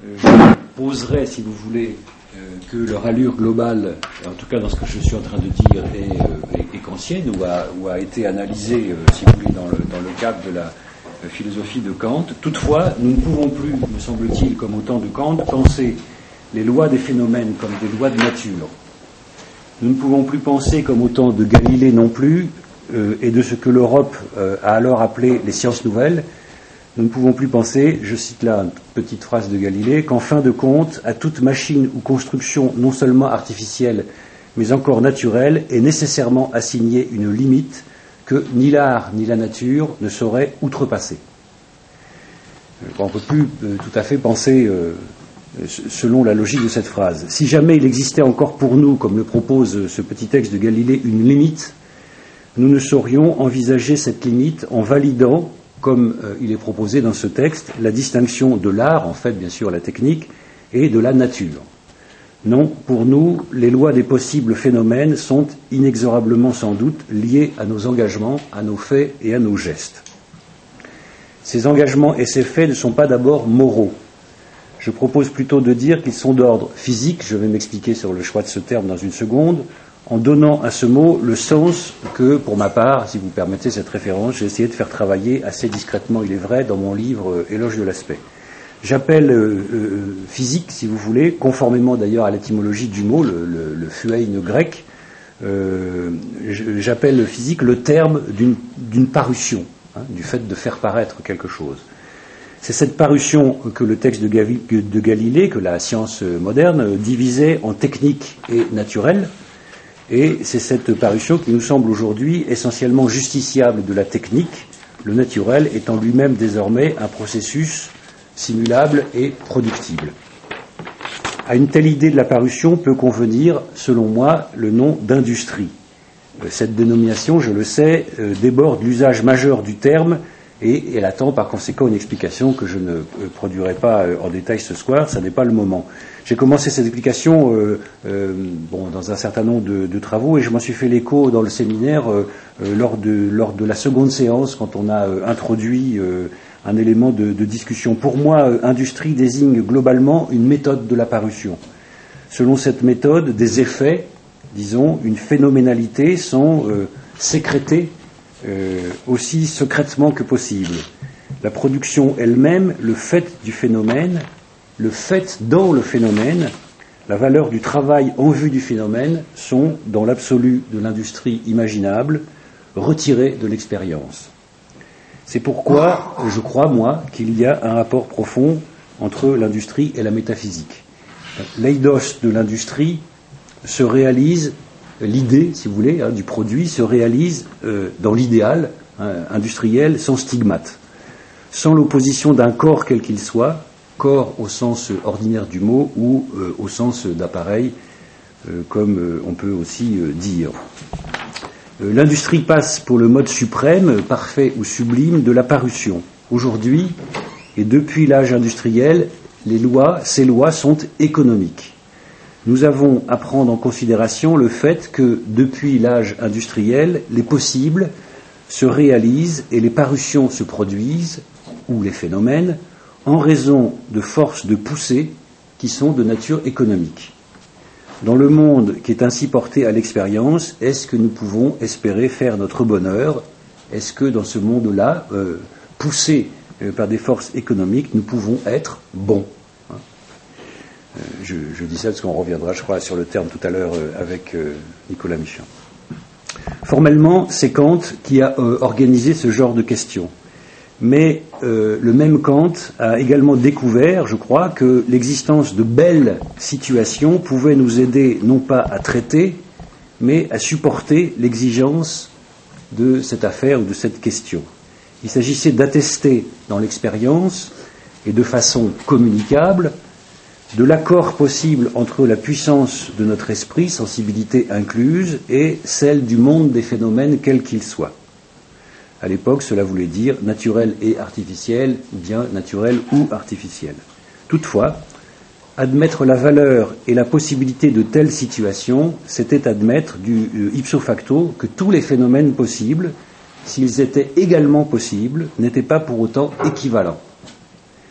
je poserais, si vous voulez, que leur allure globale, en tout cas dans ce que je suis en train de dire, est kantienne ou a été analysée, si vous voulez, dans le cadre de la philosophie de Kant. Toutefois, nous ne pouvons plus, me semble-t-il, comme au temps de Kant, penser les lois des phénomènes comme des lois de nature. Nous ne pouvons plus penser, comme au temps de Galilée non plus, et de ce que l'Europe a alors appelé les sciences nouvelles, nous ne pouvons plus penser, je cite là une petite phrase de Galilée, qu'en fin de compte, à toute machine ou construction non seulement artificielle, mais encore naturelle, est nécessairement assignée une limite que ni l'art ni la nature ne sauraient outrepasser. On ne peut plus tout à fait penser selon la logique de cette phrase. Si jamais il existait encore pour nous, comme le propose ce petit texte de Galilée, une limite, nous ne saurions envisager cette limite en validant, comme il est proposé dans ce texte, la distinction de l'art, en fait bien sûr la technique, et de la nature. Non, pour nous, les lois des possibles phénomènes sont inexorablement sans doute liées à nos engagements, à nos faits et à nos gestes. Ces engagements et ces faits ne sont pas d'abord moraux. Je propose plutôt de dire qu'ils sont d'ordre physique, je vais m'expliquer sur le choix de ce terme dans une seconde, en donnant à ce mot le sens que, pour ma part, si vous permettez cette référence, j'ai essayé de faire travailler assez discrètement, il est vrai, dans mon livre Éloge de l'aspect. J'appelle physique, si vous voulez, conformément d'ailleurs à l'étymologie du mot, le phuein grec, j'appelle physique le terme d'une parution, du fait de faire paraître quelque chose. C'est cette parution que le texte de Galilée, que la science moderne, divisait en technique et naturelle, et c'est cette parution qui nous semble aujourd'hui essentiellement justiciable de la technique, le naturel étant lui-même désormais un processus simulable et productible. À une telle idée de la parution peut convenir, selon moi, le nom d'industrie. Cette dénomination, je le sais, déborde l'usage majeur du terme et elle attend par conséquent une explication que je ne produirai pas en détail ce soir, ça n'est pas le moment. J'ai commencé cette explication dans un certain nombre de travaux et je m'en suis fait l'écho dans le séminaire lors de la seconde séance quand on a introduit un élément de discussion. Pour moi, industrie désigne globalement une méthode de la parution. Selon cette méthode, des effets, disons, une phénoménalité sont sécrétés aussi secrètement que possible. La production elle-même, le fait du phénomène, le fait dans le phénomène, la valeur du travail en vue du phénomène sont, dans l'absolu de l'industrie imaginable, retirés de l'expérience. C'est pourquoi je crois, moi, qu'il y a un rapport profond entre l'industrie et la métaphysique. L'eidos de l'industrie se réalise, l'idée, si vous voulez, du produit se réalise dans l'idéal industriel sans stigmate, sans l'opposition d'un corps quel qu'il soit, corps au sens ordinaire du mot ou au sens d'appareil, comme on peut aussi dire. L'industrie passe pour le mode suprême, parfait ou sublime, de la parution. Aujourd'hui, et depuis l'âge industriel, ces lois sont économiques. Nous avons à prendre en considération le fait que, depuis l'âge industriel, les possibles se réalisent et les parutions se produisent, ou les phénomènes, en raison de forces de poussée qui sont de nature économique. Dans le monde qui est ainsi porté à l'expérience, est-ce que nous pouvons espérer faire notre bonheur? Est-ce que dans ce monde-là, poussé par des forces économiques, nous pouvons être bons? Je dis ça parce qu'on reviendra, je crois, sur le terme tout à l'heure avec Nicolas Michin. Formellement, c'est Kant qui a organisé ce genre de questions. Mais le même Kant a également découvert, je crois, que l'existence de belles situations pouvait nous aider non pas à traiter, mais à supporter l'exigence de cette affaire ou de cette question. Il s'agissait d'attester dans l'expérience, et de façon communicable, de l'accord possible entre la puissance de notre esprit, sensibilité incluse, et celle du monde des phénomènes quels qu'ils soient. À l'époque, cela voulait dire naturel et artificiel, ou bien naturel ou artificiel. Toutefois, admettre la valeur et la possibilité de telles situations, c'était admettre ipso facto que tous les phénomènes possibles, s'ils étaient également possibles, n'étaient pas pour autant équivalents.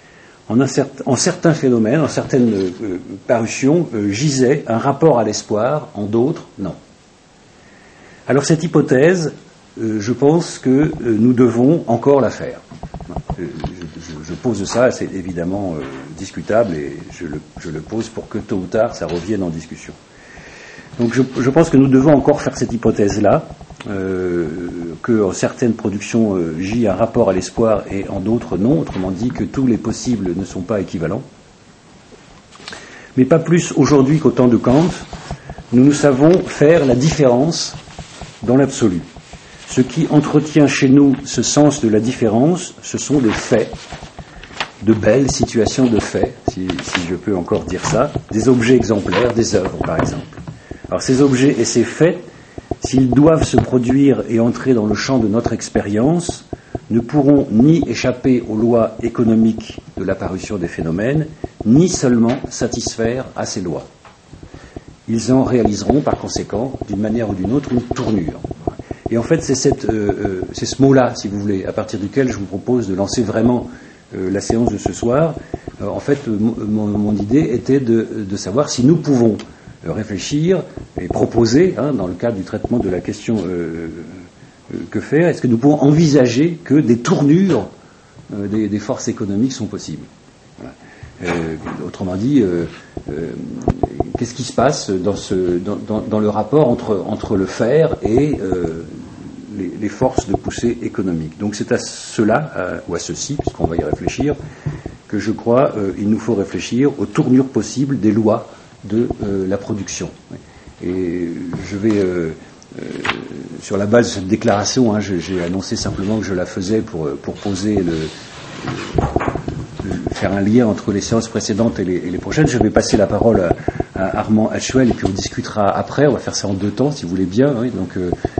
en certains phénomènes, en certaines parutions, gisait un rapport à l'espoir, en d'autres, non. Alors cette hypothèse, je pense que nous devons encore la faire. Je pose ça, c'est évidemment discutable, et je le pose pour que tôt ou tard ça revienne en discussion. Donc je pense que nous devons encore faire cette hypothèse-là, qu'en certaines productions gît un rapport à l'espoir et en d'autres non, autrement dit que tous les possibles ne sont pas équivalents. Mais pas plus aujourd'hui qu'au temps de Kant, nous savons faire la différence dans l'absolu. Ce qui entretient chez nous ce sens de la différence, ce sont des faits, de belles situations de faits, si je peux encore dire ça, des objets exemplaires, des œuvres par exemple. Alors ces objets et ces faits, s'ils doivent se produire et entrer dans le champ de notre expérience, ne pourront ni échapper aux lois économiques de l'apparition des phénomènes, ni seulement satisfaire à ces lois. Ils en réaliseront par conséquent, d'une manière ou d'une autre, une tournure. Et en fait, c'est ce mot-là, si vous voulez, à partir duquel je vous propose de lancer vraiment la séance de ce soir. En fait, mon idée était de savoir si nous pouvons réfléchir et proposer, dans le cadre du traitement de la question que faire, est-ce que nous pouvons envisager que des tournures des forces économiques sont possibles. Voilà. Autrement dit, qu'est-ce qui se passe dans le rapport entre le faire et les forces de poussée économique. Donc c'est à cela, ou à ceci, puisqu'on va y réfléchir, que je crois il nous faut réfléchir aux tournures possibles des lois de la production. Et je vais, sur la base de cette déclaration, j'ai annoncé simplement que je la faisais pour poser faire un lien entre les séances précédentes et les prochaines. Je vais passer la parole à Armand Hatchwell et puis on discutera après. On va faire ça en deux temps, si vous voulez bien. Oui. Donc,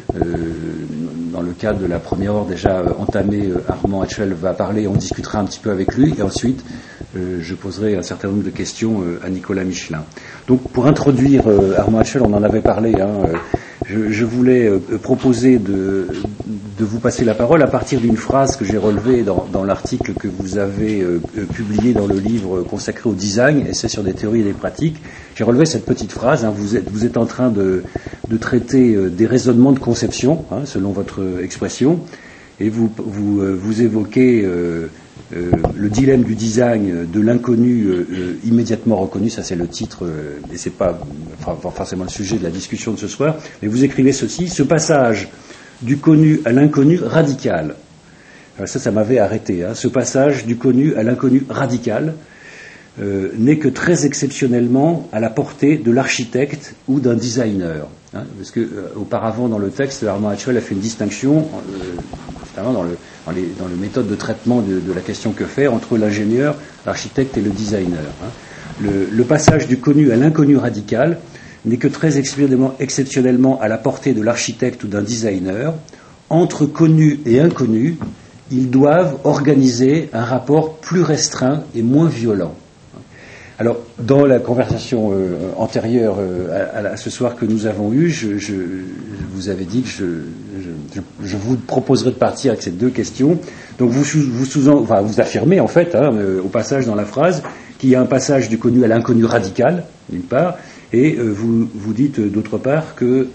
dans le cadre de la première heure déjà entamée, Armand Hatchwell va parler. On discutera un petit peu avec lui et ensuite je poserai un certain nombre de questions à Nicolas Michelin. Donc, pour introduire Armand Hatchwell, on en avait parlé. Je voulais proposer de vous passer la parole à partir d'une phrase que j'ai relevée dans l'article que vous avez publié dans le livre consacré au design, Essai sur des théories et des pratiques. J'ai relevé cette petite phrase. Vous êtes en train de traiter des raisonnements de conception, selon votre expression, et vous évoquez le dilemme du design, de l'inconnu immédiatement reconnu. Ça, c'est le titre, et c'est pas forcément le sujet de la discussion de ce soir. Mais vous écrivez ceci: ce passage du connu à l'inconnu radical. Alors ça m'avait arrêté. Ce passage du connu à l'inconnu radical n'est que très exceptionnellement à la portée de l'architecte ou d'un designer. Parce que auparavant dans le texte, Armand Hatchwell a fait une distinction, notamment dans les méthodes de traitement de la question que faire entre l'ingénieur, l'architecte et le designer. Le passage du connu à l'inconnu radical n'est que très exceptionnellement à la portée de l'architecte ou d'un designer. Entre connu et inconnu, ils doivent organiser un rapport plus restreint et moins violent. Alors, dans la conversation antérieure à ce soir que nous avons eue, je vous avais dit que je vous proposerai de partir avec ces deux questions. Donc, vous affirmez, en fait, au passage dans la phrase, qu'il y a un passage du connu à l'inconnu radical, d'une part, et vous dites, d'autre part, que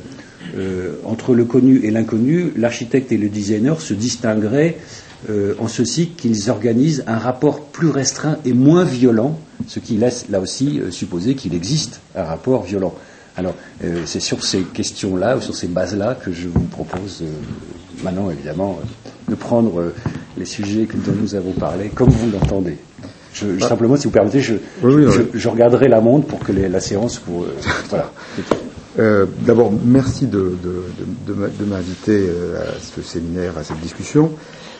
entre le connu et l'inconnu, l'architecte et le designer se distingueraient en ceci qu'ils organisent un rapport plus restreint et moins violent, ce qui laisse là aussi supposer qu'il existe un rapport violent. Alors, c'est sur ces questions-là, ou sur ces bases-là, que je vous propose maintenant, évidemment, de prendre les sujets dont nous avons parlé, comme vous l'entendez. Simplement, si vous permettez, je regarderai la montre pour que la séance... voilà. D'abord, merci de m'inviter à ce séminaire, à cette discussion.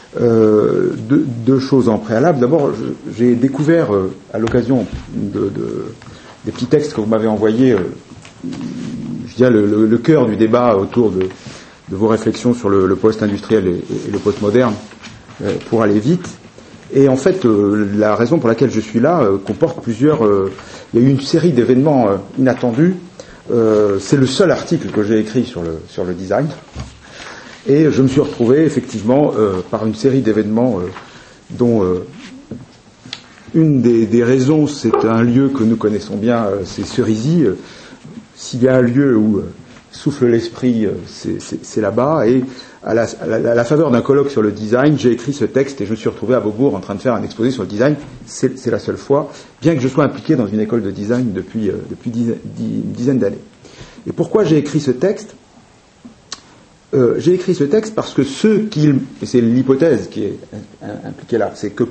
Deux choses en préalable. D'abord, j'ai découvert à l'occasion des petits textes que vous m'avez envoyés, je dirais le cœur du débat autour de vos réflexions sur le post-industriel et le post-moderne, pour aller vite. Et en fait, la raison pour laquelle je suis là comporte plusieurs... il y a eu une série d'événements inattendus. C'est le seul article que j'ai écrit sur le design. Et je me suis retrouvé effectivement par une série d'événements dont une des raisons, c'est un lieu que nous connaissons bien, c'est Cerisy. S'il y a un lieu où souffle l'esprit, c'est là-bas. Et à la faveur d'un colloque sur le design, j'ai écrit ce texte et je me suis retrouvé à Beaubourg en train de faire un exposé sur le design. C'est la seule fois, bien que je sois impliqué dans une école de design depuis une dizaine d'années. Et pourquoi j'ai écrit ce texte ? J'ai écrit ce texte parce que et c'est l'hypothèse qui est impliquée là, c'est que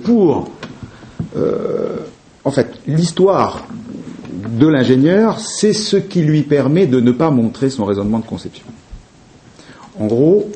en fait, l'histoire de l'ingénieur, c'est ce qui lui permet de ne pas montrer son raisonnement de conception. En gros,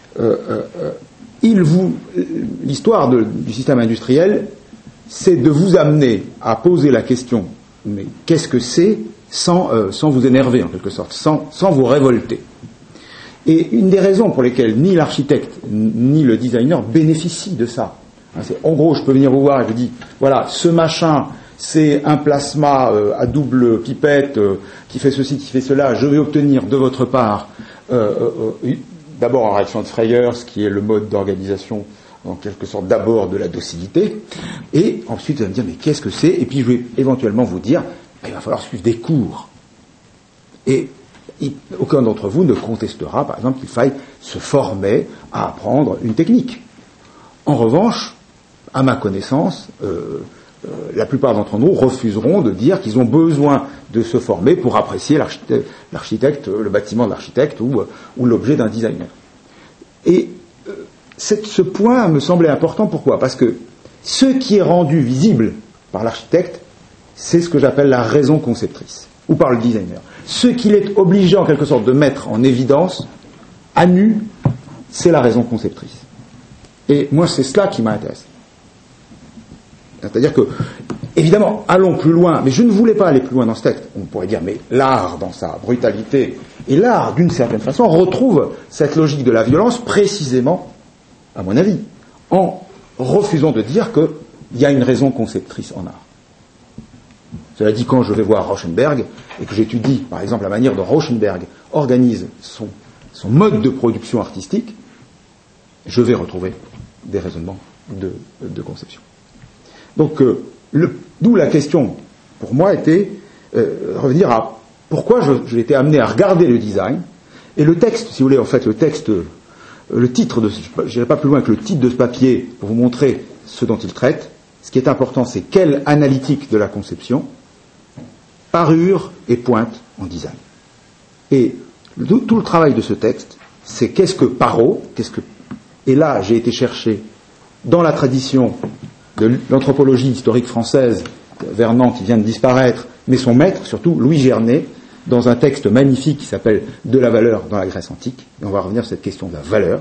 l'histoire du système industriel, c'est de vous amener à poser la question, mais qu'est-ce que c'est, sans vous énerver en quelque sorte, sans vous révolter. Et une des raisons pour lesquelles ni l'architecte ni le designer bénéficient de ça, en gros, je peux venir vous voir et je vous dis, voilà, ce machin, c'est un plasma à double pipette qui fait ceci, qui fait cela, je vais obtenir de votre part, d'abord en réaction de Freyers, qui est le mode d'organisation, en quelque sorte, d'abord de la docilité, et ensuite vous allez me dire, mais qu'est-ce que c'est ? Et puis je vais éventuellement vous dire, il va falloir suivre des cours. Et aucun d'entre vous ne contestera, par exemple, qu'il faille se former à apprendre une technique. En revanche, à ma connaissance, la plupart d'entre nous refuseront de dire qu'ils ont besoin de se former pour apprécier l'architecte, le bâtiment de l'architecte ou l'objet d'un designer. Et ce point me semblait important. Pourquoi ? Parce que ce qui est rendu visible par l'architecte, c'est ce que j'appelle la raison conceptrice, ou par le designer. Ce qu'il est obligé en quelque sorte de mettre en évidence, à nu, c'est la raison conceptrice. Et moi, c'est cela qui m'intéresse. C'est-à-dire que, évidemment, allons plus loin, mais je ne voulais pas aller plus loin dans ce texte. On pourrait dire, mais l'art, dans sa brutalité, et l'art, d'une certaine façon, retrouve cette logique de la violence, précisément, à mon avis, en refusant de dire qu'il y a une raison conceptrice en art. Cela dit, quand je vais voir Rauschenberg, et que j'étudie, par exemple, la manière dont Rauschenberg organise son mode de production artistique, je vais retrouver des raisonnements de conception. Donc, d'où la question, pour moi, était revenir à pourquoi j'ai été amené à regarder le design. Et le texte, si vous voulez, en fait, le titre je n'irai pas plus loin que le titre de ce papier pour vous montrer ce dont il traite. Ce qui est important, c'est quelle analytique de la conception, parure et pointe en design. Et tout le travail de ce texte, c'est qu'est-ce que paro, et là, j'ai été chercher dans la tradition de l'anthropologie historique française, Vernant qui vient de disparaître, mais son maître, surtout Louis Gernet, dans un texte magnifique qui s'appelle « De la valeur dans la Grèce antique », et on va revenir sur cette question de la valeur.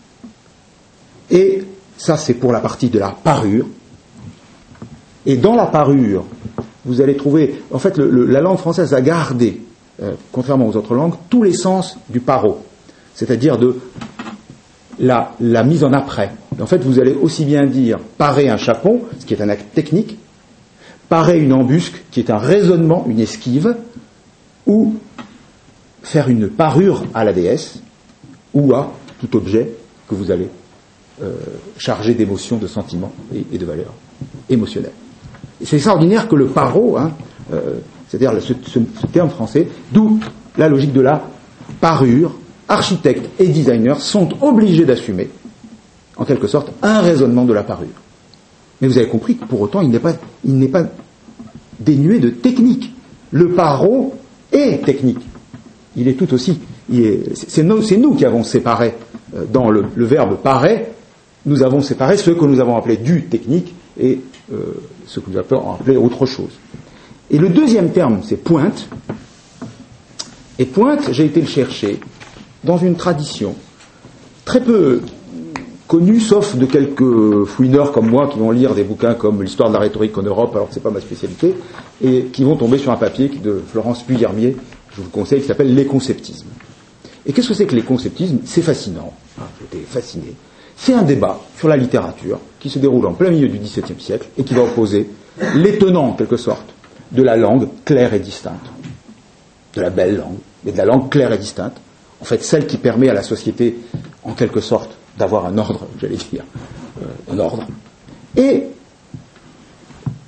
Et ça, c'est pour la partie de la parure. Et dans la parure, vous allez trouver, en fait, la langue française a gardé, contrairement aux autres langues, tous les sens du paro, c'est-à-dire de la mise en après. En fait, vous allez aussi bien dire parer un chapon, ce qui est un acte technique, parer une embusque, qui est un raisonnement, une esquive, ou faire une parure à la déesse, ou à tout objet que vous allez charger d'émotions, de sentiments et de valeurs émotionnelles. Et c'est extraordinaire que le paro, c'est-à-dire ce terme français, d'où la logique de la parure, architectes et designers sont obligés d'assumer, en quelque sorte, un raisonnement de la parure. Mais vous avez compris que pour autant, il n'est pas dénué de technique. Le paro est technique. Il est tout aussi. C'est nous qui avons séparé, dans le verbe parer, nous avons séparé ce que nous avons appelé du technique et ce que nous avons appelé autre chose. Et le deuxième terme, c'est pointe. Et pointe, j'ai été le chercher dans une tradition très peu connue, sauf de quelques fouineurs comme moi qui vont lire des bouquins comme l'histoire de la rhétorique en Europe, alors que c'est pas ma spécialité, et qui vont tomber sur un papier de Florence Puyermier, je vous le conseille, qui s'appelle Les conceptismes. Et qu'est-ce que c'est que les conceptismes ? C'est fascinant. J'étais fasciné. C'est un débat sur la littérature qui se déroule en plein milieu du XVIIe siècle et qui va opposer les tenants, en quelque sorte, de la langue claire et distincte, de la belle langue, mais de la langue claire et distincte, en fait celle qui permet à la société, en quelque sorte, d'avoir un ordre, j'allais dire, un ordre, et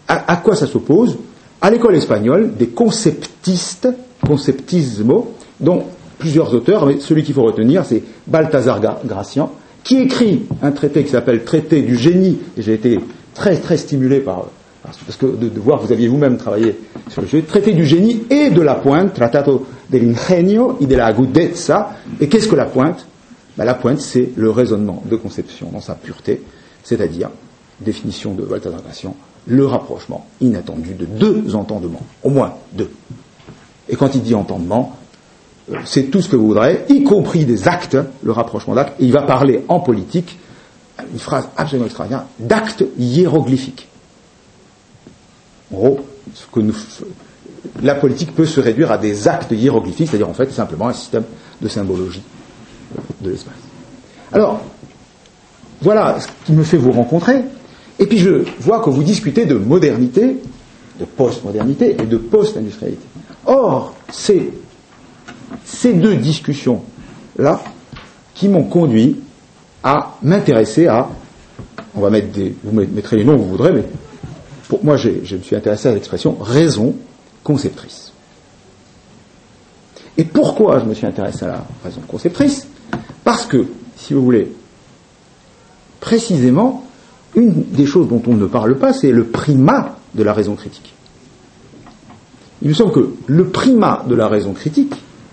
À quoi ça s'oppose? À l'école espagnole, des conceptistes, conceptismo, dont plusieurs auteurs, mais celui qu'il faut retenir, c'est Baltasar Gracián, qui écrit un traité qui s'appelle Traité du génie, et j'ai été très très stimulé parce que de voir, vous aviez vous-même travaillé sur le sujet, Traité du génie et de la pointe, Tratado del Ingenio y de la Agudeza. Et qu'est-ce que la pointe? La pointe, c'est le raisonnement de conception dans sa pureté, c'est-à-dire, définition de Baltasar Gracián, le rapprochement inattendu de deux entendements, au moins deux. Et quand il dit entendement, c'est tout ce que vous voudrez, y compris des actes, le rapprochement d'actes, et il va parler en politique, une phrase absolument extraordinaire, d'actes hiéroglyphiques. En gros, la politique peut se réduire à des actes hiéroglyphiques, c'est-à-dire en fait simplement un système de symbologie de l'espace. Alors, voilà ce qui me fait vous rencontrer, et puis je vois que vous discutez de modernité, de post-modernité et de post-industrialité. Or, c'est ces deux discussions-là qui m'ont conduit à m'intéresser à, vous mettrez les noms que vous voudrez, mais pour moi, je me suis intéressé à l'expression raison conceptrice. Et pourquoi je me suis intéressé à la raison conceptrice? Parce que, si vous voulez, précisément, une des choses dont on ne parle pas, c'est le primat de la raison critique. Il me semble que le primat de la raison critique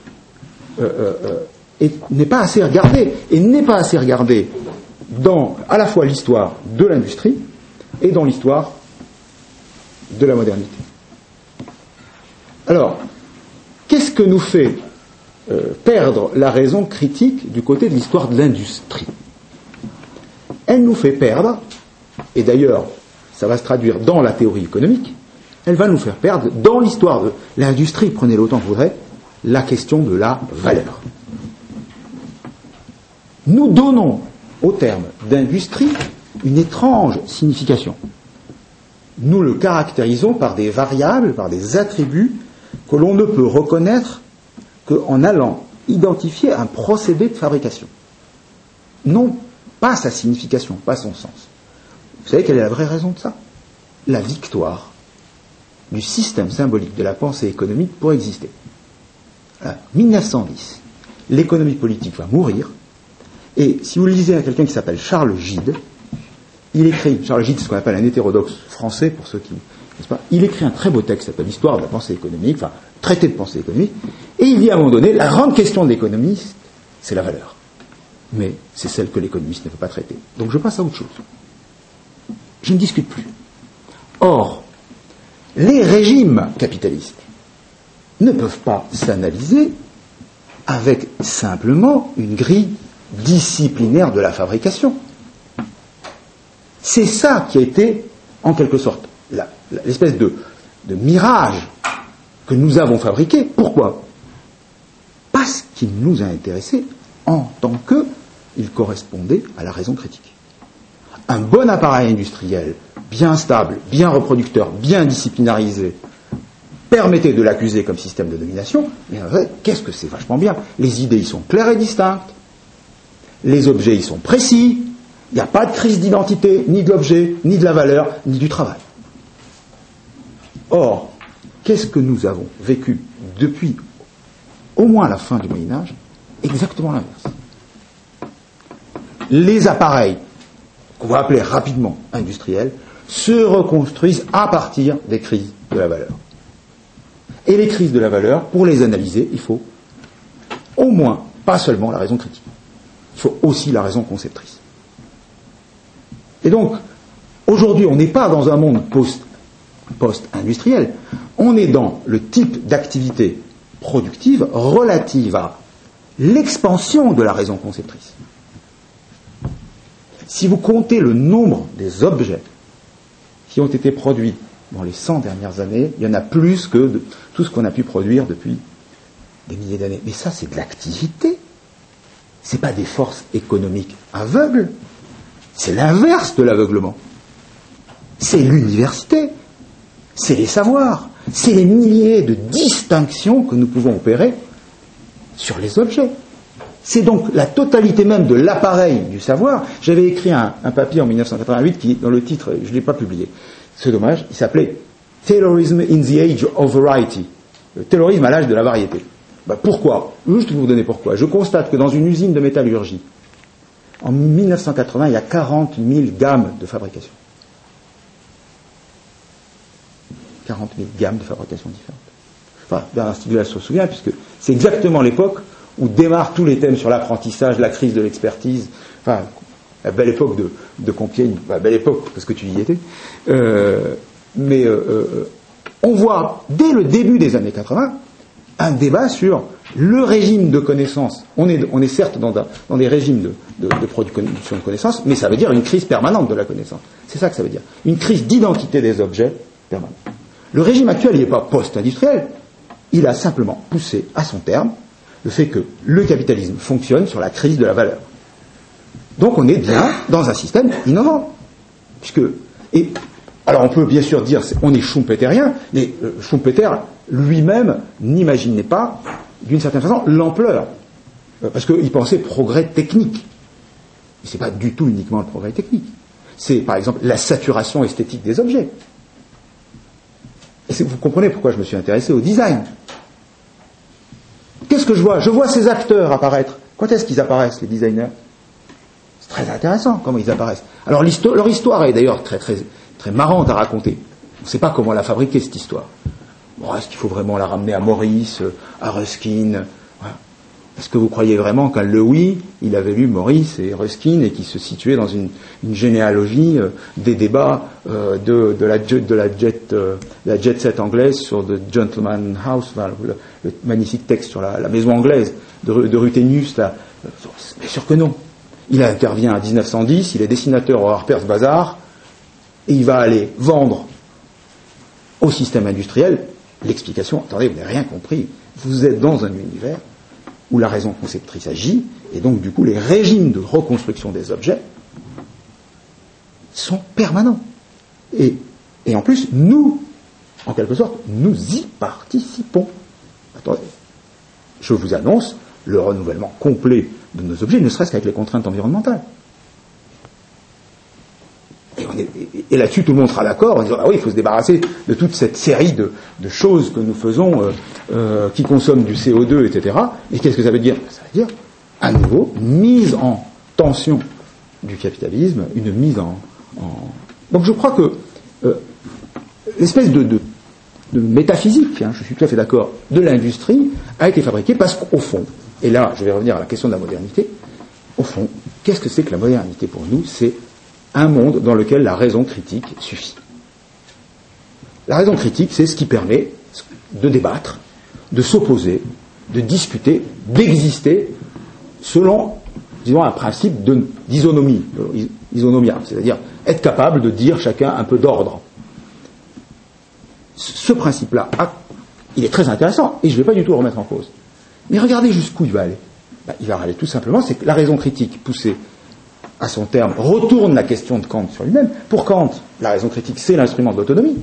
n'est pas assez regardé, et n'est pas assez regardé dans à la fois l'histoire de l'industrie et dans l'histoire de la modernité. Alors, qu'est-ce que nous fait perdre la raison critique du côté de l'histoire de l'industrie? Elle nous fait perdre, et d'ailleurs ça va se traduire dans la théorie économique, elle va nous faire perdre dans l'histoire de l'industrie, prenez-le autant que vous voudrez, la question de la valeur. Nous donnons au terme d'industrie une étrange signification. Nous le caractérisons par des variables, par des attributs que l'on ne peut reconnaître qu'en allant identifier un procédé de fabrication. Non pas sa signification, pas son sens. Vous savez quelle est la vraie raison de ça? La victoire du système symbolique de la pensée économique pour exister. En 1910, l'économie politique va mourir, et si vous lisez à quelqu'un qui s'appelle Charles Gide, il écrit, Charles Gide, c'est ce qu'on appelle un hétérodoxe français, pour ceux qui, n'est-ce pas, il écrit un très beau texte qui s'appelle Histoire de la pensée économique, enfin, traité de pensée économique, et il dit à un moment donné, la grande question de l'économiste, c'est la valeur. Mais c'est celle que l'économiste ne peut pas traiter. Donc je passe à autre chose. Je ne discute plus. Or, les régimes capitalistes ne peuvent pas s'analyser avec simplement une grille disciplinaire de la fabrication. C'est ça qui a été, en quelque sorte, l'espèce de mirage que nous avons fabriqué. Pourquoi? Parce qu'il nous a intéressés en tant qu'il correspondait à la raison critique. Un bon appareil industriel, bien stable, bien reproducteur, bien disciplinarisé, permettait de l'accuser comme système de domination, mais en fait, qu'est-ce que c'est vachement bien? Les idées, ils sont claires et distinctes, les objets, ils sont précis, il n'y a pas de crise d'identité, ni de l'objet, ni de la valeur, ni du travail. Or, qu'est-ce que nous avons vécu depuis au moins la fin du Moyen-Âge? Exactement l'inverse. Les appareils, qu'on va appeler rapidement industriels, se reconstruisent à partir des crises de la valeur. Et les crises de la valeur, pour les analyser, il faut au moins, pas seulement la raison critique, il faut aussi la raison conceptrice. Et donc, aujourd'hui, on n'est pas dans un monde post-industriel, on est dans le type d'activité productive relative à l'expansion de la raison conceptrice. Si vous comptez le nombre des objets qui ont été produits dans les 100 dernières années, il y en a plus que de tout ce qu'on a pu produire depuis des milliers d'années. Mais ça, c'est de l'activité. C'est pas des forces économiques aveugles. C'est l'inverse de l'aveuglement. C'est l'université. C'est les savoirs. C'est les milliers de distinctions que nous pouvons opérer sur les objets. C'est donc la totalité même de l'appareil du savoir. J'avais écrit un papier en 1988 qui, dans le titre, je ne l'ai pas publié, ce dommage, il s'appelait Taylorism in the Age of Variety, le taylorisme à l'âge de la variété. Pourquoi? Juste pour vous donner pourquoi. Je constate que dans une usine de métallurgie, en 1980, il y a 40 000 gammes de fabrication. 40 000 gammes de fabrication différentes. Enfin, Bernard Stiegler se souvient, puisque c'est exactement l'époque où démarrent tous les thèmes sur l'apprentissage, la crise de l'expertise, enfin, la belle époque de Compiègne, la belle époque, parce que tu y étais. On voit, dès le début des années 80, un débat sur le régime de connaissances. On est certes dans des régimes de production de connaissances, mais ça veut dire une crise permanente de la connaissance. C'est ça que ça veut dire. Une crise d'identité des objets permanente. Le régime actuel, il n'est pas post-industriel. Il a simplement poussé à son terme le fait que le capitalisme fonctionne sur la crise de la valeur. Donc on est bien dans un système innovant. Alors on peut bien sûr dire on est schumpeterien, mais Schumpeter lui-même n'imaginait pas, d'une certaine façon, l'ampleur. Parce qu'il pensait progrès technique. Mais ce n'est pas du tout uniquement le progrès technique. C'est par exemple la saturation esthétique des objets. Et vous comprenez pourquoi je me suis intéressé au design. Qu'est-ce que je vois? Je vois ces acteurs apparaître. Quand est-ce qu'ils apparaissent, les designers? C'est très intéressant comment ils apparaissent. Alors leur histoire est d'ailleurs très, très, très marrante à raconter. On ne sait pas comment la fabriquer, cette histoire. Bon, est-ce qu'il faut vraiment la ramener à Maurice, à Ruskin? Voilà. Est-ce que vous croyez vraiment qu'un Lewy, il avait lu Maurice et Ruskin et qu'il se situait dans une généalogie des débats de la jet set anglaise sur The Gentleman House, enfin, le magnifique texte sur la maison anglaise de Ruthenius, là. Bien sûr que non. Il intervient en 1910, il est dessinateur au Harper's Bazaar, et il va aller vendre au système industriel l'explication. Attendez, vous n'avez rien compris. Vous êtes dans un univers où la raison conceptrice agit, et donc du coup les régimes de reconstruction des objets sont permanents. Et en plus, nous, en quelque sorte, nous y participons. Attendez, je vous annonce le renouvellement complet de nos objets, ne serait-ce qu'avec les contraintes environnementales. Et là-dessus, tout le monde sera d'accord en disant ah oui, il faut se débarrasser de toute cette série de choses que nous faisons qui consomment du CO2, etc. Et qu'est-ce que ça veut dire? Ça veut dire, à nouveau, mise en tension du capitalisme, une mise en... Donc je crois que l'espèce de métaphysique, je suis tout à fait d'accord, de l'industrie a été fabriquée parce qu'au fond, et là je vais revenir à la question de la modernité, au fond, qu'est-ce que c'est que la modernité pour nous? C'est un monde dans lequel la raison critique suffit. La raison critique, c'est ce qui permet de débattre, de s'opposer, de discuter, d'exister selon, disons, un principe d'isonomie, isonomia, c'est-à-dire être capable de dire chacun un peu d'ordre. Ce principe-là, il est très intéressant, et je ne vais pas du tout le remettre en cause. Mais regardez jusqu'où il va aller. Il va aller tout simplement, c'est que la raison critique poussée à son terme, retourne la question de Kant sur lui-même. Pour Kant, la raison critique, c'est l'instrument de l'autonomie.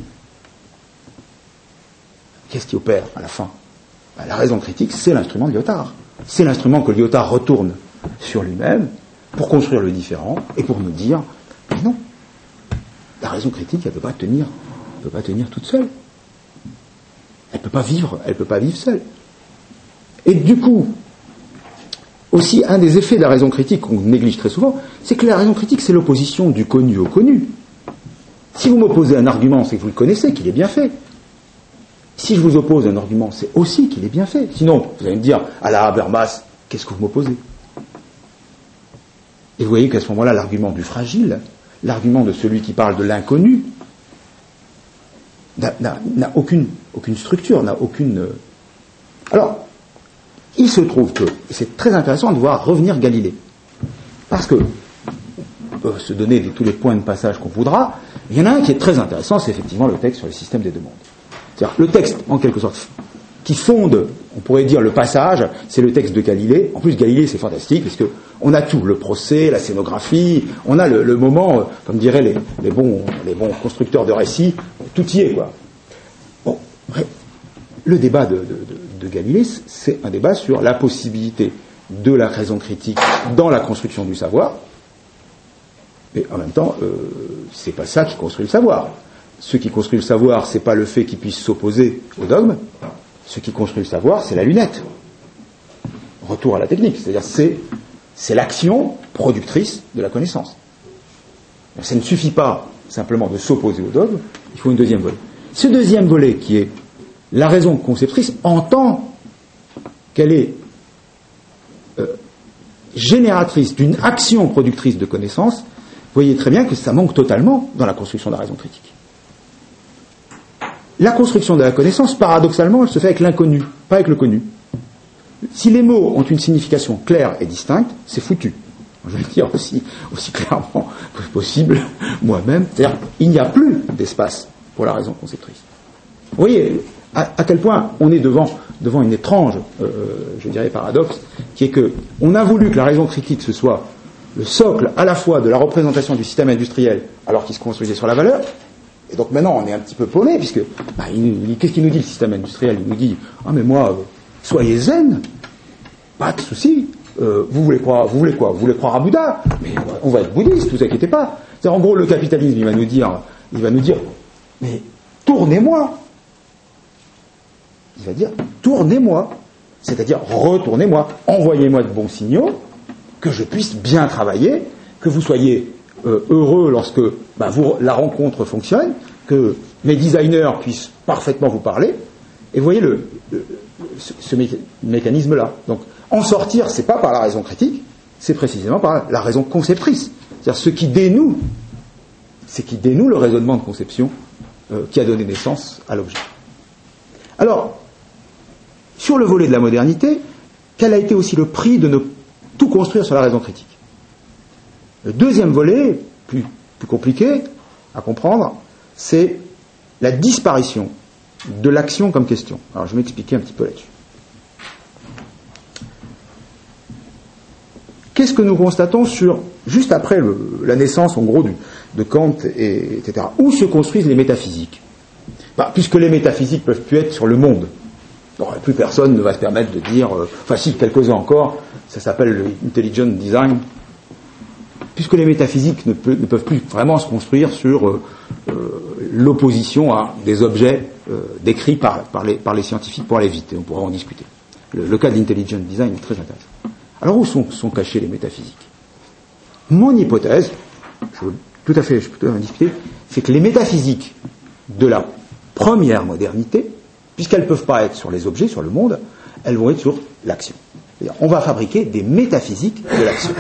Qu'est-ce qui opère à la fin? La raison critique, c'est l'instrument de Lyotard. C'est l'instrument que Lyotard retourne sur lui-même pour construire le différent et pour nous dire, mais non, la raison critique, elle ne peut pas tenir toute seule. Elle ne peut pas vivre seule. Et du coup, aussi, un des effets de la raison critique qu'on néglige très souvent, c'est que la raison critique, c'est l'opposition du connu au connu. Si vous m'opposez un argument, c'est que vous le connaissez, qu'il est bien fait. Si je vous oppose un argument, c'est aussi qu'il est bien fait. Sinon, vous allez me dire, à la Habermas, qu'est-ce que vous m'opposez? Et vous voyez qu'à ce moment-là, l'argument du fragile, l'argument de celui qui parle de l'inconnu, n'a aucune structure, n'a aucune... Alors, il se trouve que, et c'est très intéressant de voir revenir Galilée, parce que, on peut se donner tous les points de passage qu'on voudra, il y en a un qui est très intéressant, c'est effectivement le texte sur le système des deux mondes. C'est-à-dire, le texte, en quelque sorte, qui fonde, on pourrait dire, le passage, c'est le texte de Galilée. En plus, Galilée, c'est fantastique, parce que on a tout, le procès, la scénographie, on a le moment, comme diraient les bons constructeurs de récits, tout y est, quoi. Bon, bref, le débat de Galilée, c'est un débat sur la possibilité de la raison critique dans la construction du savoir, mais en même temps, c'est pas ça qui construit le savoir. ce qui construit le savoir, c'est pas le fait qu'il puisse s'opposer au dogme. Ce qui construit le savoir, c'est la lunette. Retour à la technique, c'est-à-dire c'est l'action productrice de la connaissance. Alors, ça ne suffit pas simplement de s'opposer au dogme, il faut une deuxième volet. Ce deuxième volet, qui est la raison conceptrice, en tant qu'elle est génératrice d'une action productrice de connaissance, vous voyez très bien que ça manque totalement dans la construction de la raison critique. La construction de la connaissance, paradoxalement, elle se fait avec l'inconnu, pas avec le connu. Si les mots ont une signification claire et distincte, c'est foutu. Je vais le dire aussi clairement que possible, moi-même. C'est-à-dire, il n'y a plus d'espace pour la raison conceptrice. Vous voyez à quel point on est devant une étrange, je dirais, paradoxe, qui est que on a voulu que la raison critique ce soit le socle à la fois de la représentation du système industriel, alors qu'il se construisait sur la valeur. Et donc maintenant, on est un petit peu paumé, puisque qu'est-ce qu'il nous dit le système industriel? Il nous dit mais moi, soyez zen, pas de souci. Vous voulez quoi? Vous voulez croire à Bouddha? Mais on va être bouddhiste, vous inquiétez pas. C'est-à-dire, en gros, le capitalisme, il va nous dire, mais tournez-moi. Il va dire, tournez-moi. C'est-à-dire, retournez-moi. Envoyez-moi de bons signaux, que je puisse bien travailler, que vous soyez heureux lorsque la rencontre fonctionne, que mes designers puissent parfaitement vous parler. Et vous voyez ce mécanisme-là. Donc, en sortir, c'est pas par la raison critique, c'est précisément par la raison conceptrice. C'est-à-dire ce qui dénoue le raisonnement de conception qui a donné naissance à l'objet. Alors, sur le volet de la modernité, quel a été aussi le prix de ne tout construire sur la raison critique? Le deuxième volet, plus compliqué à comprendre, c'est la disparition de l'action comme question. Alors, je vais m'expliquer un petit peu là-dessus. Qu'est-ce que nous constatons juste après la naissance, en gros, de Kant, etc. Où se construisent les métaphysiques? Puisque les métaphysiques peuvent plus être sur le monde. Alors, plus personne ne va se permettre de dire, si, quelques-uns encore, ça s'appelle le intelligent design. Puisque les métaphysiques ne peuvent plus vraiment se construire sur l'opposition à des objets décrits par les scientifiques pour aller vite, et on pourra en discuter. Le cas de l'intelligent design est très intéressant. Alors où sont cachées les métaphysiques? Mon hypothèse, je peux tout à fait en discuter, c'est que les métaphysiques de la première modernité, puisqu'elles ne peuvent pas être sur les objets, sur le monde, elles vont être sur l'action. C'est-à-dire, on va fabriquer des métaphysiques de l'action.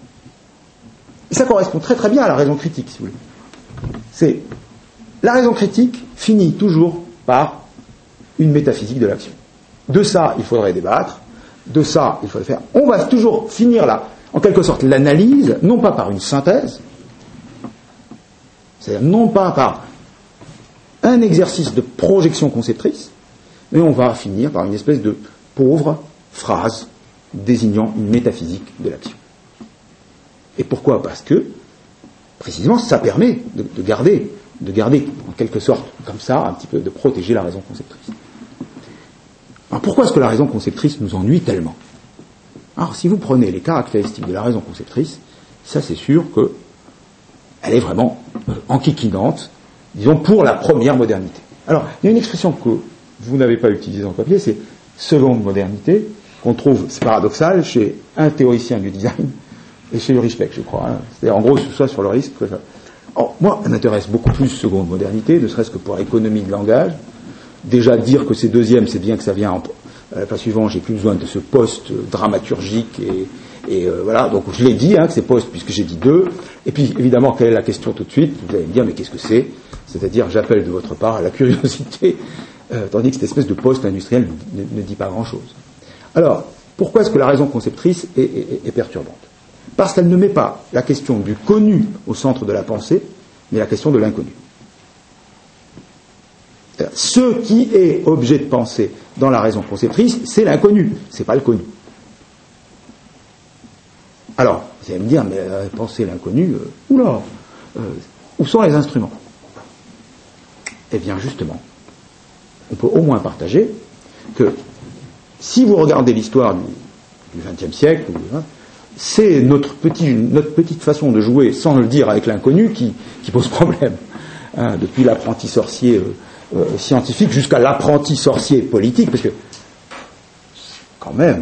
Et ça correspond très très bien à la raison critique, si vous voulez. La raison critique finit toujours par une métaphysique de l'action. De ça, il faudrait débattre. De ça, il faudrait faire. On va toujours finir là, en quelque sorte, l'analyse, non pas par une synthèse, c'est-à-dire non pas par un exercice de projection conceptrice, mais on va finir par une espèce de pauvre phrase désignant une métaphysique de l'action. Et pourquoi? Parce que, précisément, ça permet de garder, en quelque sorte, comme ça, un petit peu, de protéger la raison conceptrice. Alors pourquoi est-ce que la raison conceptrice nous ennuie tellement? Alors si vous prenez les caractéristiques de la raison conceptrice, ça c'est sûr qu'elle est vraiment enquiquinante, disons, pour la première modernité. Alors, il y a une expression que vous n'avez pas utilisée dans le papier, c'est seconde modernité, qu'on trouve, c'est paradoxal, chez un théoricien du design et chez Ulrich Beck, je crois. C'est-à-dire, en gros, ce soit sur le risque. Alors, moi, ça m'intéresse beaucoup plus seconde modernité, ne serait-ce que pour l'économie de langage. Déjà, dire que c'est deuxième, c'est bien que ça vient à la page suivante, j'ai plus besoin de ce poste dramaturgique et voilà, donc je l'ai dit, que c'est poste, puisque j'ai dit deux. Et puis, évidemment, quelle est la question tout de suite? Vous allez me dire, mais qu'est-ce que c'est? C'est-à-dire, j'appelle de votre part à la curiosité, tandis que cette espèce de poste industriel ne dit pas grand-chose. Alors, pourquoi est-ce que la raison conceptrice est perturbante? Parce qu'elle ne met pas la question du connu au centre de la pensée, mais la question de l'inconnu. Ce qui est objet de pensée dans la raison conceptrice, c'est l'inconnu, c'est pas le connu. Alors, vous allez me dire, mais penser l'inconnu, où sont les instruments? Eh bien, justement, on peut au moins partager que si vous regardez l'histoire du XXe siècle, c'est notre petite façon de jouer sans le dire avec l'inconnu qui pose problème. hein, depuis l'apprenti sorcier scientifique jusqu'à l'apprenti sorcier politique, parce que quand même,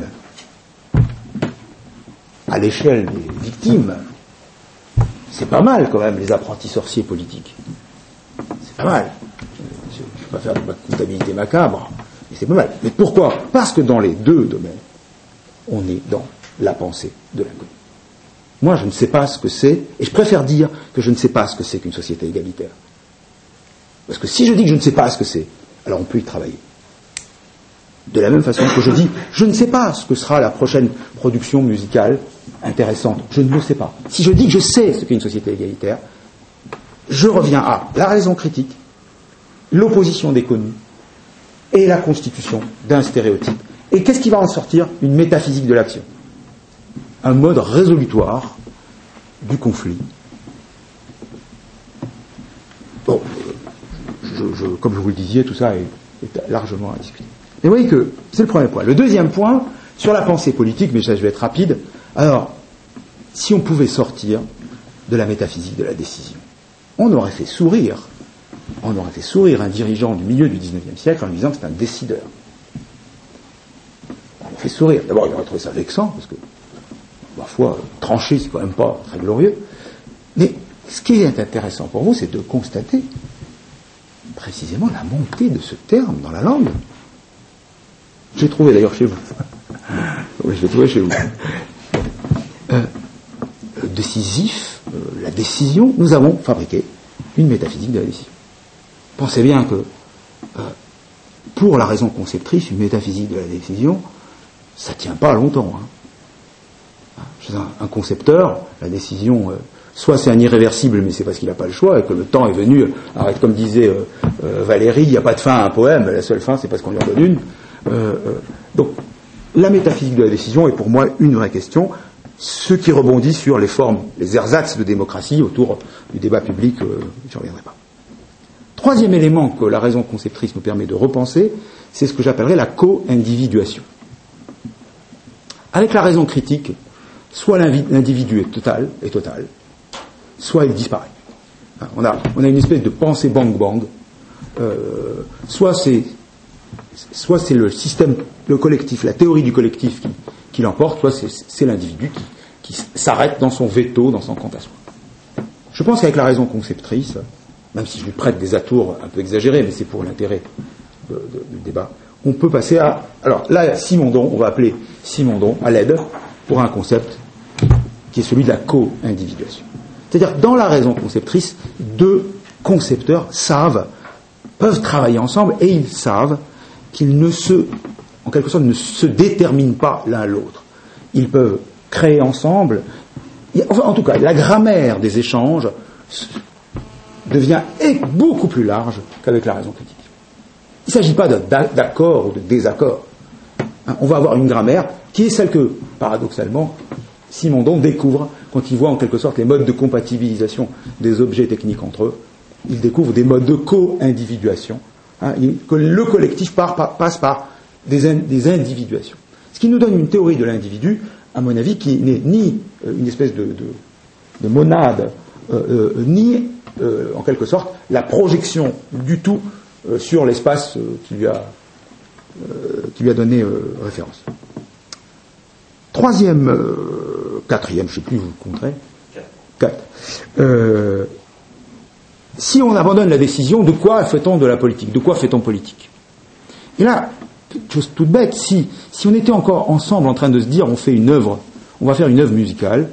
à l'échelle des victimes, c'est pas mal quand même les apprentis sorciers politiques. C'est pas mal. Je ne vais pas faire de comptabilité macabre, mais c'est pas mal. Mais pourquoi ? Parce que dans les deux domaines, on est dans la pensée de l'inconnu. Moi, je ne sais pas ce que c'est, et je préfère dire que je ne sais pas ce que c'est qu'une société égalitaire. Parce que si je dis que je ne sais pas ce que c'est, alors on peut y travailler. De la même façon que je dis, je ne sais pas ce que sera la prochaine production musicale intéressante. Je ne le sais pas. Si je dis que je sais ce qu'est une société égalitaire, je reviens à la raison critique, l'opposition des connus et la constitution d'un stéréotype. Et qu'est-ce qui va en sortir ? Une métaphysique de l'action. Un mode résolutoire du conflit. Bon, comme je vous le disais, tout ça est largement à discuter. Mais vous voyez que c'est le premier point. Le deuxième point, sur la pensée politique, mais ça je vais être rapide, alors, si on pouvait sortir de la métaphysique de la décision, on aurait fait sourire un dirigeant du milieu du XIXe siècle en lui disant que c'est un décideur. On aurait fait sourire. D'abord, il aurait trouvé ça vexant, parce que, parfois, trancher, c'est quand même pas très glorieux. Mais ce qui est intéressant pour vous, c'est de constater précisément la montée de ce terme dans la langue. J'ai trouvé d'ailleurs chez vous. Oui, je l'ai trouvé chez vous. Décisif, la décision, nous avons fabriqué une métaphysique de la décision. Pensez bien que, pour la raison conceptrice, une métaphysique de la décision, ça tient pas longtemps. Chez un concepteur, la décision, soit c'est un irréversible, mais c'est parce qu'il n'a pas le choix, et que le temps est venu, arrête, comme disait Valérie, il n'y a pas de fin à un poème, la seule fin c'est parce qu'on lui en donne une. Donc, la métaphysique de la décision est pour moi une vraie question, ce qui rebondit sur les formes, les ersatz de démocratie autour du débat public, je n'y reviendrai pas. Troisième élément que la raison conceptrice nous permet de repenser, c'est ce que j'appellerais la co-individuation. Avec la raison critique, soit l'individu est total, soit il disparaît. On a une espèce de pensée bang-bang, soit c'est le système, le collectif, la théorie du collectif qui l'emporte, soit c'est l'individu qui s'arrête dans son veto, dans son quant à soi. Je pense qu'avec la raison conceptrice, même si je lui prête des atours un peu exagérés, mais c'est pour l'intérêt du débat, on peut passer à... Alors là, Simondon, on va appeler Simondon à l'aide pour un concept qui est celui de la co-individuation. C'est-à-dire, dans la raison conceptrice, deux concepteurs peuvent travailler ensemble, et ils savent qu'ils en quelque sorte, ne se déterminent pas l'un l'autre. Ils peuvent créer ensemble. Enfin, en tout cas, la grammaire des échanges devient beaucoup plus large qu'avec la raison critique. Il ne s'agit pas d'accord ou de désaccord. On va avoir une grammaire qui est celle que, paradoxalement, Simondon découvre quand il voit en quelque sorte les modes de compatibilisation des objets techniques entre eux. Il découvre des modes de co-individuation, que le collectif passe par des individuations. Ce qui nous donne une théorie de l'individu, à mon avis, qui n'est ni une espèce de monade, ni, en quelque sorte, la projection du tout sur l'espace qui lui a donné référence. Quatrième, je ne sais plus, vous le compterez. 4. Si on abandonne la décision, de quoi fait-on de la politique ? De quoi fait-on politique ? Et là, chose toute bête, si on était encore ensemble en train de se dire on va faire une œuvre musicale,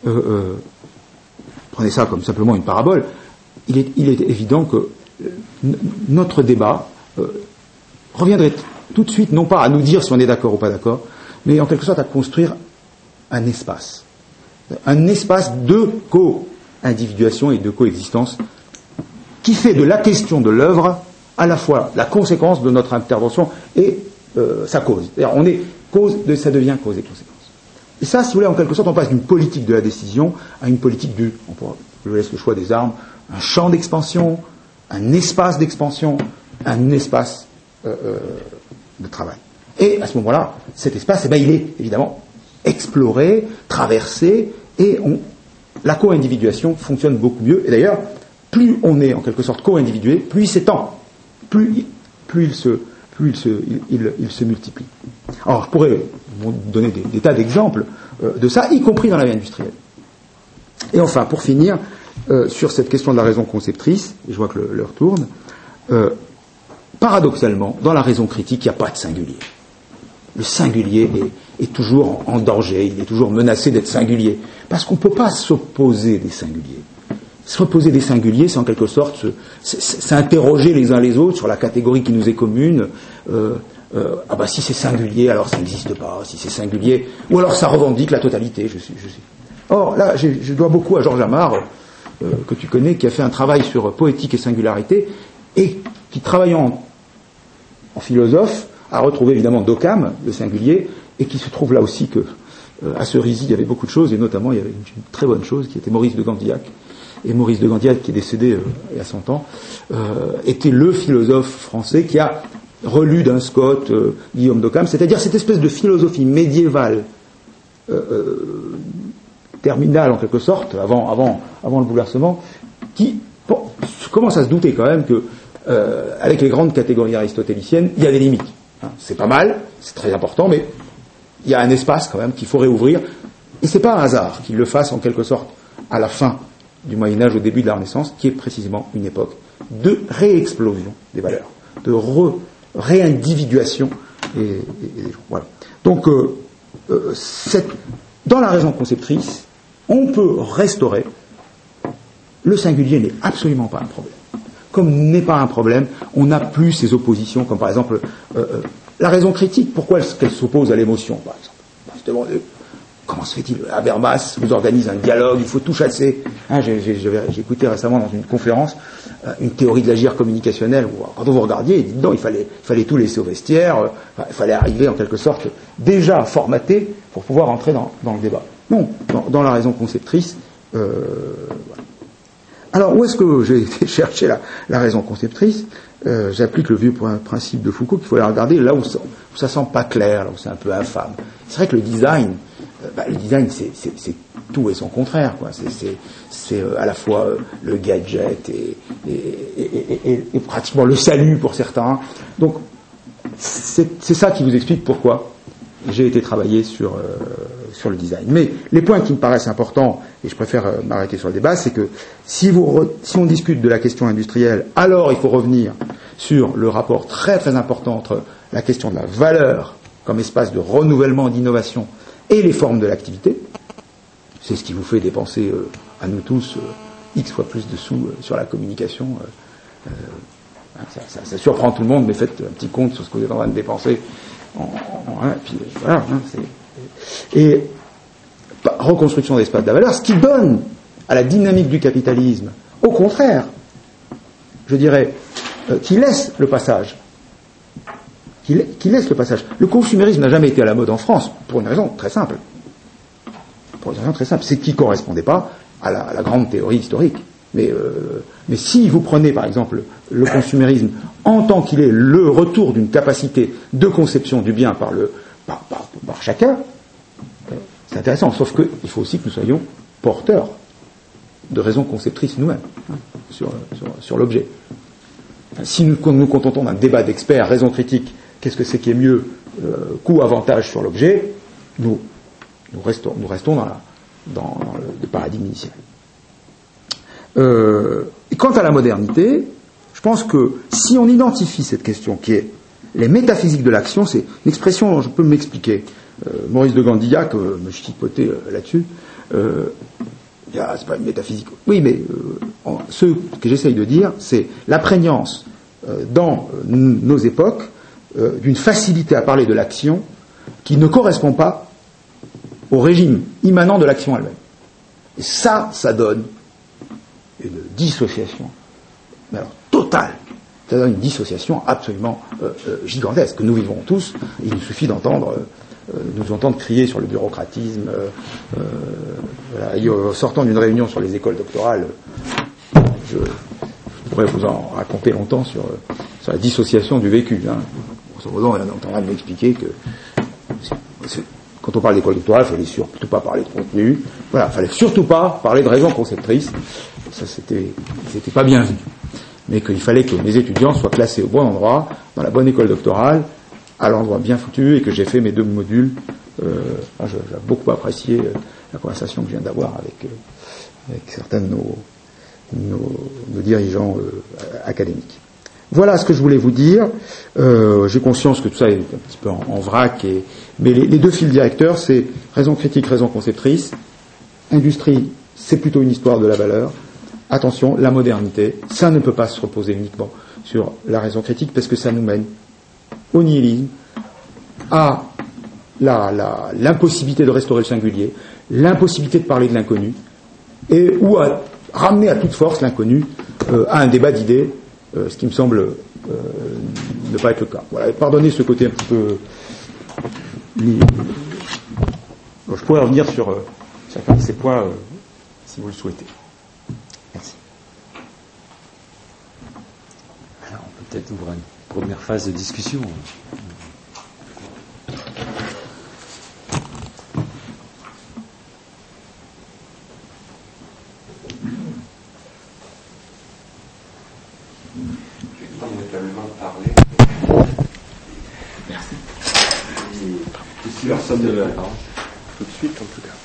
prenez ça comme simplement une parabole, il est évident que notre débat reviendrait tout de suite, non pas à nous dire si on est d'accord ou pas d'accord, mais en quelque sorte à construire un espace de co-individuation et de coexistence qui fait de la question de l'œuvre à la fois la conséquence de notre intervention et sa cause. C'est-à-dire, ça devient cause et conséquence. Et ça, si vous voulez, en quelque sorte, on passe d'une politique de la décision à une politique je laisse le choix des armes, un champ d'expansion, un espace d'expansion, un espace de travail. Et à ce moment-là, cet espace, il est évidemment exploré, traversé, et la co-individuation fonctionne beaucoup mieux. Et d'ailleurs, plus on est en quelque sorte co-individué, plus il s'étend, plus il se multiplie. Alors je pourrais vous donner des tas d'exemples de ça, y compris dans la vie industrielle. Et enfin, pour finir, sur cette question de la raison conceptrice, et je vois que l'heure tourne, paradoxalement, dans la raison critique, il n'y a pas de singulier. Le singulier est toujours en danger, il est toujours menacé d'être singulier, parce qu'on ne peut pas s'opposer des singuliers. S'opposer des singuliers, c'est en quelque sorte s'interroger les uns les autres sur la catégorie qui nous est commune. Si c'est singulier, alors ça n'existe pas. Si c'est singulier, ou alors ça revendique la totalité. Je sais. Or là, je dois beaucoup à Georges Amar, que tu connais, qui a fait un travail sur poétique et singularité, et qui, travaillant en philosophe, a retrouvé évidemment d'Occam, le singulier, et qui se trouve là aussi que à Cerisy, il y avait beaucoup de choses, et notamment il y avait une très bonne chose qui était Maurice de Gandillac. Et Maurice de Gandillac, qui est décédé il y a 100 ans, était le philosophe français qui a relu d'un Scott Guillaume d'Occam, c'est-à-dire cette espèce de philosophie médiévale, terminale en quelque sorte, avant le bouleversement, qui commence à se douter quand même que, avec les grandes catégories aristotéliciennes, il y a des limites. C'est pas mal, c'est très important, mais il y a un espace quand même qu'il faut réouvrir, et c'est pas un hasard qu'il le fasse en quelque sorte à la fin du Moyen-Âge, au début de la Renaissance, qui est précisément une époque de réexplosion des valeurs, de réindividuation et voilà. Donc, dans la raison conceptrice, on peut restaurer. Le singulier n'est absolument pas un problème. Comme n'est pas un problème, on n'a plus ces oppositions, comme par exemple la raison critique. Pourquoi est-ce qu'elle s'oppose à l'émotion, par exemple? Comment se fait-il? Habermas vous organise un dialogue, il faut tout chasser. J'ai écouté récemment dans une conférence une théorie de l'agir communicationnel où, quand vous regardiez, il dit non, il fallait tout laisser au vestiaire, il fallait arriver en quelque sorte déjà formaté pour pouvoir entrer dans le débat. Non, dans la raison conceptrice, voilà. Alors, où est-ce que j'ai été chercher la raison conceptrice? J'applique le vieux principe de Foucault qu'il faut la regarder là où ça sent pas clair, là où c'est un peu infâme. C'est vrai que le design, c'est tout et son contraire, quoi. C'est à la fois le gadget et pratiquement le salut pour certains. Donc, c'est ça qui vous explique pourquoi j'ai été travailler sur le design. Mais les points qui me paraissent importants, et je préfère m'arrêter sur le débat, c'est que si on discute de la question industrielle, alors il faut revenir sur le rapport très très important entre la question de la valeur comme espace de renouvellement, d'innovation, et les formes de l'activité. C'est ce qui vous fait dépenser à nous tous X fois plus de sous sur la communication. Ça surprend tout le monde, mais faites un petit compte sur ce que vous êtes en train de dépenser. Puis voilà. Et reconstruction d'espace de la valeur, ce qui donne à la dynamique du capitalisme, au contraire, je dirais, qui laisse le passage. Qui laisse le passage. Le consumérisme n'a jamais été à la mode en France, pour une raison très simple. C'est qu'il ne correspondait pas à la grande théorie historique. Mais si vous prenez, par exemple, le consumérisme en tant qu'il est le retour d'une capacité de conception du bien par chacun, c'est intéressant. Sauf qu'il faut aussi que nous soyons porteurs de raisons conceptrices nous-mêmes, sur l'objet. Si nous contentons d'un débat d'experts, raison critique, qu'est-ce que c'est qui est mieux, coût-avantage sur l'objet, nous restons dans le paradigme initial. Et quant à la modernité, je pense que si on identifie cette question qui est les métaphysiques de l'action, c'est une expression dont je peux m'expliquer. Maurice de Gandillac me chipotait là-dessus. C'est pas une métaphysique. Oui, mais ce que j'essaye de dire, c'est la prégnance dans nos époques d'une facilité à parler de l'action qui ne correspond pas au régime immanent de l'action elle-même. Et ça donne une dissociation, mais alors totale. Ça donne une dissociation absolument gigantesque que nous vivons tous. Il nous suffit d'entendre nous entendre crier sur le bureaucratisme. Sortant d'une réunion sur les écoles doctorales, je pourrais vous en raconter longtemps sur la dissociation du vécu. Grosso modo, on est en train de m'expliquer que quand on parle d'école doctorale, il ne fallait surtout pas parler de contenu. Voilà, il ne fallait surtout pas parler de raison conceptrice. ça c'était pas bien vu. Mais qu'il fallait que mes étudiants soient classés au bon endroit, dans la bonne école doctorale, à l'endroit bien foutu, et que j'ai fait mes 2 modules. J'ai beaucoup apprécié la conversation que je viens d'avoir avec certains de nos dirigeants académiques. Voilà ce que je voulais vous dire. J'ai conscience que tout ça est un petit peu en vrac, mais les 2 fils directeurs, c'est raison critique, raison conceptrice. Industrie, c'est plutôt une histoire de la valeur. Attention, la modernité, ça ne peut pas se reposer uniquement sur la raison critique, parce que ça nous mène au nihilisme, à l'impossibilité de restaurer le singulier, l'impossibilité de parler de l'inconnu, ou à ramener à toute force l'inconnu à un débat d'idées, ce qui me semble ne pas être le cas. Voilà, pardonnez ce côté un petit peu... Bon, je pourrais revenir sur chacun de ces points si vous le souhaitez. Merci. Alors, on peut peut-être ouvrir une première phase de discussion. Merci. Si personne ne veut la parole, tout de suite en tout cas.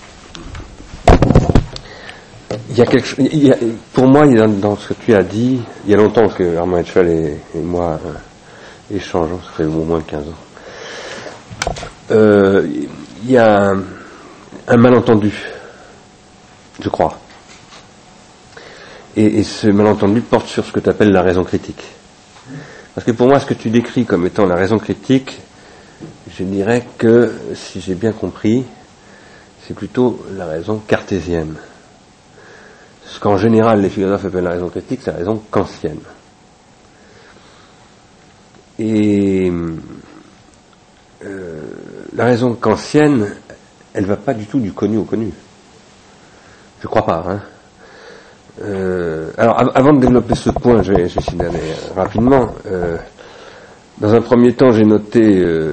Il y a quelque chose, pour moi, dans ce que tu as dit, il y a longtemps que Armand Etchal et moi échangeons, ça fait au moins 15 ans. Il y a un malentendu, je crois. Et ce malentendu porte sur ce que tu appelles la raison critique. Parce que pour moi, ce que tu décris comme étant la raison critique, je dirais que, si j'ai bien compris, c'est plutôt la raison cartésienne. Ce qu'en général les philosophes appellent la raison critique, c'est la raison kantienne. Et la raison kantienne, elle va pas du tout du connu au connu. Je crois pas, hein. Alors, avant de développer ce point, je vais essayer d'aller rapidement. Dans un premier temps, j'ai noté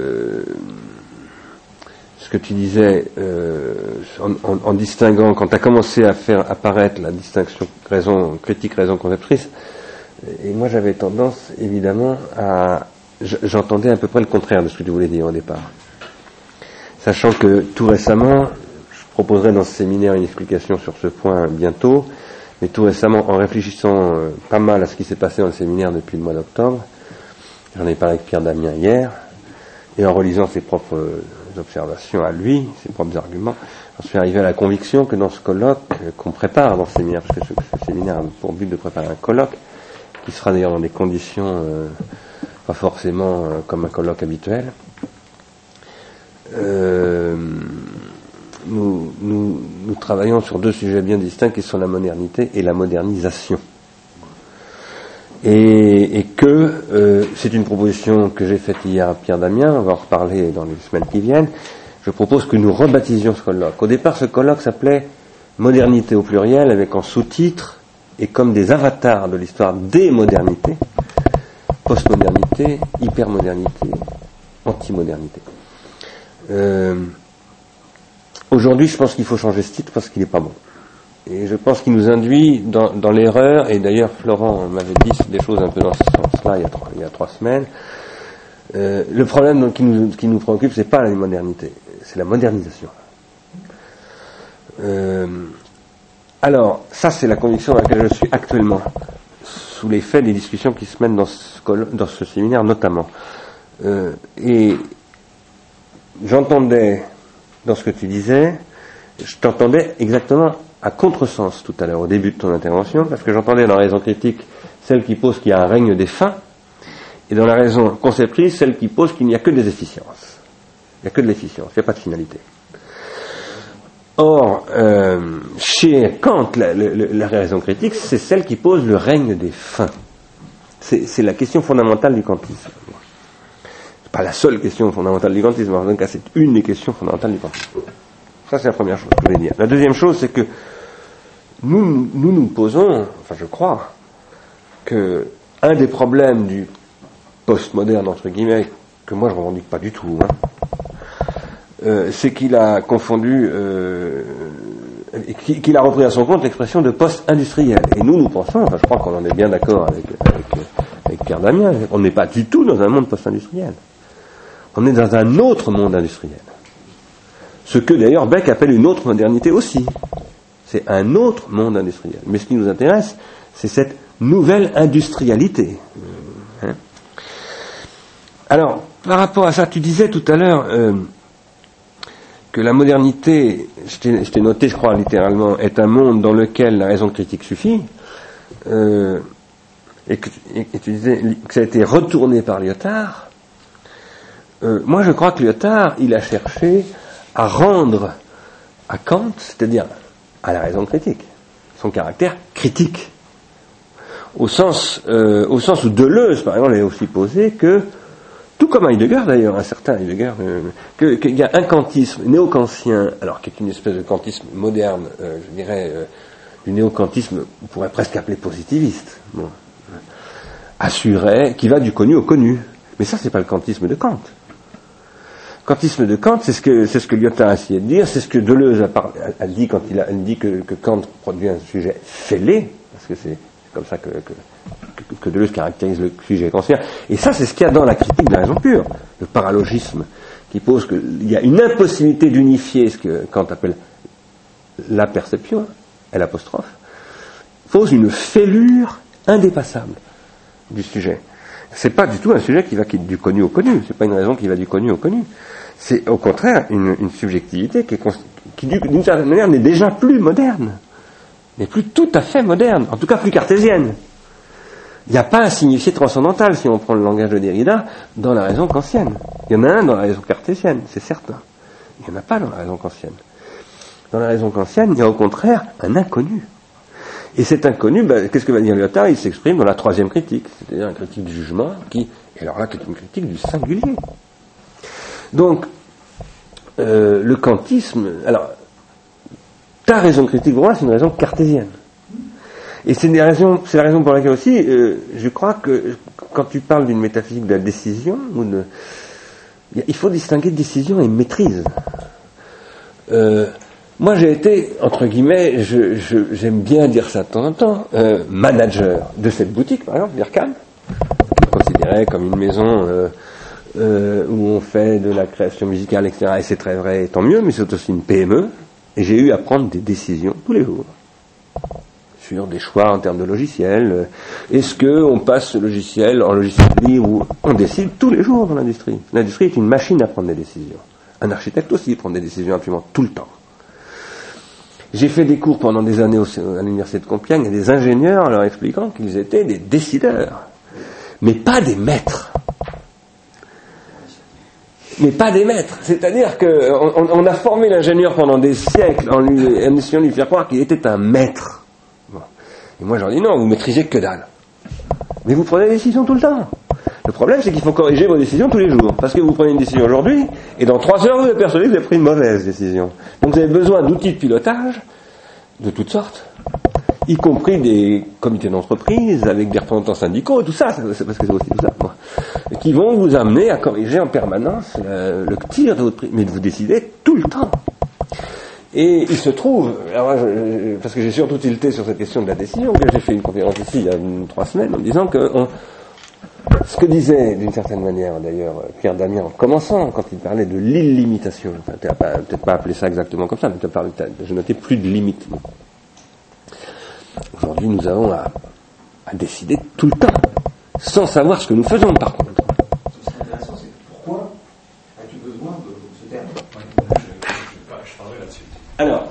ce que tu disais en distinguant, quand tu as commencé à faire apparaître la distinction raison critique, raison conceptrice, et moi j'avais tendance, évidemment, j'entendais à peu près le contraire de ce que tu voulais dire au départ. Sachant que tout récemment, je proposerai dans ce séminaire une explication sur ce point bientôt, mais tout récemment, en réfléchissant pas mal à ce qui s'est passé dans le séminaire depuis le mois d'octobre, j'en ai parlé avec Pierre Damien hier, et en relisant ses propres observations à lui, ses propres arguments, j'en suis arrivé à la conviction que dans ce colloque qu'on prépare dans ce séminaire, parce que ce séminaire a pour but de préparer un colloque, qui sera d'ailleurs dans des conditions pas forcément comme un colloque habituel, nous travaillons sur 2 sujets bien distincts qui sont la modernité et la modernisation. Et que c'est une proposition que j'ai faite hier à Pierre Damien, on va en reparler dans les semaines qui viennent. Je propose que nous rebaptisions ce colloque. Au départ, ce colloque s'appelait Modernité au pluriel, avec en sous-titre et comme des avatars de l'histoire des modernités, postmodernité, hypermodernité, antimodernité. Aujourd'hui, je pense qu'il faut changer ce titre parce qu'il n'est pas bon. Et je pense qu'il nous induit dans l'erreur, et d'ailleurs Florent m'avait dit des choses un peu dans ce sens-là il y a 3 semaines. Le problème donc, qui nous préoccupe, c'est pas la modernité, c'est la modernisation. Alors, ça c'est la conviction dans laquelle je suis actuellement, sous l'effet des discussions qui se mènent dans ce séminaire notamment. Et j'entendais, dans ce que tu disais, je t'entendais exactement à contresens tout à l'heure, au début de ton intervention, parce que j'entendais dans la raison critique celle qui pose qu'il y a un règne des fins, et dans la raison conceptrice celle qui pose qu'il n'y a que des efficiences. Il n'y a que de l'efficience, il n'y a pas de finalité. Or, chez Kant, la raison critique, c'est celle qui pose le règne des fins. C'est la question fondamentale du kantisme. C'est pas la seule question fondamentale du kantisme, en tout cas c'est une des questions fondamentales du kantisme. Ça, c'est la première chose que je voulais dire. La deuxième chose, c'est que nous posons, enfin je crois, que un des problèmes du postmoderne, entre guillemets, que moi je ne revendique pas du tout, c'est qu'il a confondu qu'il a repris à son compte l'expression de post-industriel. Et nous pensons, enfin je crois qu'on en est bien d'accord avec Pierre Damien, on n'est pas du tout dans un monde post-industriel. On est dans un autre monde industriel. Ce que d'ailleurs Beck appelle une autre modernité aussi. C'est un autre monde industriel. Mais ce qui nous intéresse, c'est cette nouvelle industrialité. Hein? Alors, par rapport à ça, tu disais tout à l'heure que la modernité, je t'ai noté, je crois littéralement, est un monde dans lequel la raison critique suffit, et tu disais que ça a été retourné par Lyotard. Moi, je crois que Lyotard, il a cherché à rendre à Kant, c'est-à-dire à la raison critique, son caractère critique. Au sens où Deleuze, par exemple, a aussi posé que, tout comme Heidegger d'ailleurs, un certain Heidegger, qu'il y a un kantisme néo-kantien, alors qui est une espèce de kantisme moderne, je dirais, du néo-kantisme, on pourrait presque appeler positiviste, bon, assuré, qui va du connu au connu. Mais ça, c'est pas le kantisme de Kant. Le kantisme de Kant, c'est ce que Lyotard a essayé de dire, c'est ce que Deleuze a dit quand il dit que Kant produit un sujet fêlé, parce que c'est comme ça que Deleuze caractérise le sujet kantien. Et ça, c'est ce qu'il y a dans la critique de la raison pure, le paralogisme, qui pose qu'il y a une impossibilité d'unifier ce que Kant appelle la perception, L', pose une fêlure indépassable du sujet. C'est pas du tout un sujet qui va du connu au connu, c'est pas une raison qui va du connu au connu. C'est au contraire une subjectivité qui d'une certaine manière n'est déjà plus moderne, n'est plus tout à fait moderne, en tout cas plus cartésienne. Il n'y a pas un signifié transcendantal, si on prend le langage de Derrida, dans la raison kantienne. Il y en a un dans la raison cartésienne, c'est certain. Il n'y en a pas dans la raison kantienne. Dans la raison kantienne, il y a au contraire un inconnu. Et cet inconnu, qu'est-ce que va dire Lyotard? Il s'exprime dans la troisième critique, c'est-à-dire une critique du jugement, qui est une critique du singulier. Donc, le kantisme, alors, ta raison critique, pour moi, c'est une raison cartésienne. Et c'est la raison pour laquelle aussi, je crois que quand tu parles d'une métaphysique de la décision, il faut distinguer décision et maîtrise. Moi, j'ai été, entre guillemets, j'aime bien dire ça de temps en temps, manager de cette boutique, par exemple, Birkan, considérée comme une maison où on fait de la création musicale, etc. Et c'est très vrai, et tant mieux, mais c'est aussi une PME. Et j'ai eu à prendre des décisions tous les jours sur des choix en termes de logiciels. Est-ce qu'on passe ce logiciel en logiciel libre ou on décide tous les jours dans l'industrie. L'industrie est une machine à prendre des décisions. Un architecte aussi prend des décisions absolument tout le temps. J'ai fait des cours pendant des années à l'université de Compiègne à des ingénieurs en leur expliquant qu'ils étaient des décideurs, mais pas des maîtres. Mais pas des maîtres. C'est-à-dire qu'on a formé l'ingénieur pendant des siècles en essayant de lui faire croire qu'il était un maître. Bon. Et moi, j'en dis non, vous maîtrisez que dalle. Mais vous prenez des décisions tout le temps. Le problème, c'est qu'il faut corriger vos décisions tous les jours. Parce que vous prenez une décision aujourd'hui, et dans 3 heures, vous êtes persuadé que vous avez pris une mauvaise décision. Donc vous avez besoin d'outils de pilotage, de toutes sortes, y compris des comités d'entreprise, avec des représentants syndicaux, tout ça, c'est parce que c'est aussi tout ça, quoi, qui vont vous amener à corriger en permanence le tir de votre prix. Mais vous décidez tout le temps. Et il se trouve, alors parce que j'ai surtout tilté sur cette question de la décision, que j'ai fait une conférence ici il y a 3 semaines en disant que ce que disait d'une certaine manière d'ailleurs Pierre Damien en commençant, quand il parlait de l'illimitation, enfin, tu n'as peut-être pas appelé ça exactement comme ça, mais je notais plus de limites. Aujourd'hui, nous avons à décider tout le temps, sans savoir ce que nous faisons par contre. Ce qui est intéressant, c'est pourquoi as-tu besoin de ce terme? Je parlerai là-dessus. Alors,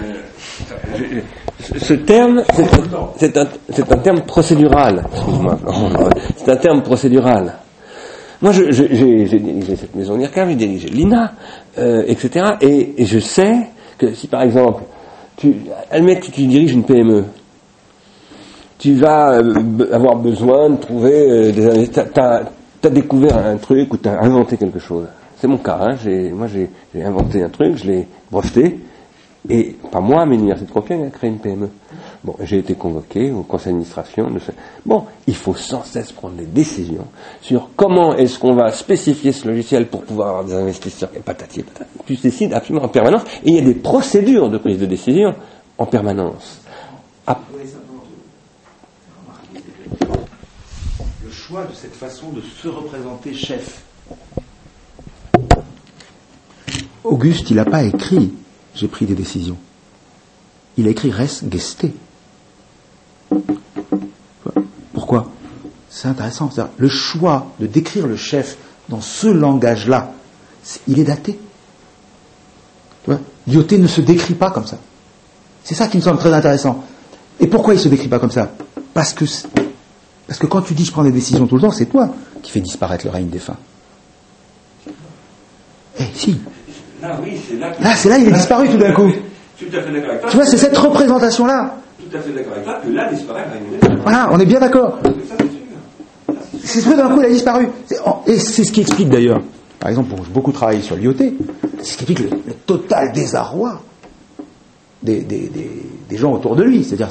ce terme, c'est un terme procédural. Excuse-moi. C'est un terme procédural. Moi, j'ai dirigé cette maison d'IRCAM, j'ai dirigé l'INA, etc. Et je sais que si, par exemple, admets que tu diriges une PME, tu vas avoir besoin de trouver t'as découvert un truc ou t'as inventé quelque chose. C'est mon cas, hein. J'ai inventé un truc, je l'ai breveté, et pas moi, mais l'université de Compiègne a créé une PME. Bon, j'ai été convoqué au conseil d'administration. Bon, il faut sans cesse prendre des décisions sur comment est-ce qu'on va spécifier ce logiciel pour pouvoir avoir des investisseurs et patati et patata. Tu décides absolument en permanence et il y a des procédures de prise de décision en permanence. Le choix de cette façon de se représenter chef. Auguste, il n'a pas écrit « j'ai pris des décisions ». Il a écrit « res geste ». Pourquoi ? C'est intéressant. C'est-à-dire, le choix de décrire le chef dans ce langage-là, il est daté. Lyautey ne se décrit pas comme ça. C'est ça qui me semble très intéressant. Et pourquoi il ne se décrit pas comme ça ? Parce que quand tu dis je prends des décisions tout le temps, c'est toi qui fais disparaître le règne des fins. Si. Là, oui, c'est là. C'est là, il est disparu tout d'un coup. Tout à fait d'accord avec toi. Tu vois, c'est cette représentation-là. Tout à fait d'accord avec toi que là disparaît le règne des fins. Voilà, on est bien d'accord. C'est tout d'un coup, il a disparu. Et c'est ce qui explique d'ailleurs, par exemple, pour beaucoup travailler sur Lyautey, c'est ce qui explique le total désarroi des gens autour de lui. C'est-à-dire,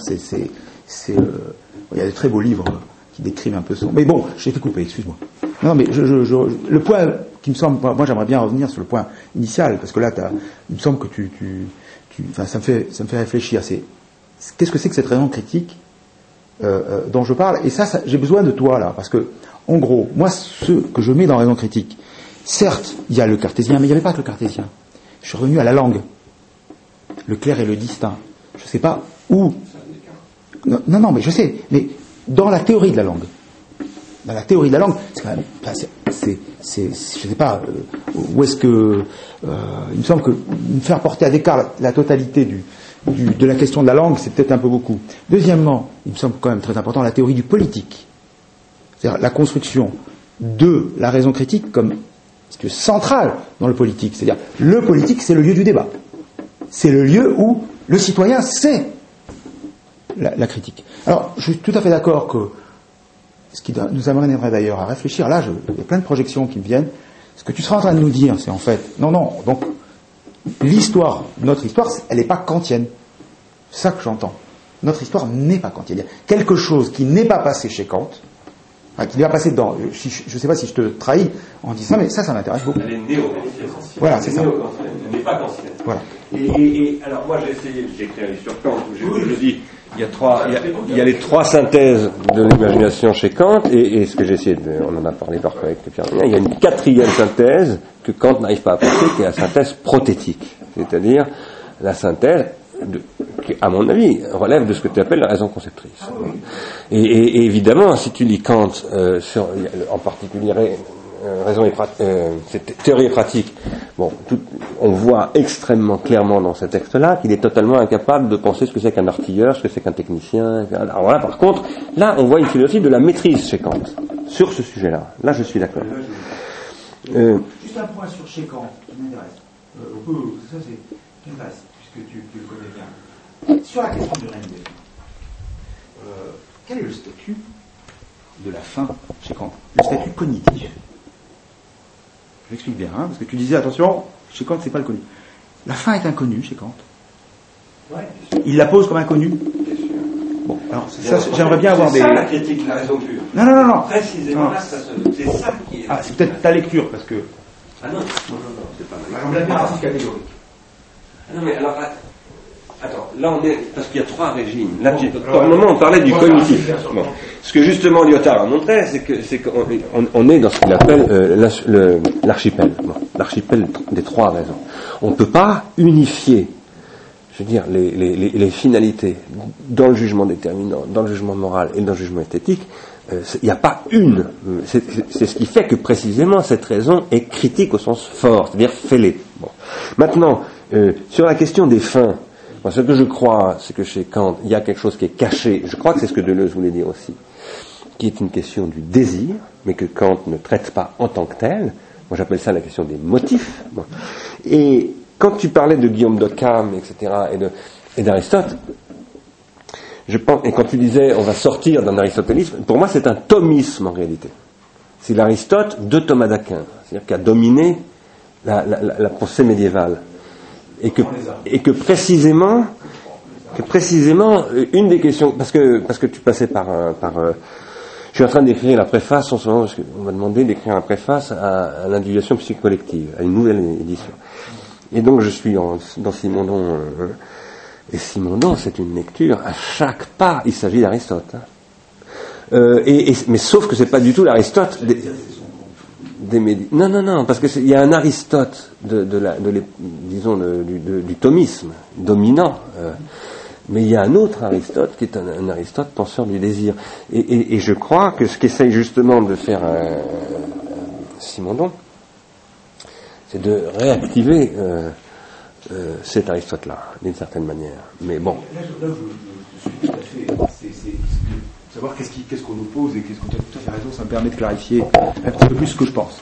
il y a de très beaux livres qui décrivent un peu son... Mais bon, j'ai été coupé, excuse-moi. Non, mais le point qui me semble... Moi, j'aimerais bien revenir sur le point initial, parce que là, il me semble que enfin, ça me fait réfléchir. Qu'est-ce que c'est que cette raison critique dont je parle ? Et ça, j'ai besoin de toi, là, parce que, en gros, moi, ce que je mets dans raison critique, certes, il y a le cartésien, mais il n'y avait pas que le cartésien. Je suis revenu à la langue. Le clair et le distinct. Je ne sais pas où... Non, mais je sais. Mais dans la théorie de la langue. Dans la théorie de la langue, c'est quand même... je ne sais pas, où est-ce que... il me semble que me faire porter à Descartes la totalité de la question de la langue, c'est peut-être un peu beaucoup. Deuxièmement, il me semble quand même très important la théorie du politique. C'est-à-dire la construction de la raison critique comme centrale dans le politique. C'est-à-dire, le politique, c'est le lieu du débat. C'est le lieu où le citoyen sait la critique. Alors, je suis tout à fait d'accord que ce qui nous amènerait d'ailleurs à réfléchir, là, il y a plein de projections qui me viennent. Ce que tu seras en train de nous dire, c'est en fait, non, donc, notre histoire, elle n'est pas kantienne. C'est ça que j'entends. Notre histoire n'est pas kantienne. Il y a quelque chose qui n'est pas passé chez Kant, qui n'est pas passé dans... Je ne sais pas si je te trahis en disant ça, mais ça m'intéresse beaucoup. Elle est néo-kantienne. Voilà, c'est ça. Elle n'est pas kantienne. Voilà. Et alors moi j'ai essayé, j'ai écrit un livre sur Kant où je dis il y a les trois synthèses de l'imagination chez Kant et ce que j'ai essayé on en a parlé parfois avec Pierre, il y a une quatrième synthèse que Kant n'arrive pas à apporter, qui est la synthèse prothétique, c'est-à-dire la synthèse qui, à mon avis, relève de ce que tu appelles la raison conceptrice. Et évidemment, si tu lis Kant en particulier raison et théorie et pratique, on voit extrêmement clairement dans ce texte-là qu'il est totalement incapable de penser ce que c'est qu'un artilleur, ce que c'est qu'un technicien. Alors voilà, par contre, là, on voit une philosophie de la maîtrise chez Kant sur ce sujet-là. Là, je suis d'accord. Juste un point sur chez Kant qui m'intéresse. Ça, c'est m'intéresse, puisque tu le connais bien. Sur la question du règne des fins, quel est le statut de la fin chez Kant ? Le statut cognitif. Je m'explique bien, parce que tu disais, attention, chez Kant, c'est pas le connu. La fin est inconnue chez Kant. Ouais, il la pose comme inconnue. Bien sûr. Bon, alors, ça, j'aimerais bien avoir des... C'est ça la critique de la raison pure. Non. Précisément, là, c'est ça qui est... c'est peut-être ta lecture, parce que... Ah non, c'est pas mal. J'aimerais bien avoir catégorique. Ah non, mais alors, attends, là on est... Parce qu'il y a trois régimes. Là, pour le moment, on parlait du cognitif. Bon. Ce que justement Lyotard a montré, c'est qu'on est dans ce qu'il appelle l'archipel. Bon, l'archipel des trois raisons. On ne peut pas unifier, je veux dire, les finalités dans le jugement déterminant, dans le jugement moral et dans le jugement esthétique. Il n'y a pas une. C'est ce qui fait que précisément cette raison est critique au sens fort, c'est-à-dire fêlée. Bon. Maintenant, sur la question des fins, moi, ce que je crois, c'est que chez Kant, il y a quelque chose qui est caché. Je crois que c'est ce que Deleuze voulait dire aussi, qui est une question du désir, mais que Kant ne traite pas en tant que tel. Moi, j'appelle ça la question des motifs. Bon. Et quand tu parlais de Guillaume d'Occam, etc., et d'Aristote, je pense, et quand tu disais on va sortir d'un aristotélisme, pour moi c'est un thomisme en réalité. C'est l'Aristote de Thomas d'Aquin, c'est-à-dire qui a dominé la pensée médiévale. Et que précisément, que précisément une des questions, parce que tu passais par je suis en train d'écrire la préface en ce moment, parce qu'on m'a demandé d'écrire la préface à l'individuation psychocollective, à une nouvelle édition. Et donc je suis dans Simondon, et Simondon, c'est une lecture, à chaque pas, il s'agit d'Aristote. Mais sauf que c'est pas du tout l'Aristote non, parce que il y a un Aristote disons du thomisme dominant, mais il y a un autre Aristote qui est un Aristote penseur du désir. Et je crois que ce qu'essaye justement de faire Simondon, c'est de réactiver cet Aristote-là, d'une certaine manière. Mais bon. Là, je suis tout à fait. C'est savoir qu'est-ce qu'on nous pose et qu'est-ce qu'on a tout à fait raison, ça me permet de clarifier un petit peu plus ce que je pense.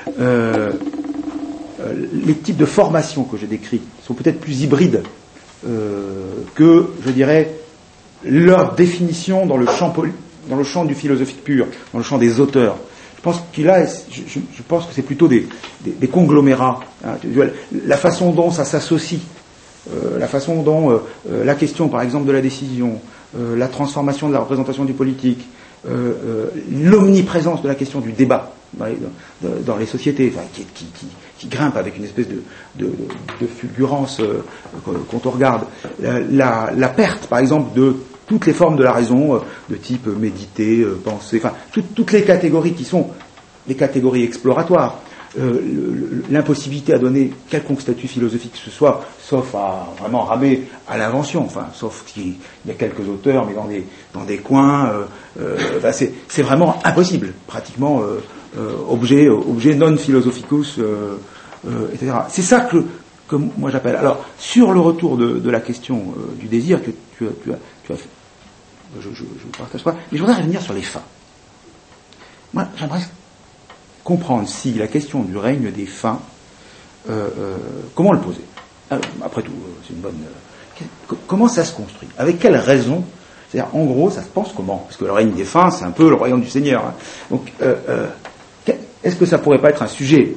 Les types de formations que j'ai décrits sont peut-être plus hybrides que, je dirais, leur définition dans le champ du philosophique pur, dans le champ des auteurs. Je pense je pense que c'est plutôt des conglomérats. Hein. La façon dont ça s'associe, la façon dont la question, par exemple, de la décision, la transformation de la représentation du politique, l'omniprésence de la question du débat dans les sociétés, enfin, qui grimpe avec une espèce de fulgurance quand on regarde. La perte, par exemple, de toutes les formes de la raison, de type méditer, penser, enfin, toutes les catégories qui sont les catégories exploratoires, l'impossibilité à donner quelconque statut philosophique que ce soit, sauf à vraiment ramer à l'invention, enfin, sauf qu'il y a quelques auteurs, mais dans des coins, c'est vraiment impossible, pratiquement, objet non philosophicus, etc. C'est ça que moi j'appelle. Alors, sur le retour de la question du désir que tu as fait, je ne partage pas, mais je voudrais revenir sur les fins. Moi, j'aimerais comprendre si la question du règne des fins, comment le poser. Après tout, c'est une bonne. Comment ça se construit? Avec quelle raison? C'est-à-dire, en gros, ça se pense comment? Parce que le règne des fins, c'est un peu le royaume du Seigneur. Hein. Donc, est-ce que ça pourrait pas être un sujet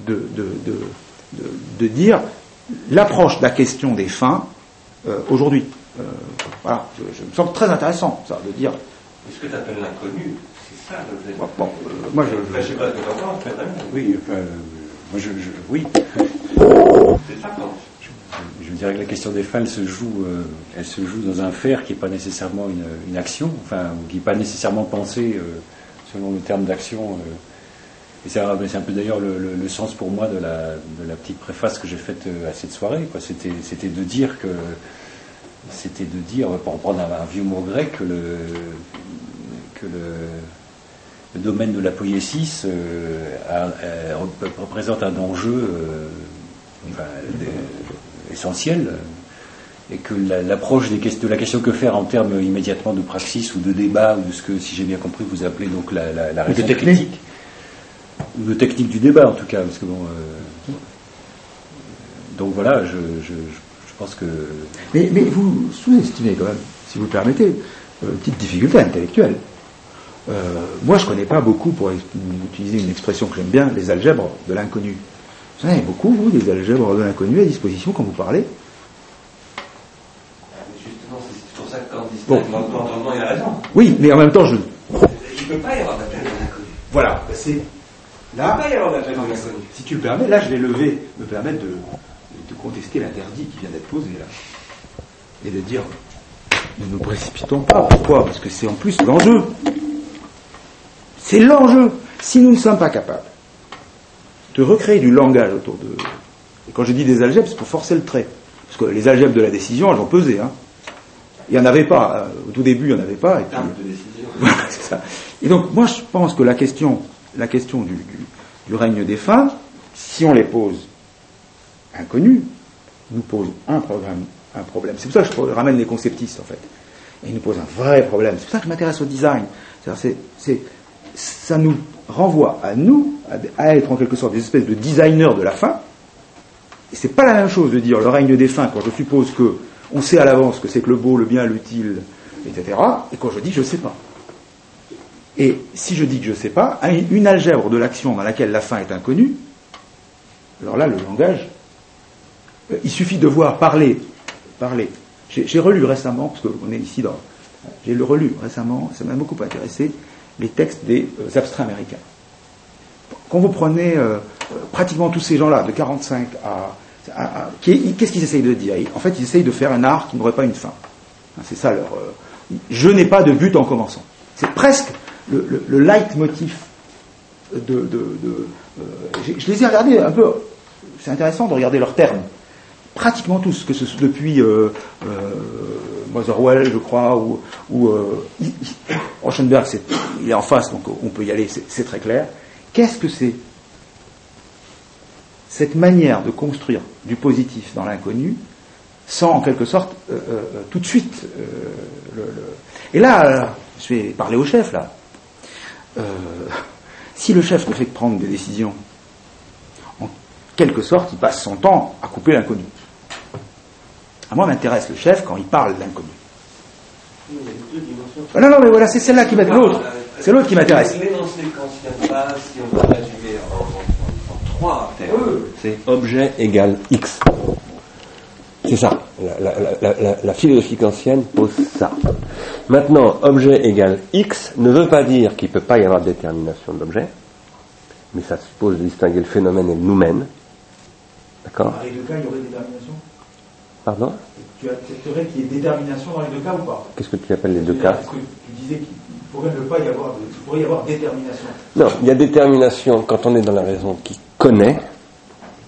de dire l'approche de la question des fins aujourd'hui? Voilà, je me sens très intéressant, ça, de dire. Est-ce que tu appelles l'inconnu? C'est ça le fait. Moi, je sais pas ce que tu entends, oui, moi, oui. C'est ça, quand je dirais que la question des fins, elle se joue dans un faire qui n'est pas nécessairement une action, enfin, qui n'est pas nécessairement pensé selon le terme d'action. Et c'est un peu d'ailleurs le sens pour moi de la petite préface que j'ai faite à cette soirée, quoi. C'était de dire, pour reprendre un vieux mot grec, que le domaine de la poiesis représente un enjeu essentiel, et que l'approche de la question que faire en termes immédiatement de praxis ou de débat, ou de ce que, si j'ai bien compris, vous appelez donc la raison critique, ou de technique du débat en tout cas, parce que bon, donc voilà, je pense que. Mais vous sous-estimez quand même, si vous le permettez, une petite difficulté intellectuelle. Moi, je ne connais pas beaucoup, pour utiliser une expression que j'aime bien, les algèbres de l'inconnu. Vous en avez beaucoup, vous, des algèbres de l'inconnu à disposition quand vous parlez? Justement, c'est pour ça que quand on dit l'entendement, il a raison. Oui, mais en même temps, il ne peut pas y avoir d'algèbre de l'inconnu. Voilà, c'est. Là, Il ne peut pas y avoir d'algèbre de l'inconnu. Si tu le permets, là, je vais me permettre de contester l'interdit qui vient d'être posé, là. Et de dire, ne nous précipitons pas. Pourquoi? Parce que c'est en plus l'enjeu. C'est l'enjeu. Si nous ne sommes pas capables de recréer du langage autour de... Et quand je dis des algèbres, c'est pour forcer le trait. Parce que les algèbres de la décision, elles ont pesé. Hein. Il n'y en avait pas. Au tout début, il n'y en avait pas. Et puis... de décision. Voilà, c'est ça. Et donc, moi, je pense que la question du règne des fins, si on les pose inconnues, nous pose un problème. C'est pour ça que je ramène les conceptistes, en fait. Et ils nous posent un vrai problème. C'est pour ça que je m'intéresse au design. Ça nous renvoie à nous, à être en quelque sorte des espèces de designers de la fin. Et c'est pas la même chose de dire le règne des fins quand je suppose que on sait à l'avance que c'est que le beau, le bien, l'utile, etc. Et quand je dis je sais pas. Et si je dis que je sais pas, une algèbre de l'action dans laquelle la fin est inconnue, alors là le langage, il suffit de voir parler J'ai relu récemment, parce qu'on est ici j'ai relu récemment, ça m'a beaucoup intéressé, les textes des abstraits américains. Quand vous prenez pratiquement tous ces gens-là, de 45 qu'est-ce qu'ils essayent de dire? En fait, ils essayent de faire un art qui n'aurait pas une fin. C'est ça leur... je n'ai pas de but en commençant. C'est presque le leitmotiv je les ai regardés un peu... C'est intéressant de regarder leurs termes. Pratiquement tous, que ce soit depuis Motherwell, je crois, ou Rauschenberg, il est en face, donc on peut y aller, c'est très clair. Qu'est-ce que c'est cette manière de construire du positif dans l'inconnu, sans en quelque sorte tout de suite Et là, je vais parler au chef, là. Si le chef ne fait que prendre des décisions, en quelque sorte, il passe son temps à couper l'inconnu. À moi m'intéresse le chef quand il parle de l'inconnu. Il y a deux dimensions. Non, mais voilà, c'est celle-là qui m'intéresse. L'autre, c'est l'autre qui m'intéresse. L'énoncé kantien base, si on va résumer en trois termes, c'est objet égale X. C'est ça. La philosophie kantienne pose ça. Maintenant, objet égale X ne veut pas dire qu'il ne peut pas y avoir de détermination de l'objet, mais ça suppose de distinguer le phénomène et le noumen. D'accord ? Dans les deux cas, il y aurait détermination ? Pardon ? Tu accepterais qu'il y ait détermination dans les deux cas ou pas ? Qu'est-ce que tu appelles les deux cas ? Est-ce que tu disais qu'il pourrait ne pas y avoir, pourrait y avoir détermination ? Non, il y a détermination quand on est dans la raison qui connaît, d'accord ?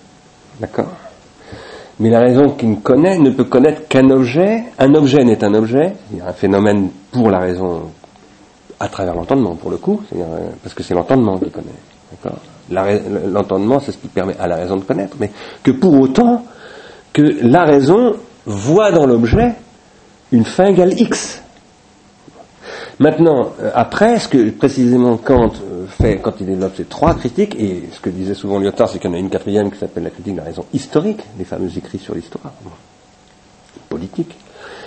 Mais la raison qui ne connaît ne peut connaître qu'un objet. Un objet n'est un objet, il y a un phénomène pour la raison à travers l'entendement, pour le coup, parce que c'est l'entendement qui connaît, d'accord ? L'entendement, c'est ce qui permet à la raison de connaître, mais que pour autant que la raison voit dans l'objet une fin égale X. Maintenant, après, ce que précisément Kant fait quand il développe ces trois critiques, et ce que disait souvent Lyotard, c'est qu'il y en a une quatrième qui s'appelle la critique de la raison historique, les fameux écrits sur l'histoire politique,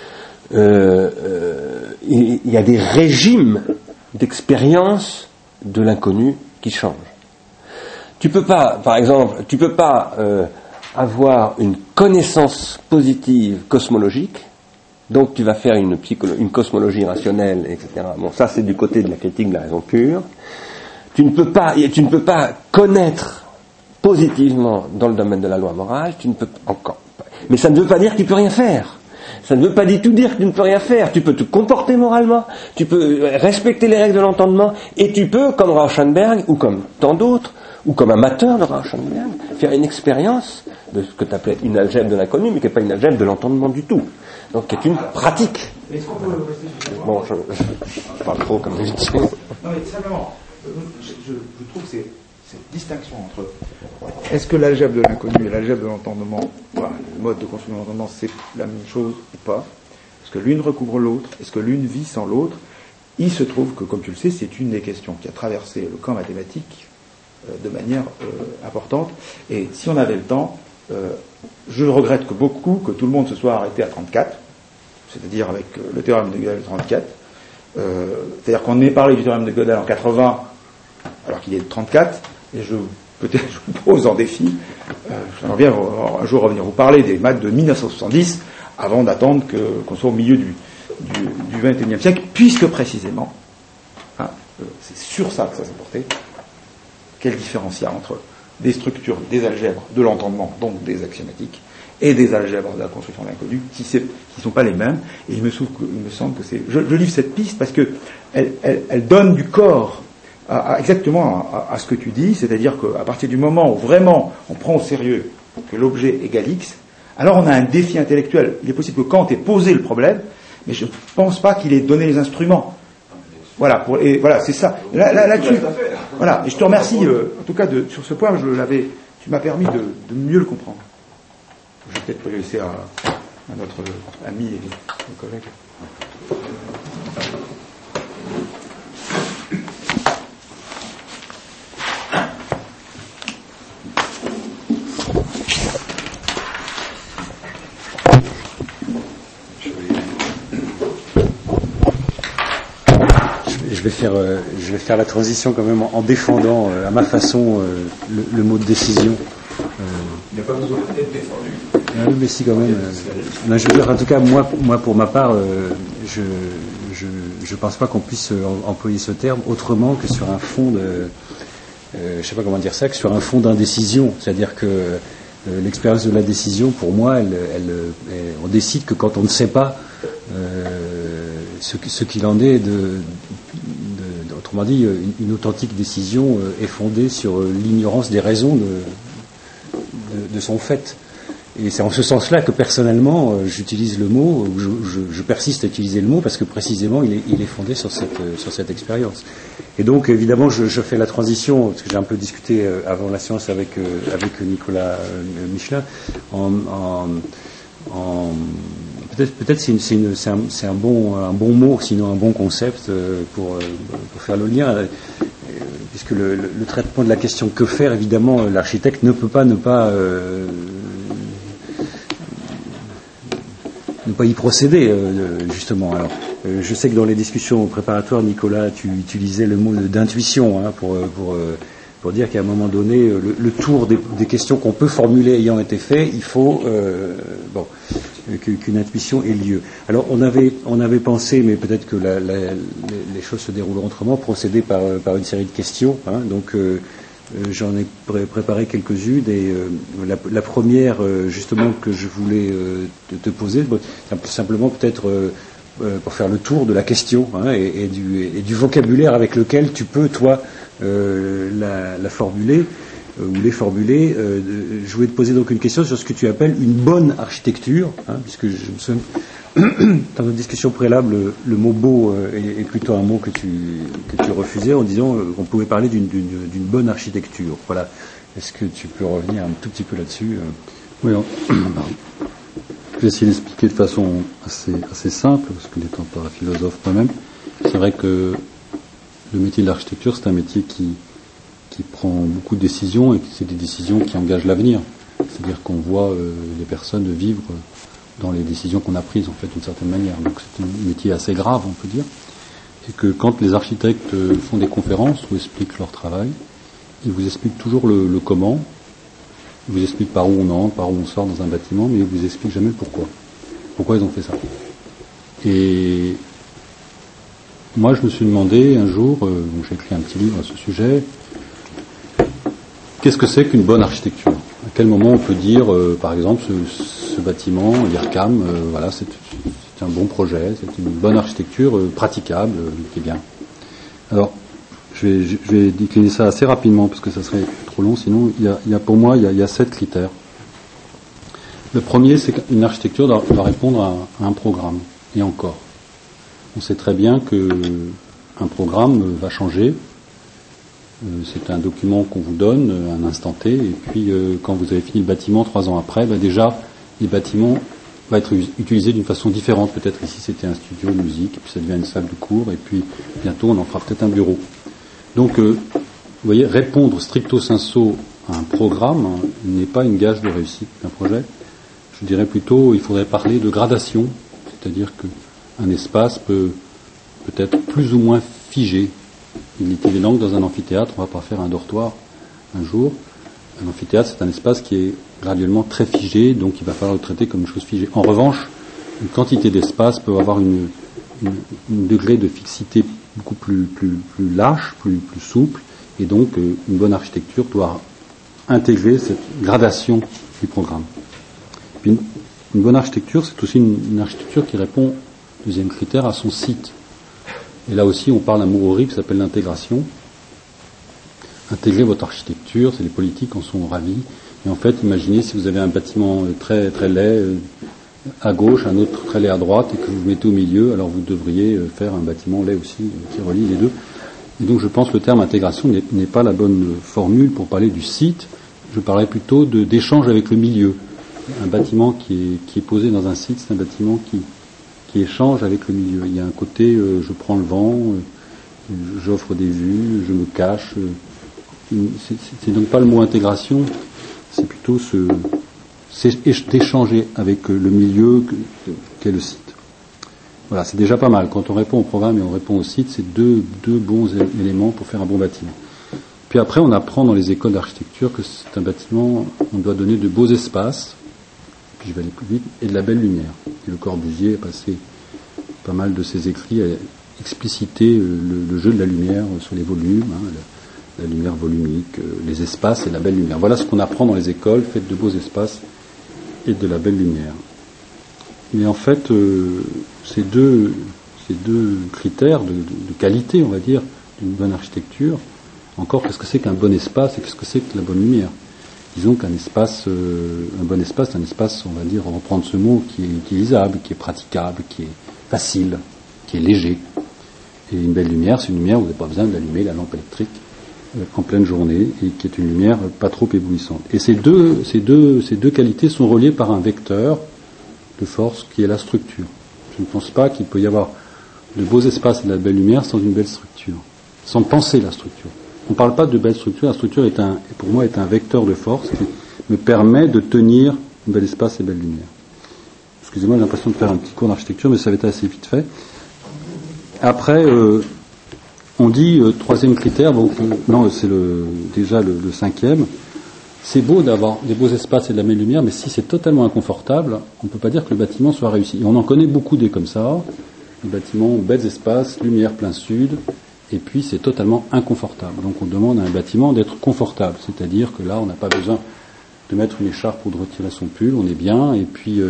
il y a des régimes d'expérience de l'inconnu qui changent. Tu peux pas, par exemple, avoir une connaissance positive cosmologique, donc tu vas faire une cosmologie rationnelle, etc. Bon, ça c'est du côté de la critique de la raison pure. Tu ne peux pas connaître positivement dans le domaine de la loi morale, tu ne peux encore pas. Mais ça ne veut pas dire que tu peux rien faire. Ça ne veut pas du tout dire que tu ne peux rien faire. Tu peux te comporter moralement, tu peux respecter les règles de l'entendement, et tu peux, comme Rauschenberg, ou comme tant d'autres, ou comme amateur de Rauschenberg, faire une expérience de ce que tu appelais une algèbre de l'inconnu, mais qui n'est pas une algèbre de l'entendement du tout. Donc, qui est une pratique. Est-ce qu'on peut rester sur ce point ? Bon, je parle trop comme je Non, mais simplement, je trouve que cette distinction entre est-ce que l'algèbre de l'inconnu et l'algèbre de l'entendement, voilà, le mode de construction de l'entendement, c'est la même chose ou pas ? Est-ce que l'une recouvre l'autre ? Est-ce que l'une vit sans l'autre ? Il se trouve que, comme tu le sais, c'est une des questions qui a traversé le camp mathématique de manière importante. Et si on avait le temps, je regrette que tout le monde se soit arrêté à 34, c'est-à-dire avec le théorème de Gödel 34. C'est-à-dire qu'on ait parlé du théorème de Gödel en 80, alors qu'il est de 34, et je vous pose en défi, j'aimerais bien un jour revenir vous parler des maths de 1970, avant d'attendre qu'on soit au milieu du XXIe siècle, puisque précisément, c'est sur ça que ça s'est porté. Quelle différence il y a entre des structures, des algèbres de l'entendement, donc des axiomatiques, et des algèbres de la construction de l'inconnu, qui ne sont pas les mêmes. Et il me semble que c'est... Je livre cette piste parce que elle donne du corps exactement à ce que tu dis, c'est-à-dire qu'à partir du moment où vraiment on prend au sérieux que l'objet égale X, alors on a un défi intellectuel. Il est possible que Kant ait posé le problème, mais je ne pense pas qu'il ait donné les instruments. Voilà, voilà, c'est ça. Là-dessus, voilà. Et je te remercie, en tout cas, sur ce point, tu m'as permis de mieux le comprendre. Je vais peut-être le laisser à notre ami et collègue. Je vais faire la transition quand même en défendant à ma façon le mot de décision. Il n'y a pas besoin d'être défendu. Oui, mais si quand même. Je veux dire, en tout cas, moi pour ma part, je pense pas qu'on puisse employer ce terme autrement que sur un fond de, je sais pas comment dire ça, que sur un fond d'indécision. C'est-à-dire que l'expérience de la décision, pour moi, on décide que quand on ne sait pas ce qu'il en est autrement dit, une authentique décision est fondée sur l'ignorance des raisons de son fait. Et c'est en ce sens-là que personnellement, j'utilise le mot, je persiste à utiliser le mot parce que précisément il est fondé sur cette expérience. Et donc évidemment, je fais la transition parce que j'ai un peu discuté avant la séance avec Nicolas Michelin. Peut-être c'est un bon mot, sinon un bon concept pour faire le lien. Puisque le traitement de la question que faire, évidemment, l'architecte ne peut pas ne pas y procéder, justement. Alors, je sais que dans les discussions préparatoires, Nicolas, tu utilisais le mot d'intuition pour dire qu'à un moment donné, le tour des questions qu'on peut formuler ayant été fait, il faut qu'une intuition ait lieu. Alors, on avait pensé, mais peut-être que les choses se dérouleront autrement, procéder par une série de questions. Donc, j'en ai préparé quelques-unes et la première justement que je voulais te poser, simplement peut-être pour faire le tour de la question et du vocabulaire avec lequel tu peux toi la formuler ou les formuler. Je voulais te poser donc une question sur ce que tu appelles une bonne architecture, puisque je me souviens dans notre discussion préalable, le mot beau est plutôt un mot que tu refusais en disant qu'on pouvait parler d'une bonne architecture. Voilà. Est-ce que tu peux revenir un tout petit peu là-dessus Oui. Je vais essayer d'expliquer de façon assez simple, parce que n'étant pas philosophe moi-même, c'est vrai que le métier de l'architecture, c'est un métier qui prend beaucoup de décisions et c'est des décisions qui engagent l'avenir. C'est-à-dire qu'on voit les personnes vivre dans les décisions qu'on a prises, en fait, d'une certaine manière. Donc c'est un métier assez grave, on peut dire. Et que quand les architectes font des conférences ou expliquent leur travail, ils vous expliquent toujours le comment, ils vous expliquent par où on entre, par où on sort dans un bâtiment, mais ils vous expliquent jamais le pourquoi. Pourquoi ils ont fait ça. Et moi, je me suis demandé un jour, j'ai écrit un petit livre à ce sujet, qu'est-ce que c'est qu'une bonne architecture ? À quel moment on peut dire, par exemple, ce bâtiment, l'IRCAM, voilà, c'est un bon projet, c'est une bonne architecture praticable, qui est bien. Alors, je vais décliner ça assez rapidement parce que ça serait trop long. Sinon, pour moi, il y a 7 critères. Le premier, c'est qu'une architecture doit répondre à un programme. Et encore, on sait très bien que un programme va changer. C'est un document qu'on vous donne à un instant T, et puis quand vous avez fini le bâtiment 3 ans après, déjà les bâtiments vont être utilisés d'une façon différente. Peut-être ici c'était un studio de musique, et puis ça devient une salle de cours, et puis bientôt on en fera peut-être un bureau. Donc vous voyez, répondre stricto sensu à un programme n'est pas une gage de réussite d'un projet. Je dirais plutôt, il faudrait parler de gradation, c'est-à-dire qu'un espace peut être plus ou moins figé. Il est évident que dans un amphithéâtre, on ne va pas faire un dortoir un jour. Un amphithéâtre, c'est un espace qui est graduellement très figé, donc il va falloir le traiter comme une chose figée. En revanche, une quantité d'espace peut avoir un degré de fixité beaucoup plus lâche, plus souple, et donc une bonne architecture doit intégrer cette gradation du programme. Puis une bonne architecture, c'est aussi une architecture qui répond, deuxième critère, à son site. Et là aussi, on parle d'un mot horrible qui s'appelle l'intégration. Intégrer votre architecture, c'est les politiques en sont ravis. Et en fait, imaginez si vous avez un bâtiment très très laid à gauche, un autre très laid à droite, et que vous mettez au milieu, alors vous devriez faire un bâtiment laid aussi qui relie les deux. Et donc, je pense que le terme intégration n'est pas la bonne formule pour parler du site. Je parlerais plutôt d'échange avec le milieu. Un bâtiment qui est posé dans un site, c'est un bâtiment qui échange avec le milieu. Il y a un côté, je prends le vent, j'offre des vues, je me cache. C'est donc pas le mot intégration, c'est plutôt d'échanger avec le milieu qu'est le site. Voilà, c'est déjà pas mal. Quand on répond au programme et on répond au site, c'est deux bons éléments pour faire un bon bâtiment. Puis après, on apprend dans les écoles d'architecture que c'est un bâtiment, on doit donner de beaux espaces, puis je vais aller plus vite, et de la belle lumière. Et le Corbusier a passé pas mal de ses écrits à expliciter le jeu de la lumière sur les volumes, la lumière volumique, les espaces et la belle lumière. Voilà ce qu'on apprend dans les écoles, faites de beaux espaces et de la belle lumière. Mais en fait, ces deux critères de qualité, on va dire, d'une bonne architecture, encore, qu'est-ce que c'est qu'un bon espace et qu'est-ce que c'est que la bonne lumière? Disons qu'un espace, un bon espace, c'est un espace, on va dire, on va reprendre ce mot, qui est utilisable, qui est praticable, qui est facile, qui est léger. Et une belle lumière, c'est une lumière où vous n'avez pas besoin d'allumer la lampe électrique en pleine journée et qui est une lumière pas trop éblouissante. Et ces deux qualités sont reliées par un vecteur de force qui est la structure. Je ne pense pas qu'il peut y avoir de beaux espaces et de la belle lumière sans une belle structure, sans penser la structure. On ne parle pas de belle structure, la structure pour moi est un vecteur de force qui me permet de tenir un bel espace et belle lumière. Excusez-moi, j'ai l'impression de faire un petit cours d'architecture, mais ça va être assez vite fait. Après, on dit troisième critère, non, c'est déjà le cinquième. C'est beau d'avoir des beaux espaces et de la belle lumière, mais si c'est totalement inconfortable, on ne peut pas dire que le bâtiment soit réussi. Et on en connaît beaucoup des comme ça. Les bâtiments, belles espaces, lumière plein sud, et puis c'est totalement inconfortable. Donc on demande à un bâtiment d'être confortable, c'est-à-dire que là on n'a pas besoin de mettre une écharpe ou de retirer son pull, on est bien, et puis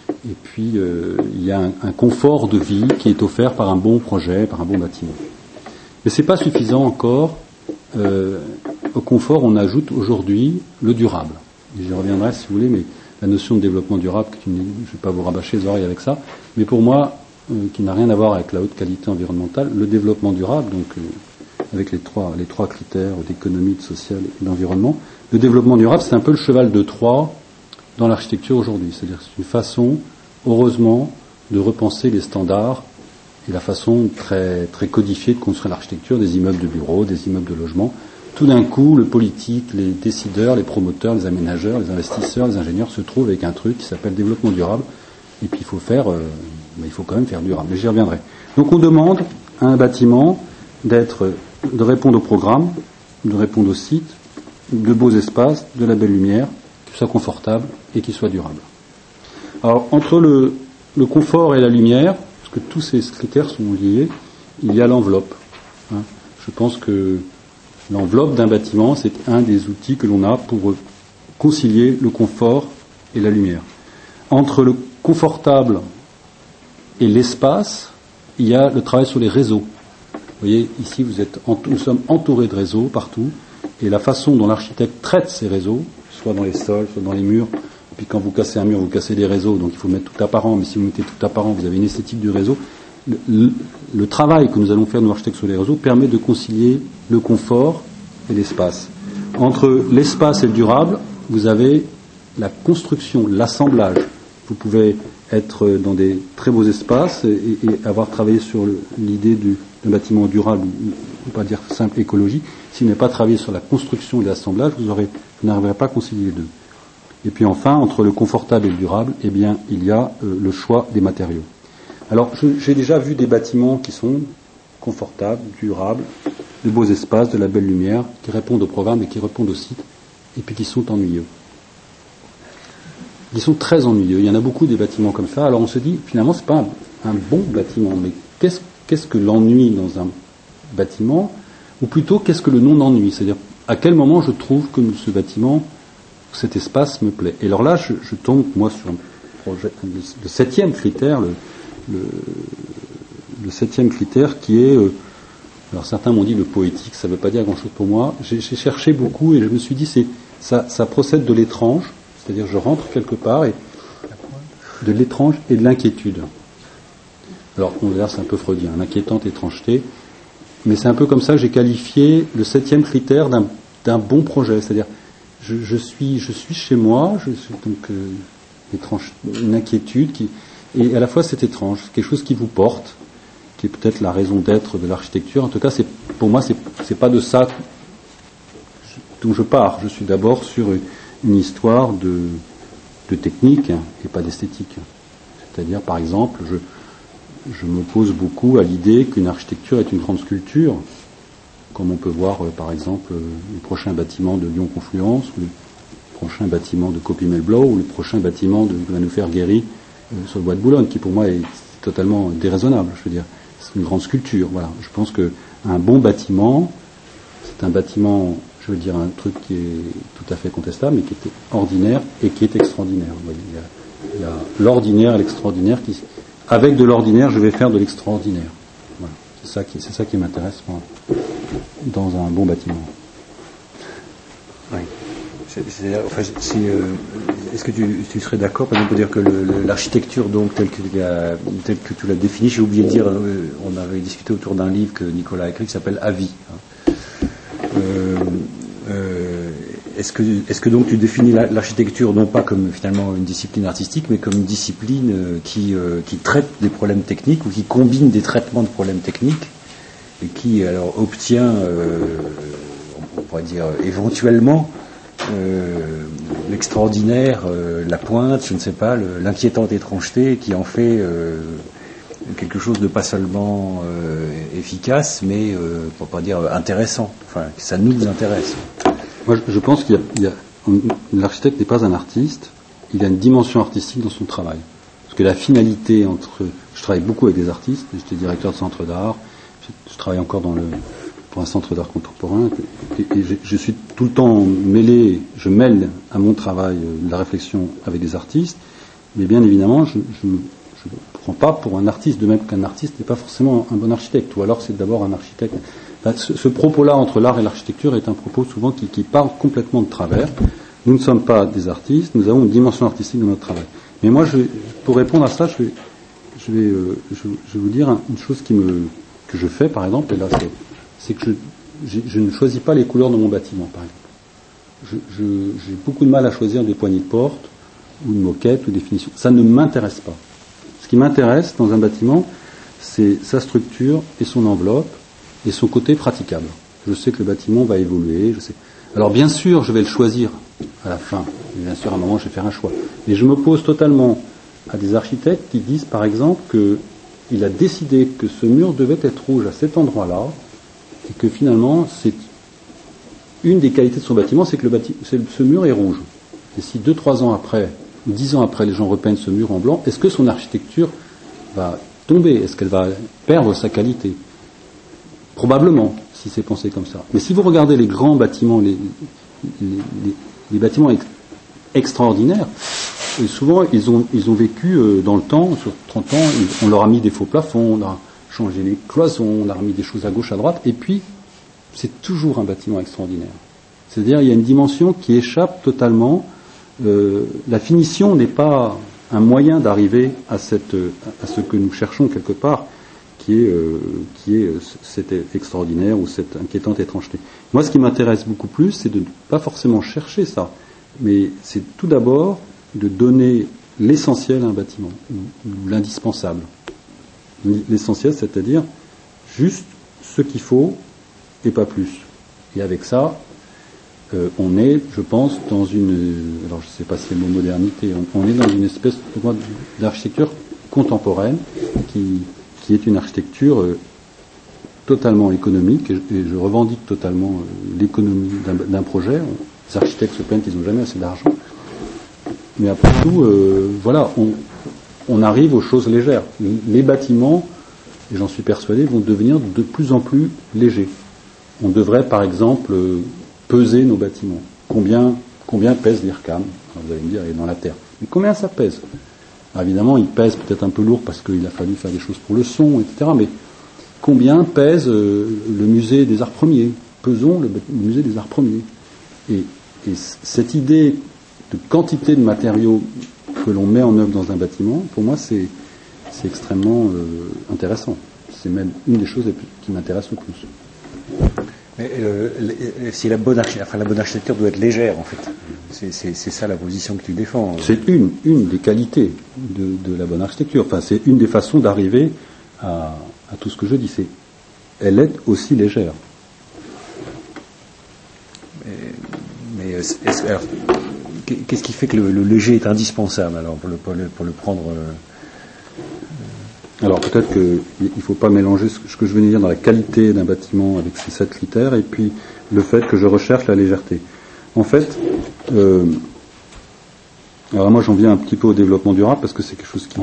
il y a un confort de vie qui est offert par un bon projet, par un bon bâtiment. Mais c'est pas suffisant encore. Au confort, on ajoute aujourd'hui le durable. Et j'y reviendrai si vous voulez, mais la notion de développement durable, je ne vais pas vous rabâcher les oreilles avec ça, mais pour moi, qui n'a rien à voir avec la haute qualité environnementale, le développement durable, donc avec les trois critères d'économie, de social et d'environnement, le développement durable, c'est un peu le cheval de Troie dans l'architecture aujourd'hui. C'est-à-dire que c'est une façon, heureusement, de repenser les standards et la façon très, très codifiée de construire l'architecture, des immeubles de bureaux, des immeubles de logement. Tout d'un coup, le politique, les décideurs, les promoteurs, les aménageurs, les investisseurs, les ingénieurs se trouvent avec un truc qui s'appelle développement durable. Et puis il faut quand même faire durable. Mais j'y reviendrai. Donc on demande à un bâtiment de répondre au programme, de répondre au site, de beaux espaces, de la belle lumière, qui soit confortable et qui soit durable. Alors entre le confort et la lumière, parce que tous ces critères sont liés, il y a l'enveloppe. Je pense que l'enveloppe d'un bâtiment, c'est un des outils que l'on a pour concilier le confort et la lumière. Entre le confortable et l'espace, il y a le travail sur les réseaux. Vous voyez, ici, nous sommes entourés de réseaux partout, et la façon dont l'architecte traite ces réseaux, soit dans les sols, soit dans les murs, puis quand vous cassez un mur, vous cassez des réseaux, donc il faut mettre tout apparent, mais si vous mettez tout apparent, vous avez une esthétique du réseau. Le travail que nous allons faire, nous architectes, sur les réseaux, permet de concilier le confort et l'espace. Entre l'espace et le durable, vous avez la construction, l'assemblage. Vous pouvez être dans des très beaux espaces et avoir travaillé sur l'idée d'un bâtiment durable, on ne peut pas dire simple écologie. Si vous n'avez pas travaillé sur la construction et l'assemblage, vous n'arriverez pas à concilier les deux. Et puis enfin, entre le confortable et le durable, eh bien, il y a le choix des matériaux. Alors, j'ai déjà vu des bâtiments qui sont confortables, durables, de beaux espaces, de la belle lumière, qui répondent au programme et qui répondent au site, et puis qui sont ennuyeux. Ils sont très ennuyeux. Il y en a beaucoup des bâtiments comme ça. Alors on se dit, finalement, c'est pas un bon bâtiment. Mais qu'est-ce que l'ennui dans un bâtiment? Ou plutôt, qu'est-ce que le non-ennui? C'est-à-dire, à quel moment je trouve que ce bâtiment, cet espace me plaît? Et alors là, je tombe, moi, sur un projet, le septième critère, le septième critère qui est... alors certains m'ont dit le poétique, ça ne veut pas dire grand-chose pour moi. J'ai cherché beaucoup et je me suis dit, ça procède de l'étrange. C'est-à-dire je rentre quelque part et de l'étrange et de l'inquiétude. Alors on verra, c'est un peu freudien, l'inquiétante étrangeté, mais c'est un peu comme ça que j'ai qualifié le septième critère d'un bon projet. C'est-à-dire je suis chez moi, je suis donc étrange, une inquiétude et à la fois c'est étrange, c'est quelque chose qui vous porte, qui est peut-être la raison d'être de l'architecture. En tout cas, pour moi, c'est pas de ça dont je pars. Je suis d'abord sur une histoire de technique et pas d'esthétique. C'est-à-dire, par exemple, je m'oppose beaucoup à l'idée qu'une architecture est une grande sculpture, comme on peut voir, par exemple, les prochains bâtiments de Lyon Confluence, ou prochain bâtiment de Copy-Melblow ou le prochain bâtiment que va nous faire Guéry sur le bois de Boulogne, qui pour moi est totalement déraisonnable. Je veux dire, c'est une grande sculpture. Voilà. Je pense qu'un bon bâtiment, c'est un bâtiment, je veux dire, un truc qui est tout à fait contestable, mais qui est ordinaire et qui est extraordinaire. Vous voyez, il y a l'ordinaire et l'extraordinaire. Avec de l'ordinaire, je vais faire de l'extraordinaire. Voilà. C'est ça qui m'intéresse, moi, dans un bon bâtiment. Oui. Est-ce que tu serais d'accord, par exemple, pour dire que l'architecture, donc telle que tu l'as définie, j'ai oublié de dire, on avait discuté autour d'un livre que Nicolas a écrit qui s'appelle Avis. Est-ce que donc tu définis l'architecture non pas comme finalement une discipline artistique, mais comme une discipline qui traite des problèmes techniques ou qui combine des traitements de problèmes techniques et qui alors obtient, on pourrait dire éventuellement, l'extraordinaire, la pointe, je ne sais pas, l'inquiétante étrangeté qui en fait quelque chose de pas seulement efficace, mais pour pas dire intéressant. Enfin, ça nous intéresse. Moi, je pense l'architecte n'est pas un artiste, il a une dimension artistique dans son travail. Parce que la finalité je travaille beaucoup avec des artistes, j'étais directeur de centre d'art, je travaille encore pour un centre d'art contemporain, et je suis tout le temps je mêle à mon travail la réflexion avec des artistes, mais bien évidemment, je ne prends pas pour un artiste, de même qu'un artiste n'est pas forcément un bon architecte, ou alors c'est d'abord un architecte. Enfin, ce propos-là entre l'art et l'architecture est un propos souvent qui parle complètement de travers. Nous ne sommes pas des artistes, nous avons une dimension artistique dans notre travail. Mais moi, pour répondre à ça, je vais vous dire une chose que je fais, par exemple, et là, c'est que je ne choisis pas les couleurs de mon bâtiment, par exemple. J'ai beaucoup de mal à choisir des poignées de porte, ou une moquette, ou des finitions. Ça ne m'intéresse pas. Ce qui m'intéresse dans un bâtiment, c'est sa structure et son enveloppe, et son côté praticable. Je sais que le bâtiment va évoluer, je sais. Alors bien sûr, je vais le choisir à la fin. Bien sûr, à un moment, je vais faire un choix. Mais je m'oppose totalement à des architectes qui disent, par exemple, qu'il a décidé que ce mur devait être rouge à cet endroit-là, et que finalement, c'est une des qualités de son bâtiment, c'est que ce mur est rouge. Et si 2-3 ans après, ou 10 ans après, les gens repeignent ce mur en blanc, est-ce que son architecture va tomber? Est-ce qu'elle va perdre sa qualité? Probablement, si c'est pensé comme ça. Mais si vous regardez les grands bâtiments, les bâtiments extraordinaires, souvent ils ont vécu dans le temps, sur 30 ans, on leur a mis des faux plafonds, on a changé les cloisons, on leur a mis des choses à gauche, à droite, et puis c'est toujours un bâtiment extraordinaire. C'est-à-dire il y a une dimension qui échappe totalement. La finition n'est pas un moyen d'arriver à ce que nous cherchons quelque part, qui est cette extraordinaire ou cette inquiétante étrangeté. Moi, ce qui m'intéresse beaucoup plus, c'est de ne pas forcément chercher ça, mais c'est tout d'abord de donner l'essentiel à un bâtiment, ou l'indispensable. L'essentiel, c'est-à-dire juste ce qu'il faut et pas plus. Et avec ça, on est, je pense, dans alors je ne sais pas si c'est le mot modernité, on est dans une espèce d'architecture contemporaine qui est une architecture totalement économique, et je revendique totalement l'économie d'un projet. Les architectes se plaignent qu'ils n'ont jamais assez d'argent. Mais après tout, voilà, on arrive aux choses légères. Les bâtiments, et j'en suis persuadé, vont devenir de plus en plus légers. On devrait, par exemple, peser nos bâtiments. Combien pèse l'IRCAM? Vous allez me dire, il est dans la terre. Mais combien ça pèse? Alors évidemment, il pèse peut-être un peu lourd parce qu'il a fallu faire des choses pour le son, etc. Mais combien pèse le musée des arts premiers? Pesons le musée des arts premiers. Et cette idée de quantité de matériaux que l'on met en œuvre dans un bâtiment, pour moi, c'est extrêmement intéressant. C'est même une des choses qui m'intéresse le plus. Mais si la bonne architecture doit être légère, en fait. C'est ça la position que tu défends. C'est une des qualités de la bonne architecture. Enfin, c'est une des façons d'arriver à tout ce que je dis. Elle est aussi légère. Mais alors, qu'est-ce qui fait que le léger est indispensable alors pour le prendre Alors peut-être qu'il ne faut pas mélanger ce que je venais de dire dans la qualité d'un bâtiment avec ces 7 critères et puis le fait que je recherche la légèreté. En fait, Alors moi j'en viens un petit peu au développement durable parce que c'est quelque chose qui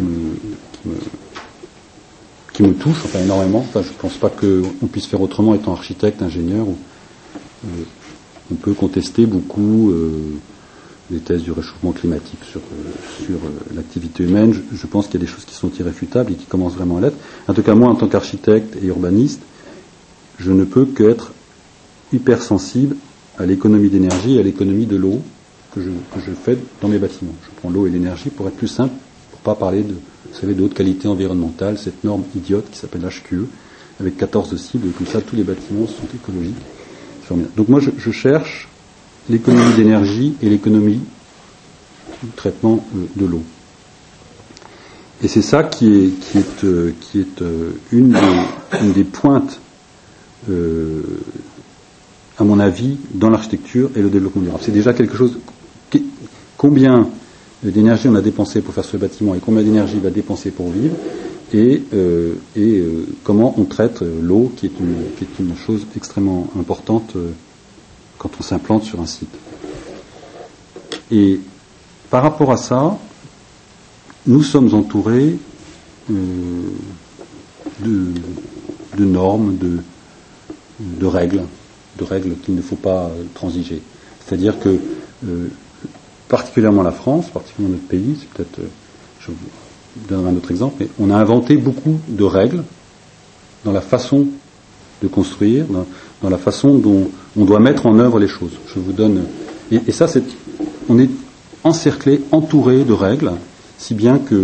me touche, enfin énormément. Enfin, je ne pense pas qu'on puisse faire autrement étant architecte, ingénieur. On peut contester beaucoup les thèses du réchauffement climatique sur l'activité humaine. Je pense qu'il y a des choses qui sont irréfutables et qui commencent vraiment à l'être. En tout cas, moi, en tant qu'architecte et urbaniste, je ne peux qu'être hypersensible à l'économie d'énergie et à l'économie de l'eau que je fais dans mes bâtiments. Je prends l'eau et l'énergie pour être plus simple, pour pas parler de haute qualité environnementale, cette norme idiote qui s'appelle HQE, avec 14 cibles, et comme ça tous les bâtiments sont écologiques. Donc moi je cherche l'économie d'énergie et l'économie du traitement de l'eau. Et c'est ça qui est une des pointes, à mon avis, dans l'architecture et le développement durable. C'est déjà quelque chose. Combien d'énergie on a dépensé pour faire ce bâtiment et combien d'énergie il va dépenser pour vivre, et comment on traite l'eau, qui est une chose extrêmement importante quand on s'implante sur un site. Et par rapport à ça, nous sommes entourés de normes, de règles qu'il ne faut pas transiger. C'est-à-dire que particulièrement la France, particulièrement notre pays, c'est peut-être, je vous donnerai un autre exemple, mais on a inventé beaucoup de règles dans la façon de construire, dans la façon dont on doit mettre en œuvre les choses. Je vous donne, et ça, on est encerclé, entouré de règles, si bien que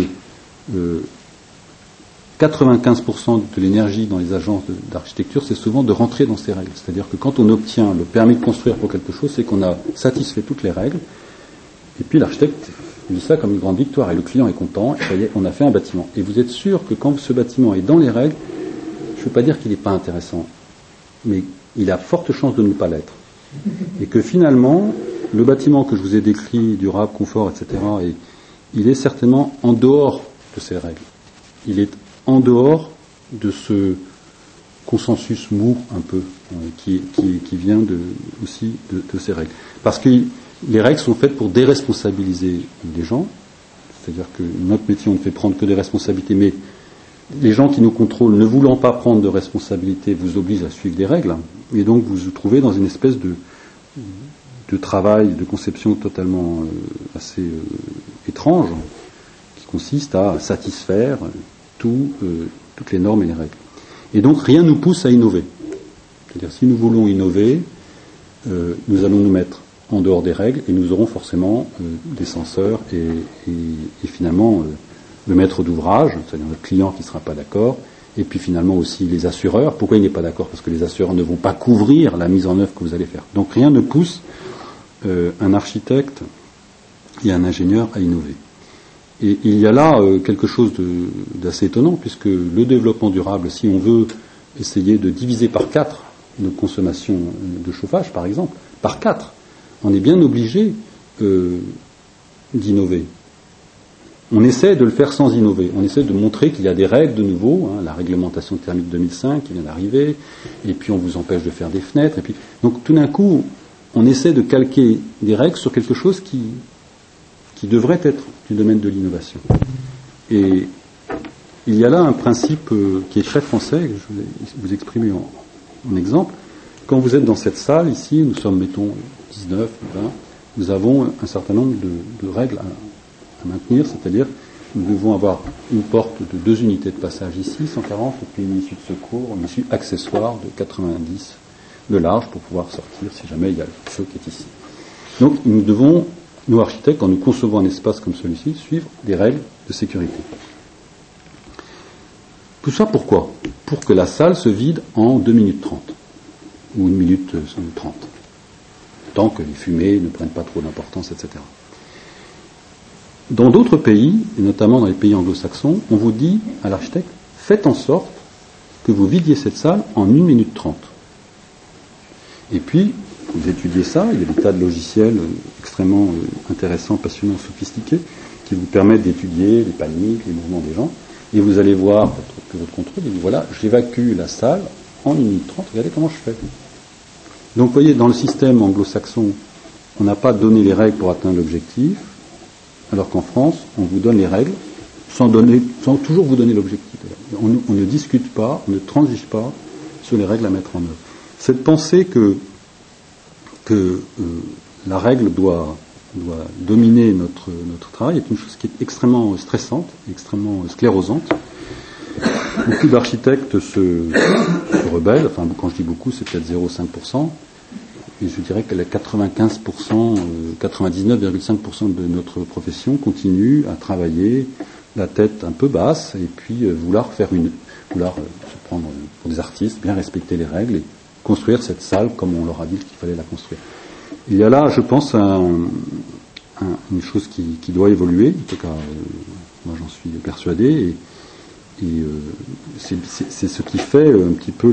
95% de l'énergie dans les agences d'architecture, c'est souvent de rentrer dans ces règles. C'est-à-dire que quand on obtient le permis de construire pour quelque chose, c'est qu'on a satisfait toutes les règles. Et puis l'architecte vit ça comme une grande victoire, et le client est content, et ça y est, on a fait un bâtiment. Et vous êtes sûr que quand ce bâtiment est dans les règles, je ne veux pas dire qu'il n'est pas intéressant, mais il a forte chance de ne pas l'être. Et que finalement, le bâtiment que je vous ai décrit, durable, confort, etc., il est certainement en dehors de ces règles. Il est en dehors de ce consensus mou, un peu, qui vient aussi de ces règles. Parce que les règles sont faites pour déresponsabiliser les gens, c'est-à-dire que notre métier, on ne fait prendre que des responsabilités, mais les gens qui nous contrôlent, ne voulant pas prendre de responsabilités, vous obligent à suivre des règles, et donc vous vous trouvez dans une espèce de travail, de conception totalement assez étrange, qui consiste à satisfaire toutes les normes et les règles. Et donc rien ne nous pousse à innover. C'est-à-dire si nous voulons innover, nous allons nous mettre en dehors des règles, et nous aurons forcément des censeurs et finalement le maître d'ouvrage, c'est-à-dire notre client qui ne sera pas d'accord, et puis finalement aussi les assureurs. Pourquoi il n'est pas d'accord? Parce que les assureurs ne vont pas couvrir la mise en œuvre que vous allez faire. Donc rien ne pousse un architecte et un ingénieur à innover. Et il y a là quelque chose d'assez étonnant, puisque le développement durable, si on veut essayer de diviser par 4 nos consommations de chauffage, par exemple, par 4, on est bien obligé d'innover. On essaie de le faire sans innover. On essaie de montrer qu'il y a des règles de nouveau, la réglementation thermique 2005 qui vient d'arriver, et puis on vous empêche de faire des fenêtres. Et puis, donc tout d'un coup, on essaie de calquer des règles sur quelque chose qui devrait être du domaine de l'innovation. Et il y a là un principe qui est très français, que je vais vous exprimer en exemple. Quand vous êtes dans cette salle, ici, nous sommes, mettons, 19, 20, nous avons un certain nombre de règles à maintenir, c'est-à-dire nous devons avoir une porte de 2 unités de passage ici, 140, et puis une issue de secours, une issue accessoire de 90 de large pour pouvoir sortir si jamais il y a le feu qui est ici. Donc nous devons, nous architectes, quand nous concevons un espace comme celui-ci, suivre des règles de sécurité. Tout ça pourquoi? Pour que la salle se vide en 2 minutes 30, ou 1 minute 30, tant que les fumées ne prennent pas trop d'importance, etc. Dans d'autres pays, et notamment dans les pays anglo-saxons, on vous dit à l'architecte, faites en sorte que vous vidiez cette salle en 1 minute 30. Et puis, vous étudiez ça, il y a des tas de logiciels extrêmement intéressants, passionnants, sophistiqués, qui vous permettent d'étudier les paniques, les mouvements des gens, et vous allez voir votre contrôle, et vous voilà, j'évacue la salle en 1 minute 30, regardez comment je fais. Donc vous voyez, dans le système anglo-saxon, on n'a pas donné les règles pour atteindre l'objectif, Alors qu'en France, on vous donne les règles sans toujours vous donner l'objectif. On ne discute pas, on ne transige pas sur les règles à mettre en œuvre. Cette pensée que la règle doit dominer notre travail est une chose qui est extrêmement stressante, extrêmement sclérosante. Beaucoup d'architectes se rebellent, enfin quand je dis beaucoup, c'est peut-être 0,5%, et je dirais que les 95%, 99,5% de notre profession continue à travailler la tête un peu basse, et puis vouloir se prendre pour des artistes, bien respecter les règles, et construire cette salle comme on leur a dit qu'il fallait la construire. Il y a là, je pense, une chose qui doit évoluer, en tout cas, moi j'en suis persuadé, et c'est ce qui fait un petit peu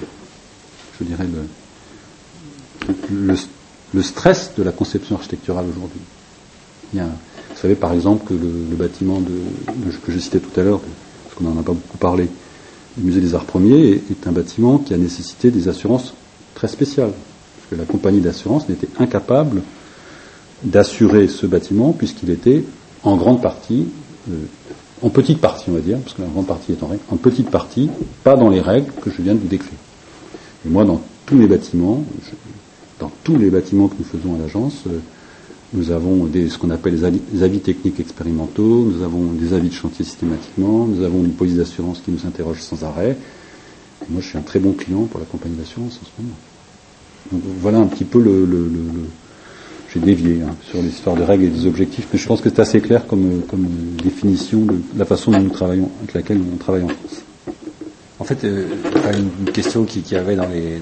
le stress de la conception architecturale aujourd'hui. Vous savez par exemple que le bâtiment que je citais tout à l'heure, parce qu'on n'en a pas beaucoup parlé, le musée des Arts Premiers est un bâtiment qui a nécessité des assurances très spéciales, parce que la compagnie d'assurance n'était incapable d'assurer ce bâtiment puisqu'il était en grande partie, en petite partie on va dire, parce que la grande partie est en règle, en petite partie, pas dans les règles que je viens de vous décrire. Et moi dans tous les bâtiments que nous faisons à l'agence, nous avons ce qu'on appelle des avis techniques expérimentaux, nous avons des avis de chantier systématiquement, nous avons une police d'assurance qui nous interroge sans arrêt. Et moi je suis un très bon client pour la compagnie d'assurance en ce moment. Donc voilà un petit peu j'ai dévié sur l'histoire des règles et des objectifs, mais je pense que c'est assez clair comme définition de la façon dont nous travaillons, avec laquelle on travaille en France. En fait, une question qui avait dans les...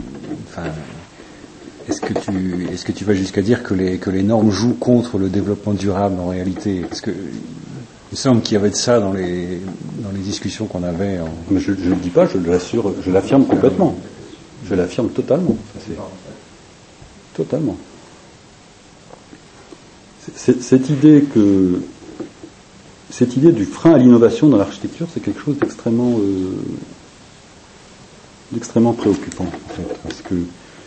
Est-ce que tu vas jusqu'à dire que les normes jouent contre le développement durable en réalité? Parce que il me semble qu'il y avait de ça dans les discussions qu'on avait. Mais je ne le dis pas, je l'assure, je l'affirme complètement. Je l'affirme totalement. Totalement. Cette idée du frein à l'innovation dans l'architecture, c'est quelque chose d'extrêmement préoccupant, en fait, parce que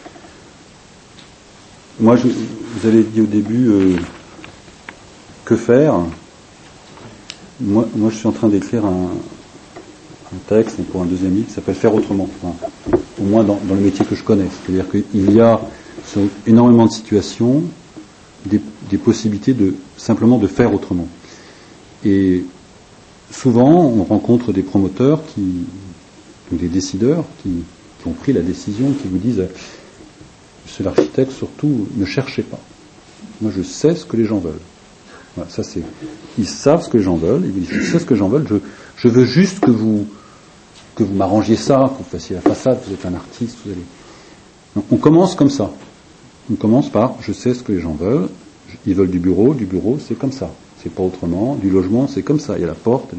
moi, vous avez dit au début que faire. Moi, je suis en train d'écrire un texte pour un deuxième livre qui s'appelle Faire autrement. Enfin, au moins dans le métier que je connais. C'est-à-dire qu'il y a sur énormément de situations des possibilités simplement de faire autrement. Et souvent, on rencontre des promoteurs ou des décideurs qui ont pris la décision, qui vous disent Monsieur l'architecte, surtout, ne cherchez pas. Moi, je sais ce que les gens veulent. Voilà, ça c'est. Ils savent ce que les gens veulent. Ils vous disent, je sais ce que les gens veulent. Je veux juste que vous m'arrangiez ça, que vous fassiez la façade. Vous êtes un artiste. Vous allez. Donc, on commence comme ça. On commence par, je sais ce que les gens veulent. Ils veulent du bureau, c'est comme ça. C'est pas autrement. Du logement, c'est comme ça. Il y a la porte.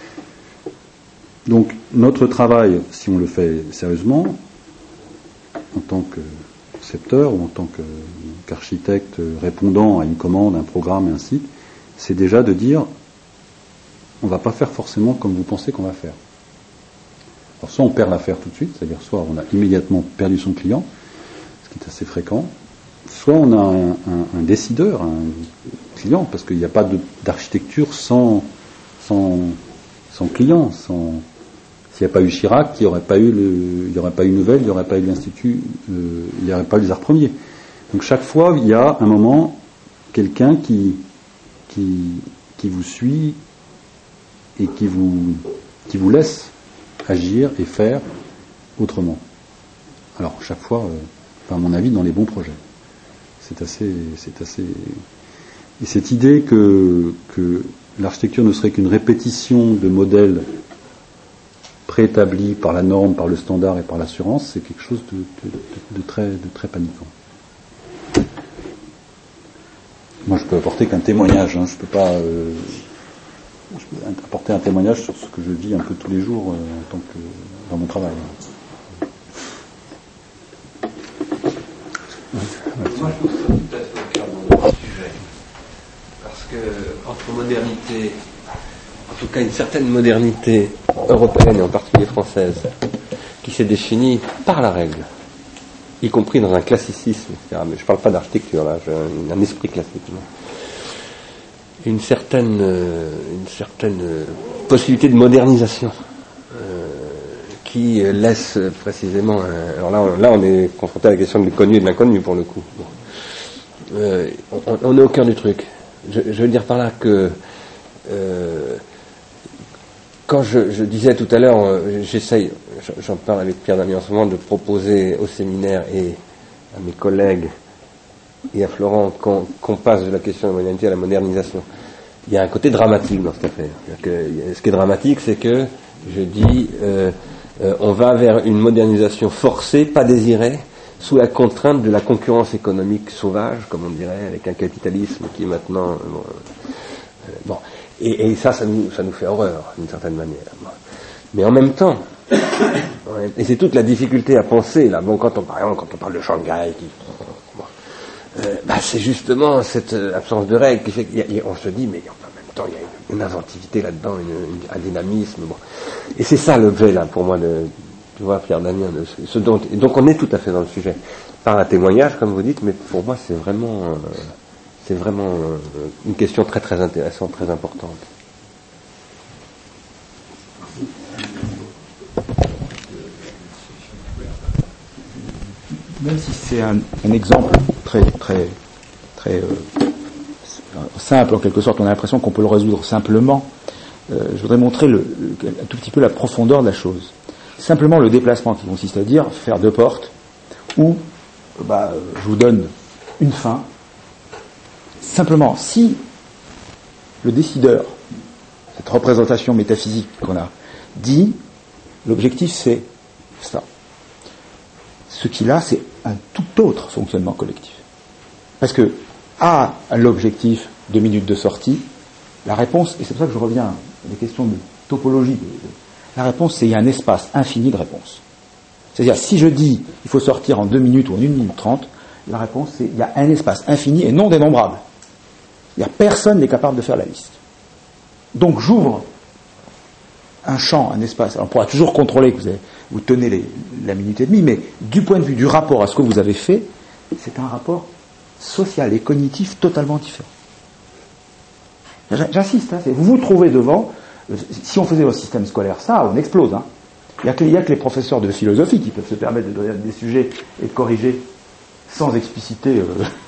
Donc, notre travail, si on le fait sérieusement, en tant que concepteur ou en tant qu'architecte répondant à une commande, un programme et un site, c'est déjà de dire on ne va pas faire forcément comme vous pensez qu'on va faire. Alors soit on perd l'affaire tout de suite, c'est-à-dire soit on a immédiatement perdu son client, ce qui est assez fréquent, soit on a un décideur, un client, parce qu'il n'y a pas d'architecture sans client, s'il n'y a pas eu Chirac, il n'y aurait pas eu Nouvelle, il n'y aurait pas eu l'Institut, il n'y aurait pas eu les Arts Premiers. Donc chaque fois, il y a un moment, quelqu'un qui vous suit et qui vous laisse agir et faire autrement. Alors chaque fois, à mon avis, dans les bons projets. C'est assez. Et cette idée que l'architecture ne serait qu'une répétition de modèles préétablis par la norme, par le standard et par l'assurance, c'est quelque chose de très paniquant. Moi, je peux apporter qu'un témoignage. Je peux pas. Je peux apporter un témoignage sur ce que je vis un peu tous les jours dans mon travail. Moi, je pense tout à fait au cœur de mon sujet. Parce que, entre modernité, en tout cas une certaine modernité européenne et en particulier française, qui s'est définie par la règle, y compris dans un classicisme, etc. Mais je ne parle pas d'architecture, là, j'ai un esprit classique. une certaine possibilité de modernisation qui laisse précisément. Alors là, on est confronté à la question du connu et de l'inconnu pour le coup. On est au cœur du truc. Je veux dire par là que quand je disais tout à l'heure, j'essaye, j'en parle avec Pierre Damiens en ce moment, de proposer au séminaire et à mes collègues et à Florent qu'on passe de la question de la modernité à la modernisation. Il y a un côté dramatique dans cette affaire. Ce qui est dramatique, c'est que je dis on va vers une modernisation forcée, pas désirée, sous la contrainte de la concurrence économique sauvage, comme on dirait, avec un capitalisme qui est maintenant bon. Et ça nous fait horreur d'une certaine manière. Mais en même temps, et c'est toute la difficulté à penser là. Bon, quand on parle de Shanghai, c'est justement cette absence de règles qui fait qu'on se dit, mais en même temps, il y a une inventivité là-dedans, un dynamisme. Bon. Et c'est ça l'objet là pour moi tu vois, Pierre Damiens, et donc on est tout à fait dans le sujet par un témoignage, comme vous dites, mais pour moi c'est vraiment une question très très intéressante, très importante. Même si c'est un exemple très très très simple en quelque sorte, on a l'impression qu'on peut le résoudre simplement. Je voudrais montrer un tout petit peu la profondeur de la chose. Simplement le déplacement qui consiste à dire faire deux portes où je vous donne une fin. Simplement, si le décideur, cette représentation métaphysique qu'on a, dit l'objectif c'est ça, ce qu'il a c'est un tout autre fonctionnement collectif. Parce que à l'objectif 2 minutes de sortie, la réponse, et c'est pour ça que je reviens à des questions de topologie, la réponse c'est il y a un espace infini de réponses. C'est-à-dire si je dis il faut sortir en 2 minutes ou en 1 minute 30, la réponse c'est il y a un espace infini et non dénombrable. Il n'y a personne n'est capable de faire la liste. Donc j'ouvre un champ, un espace. Alors on pourra toujours contrôler que vous tenez la minute et demie, mais du point de vue du rapport à ce que vous avez fait, c'est un rapport social et cognitif totalement différent. J'insiste, vous vous trouvez devant, si on faisait au système scolaire ça, on explose. Il n'y a que les professeurs de philosophie qui peuvent se permettre de donner des sujets et de corriger sans expliciter.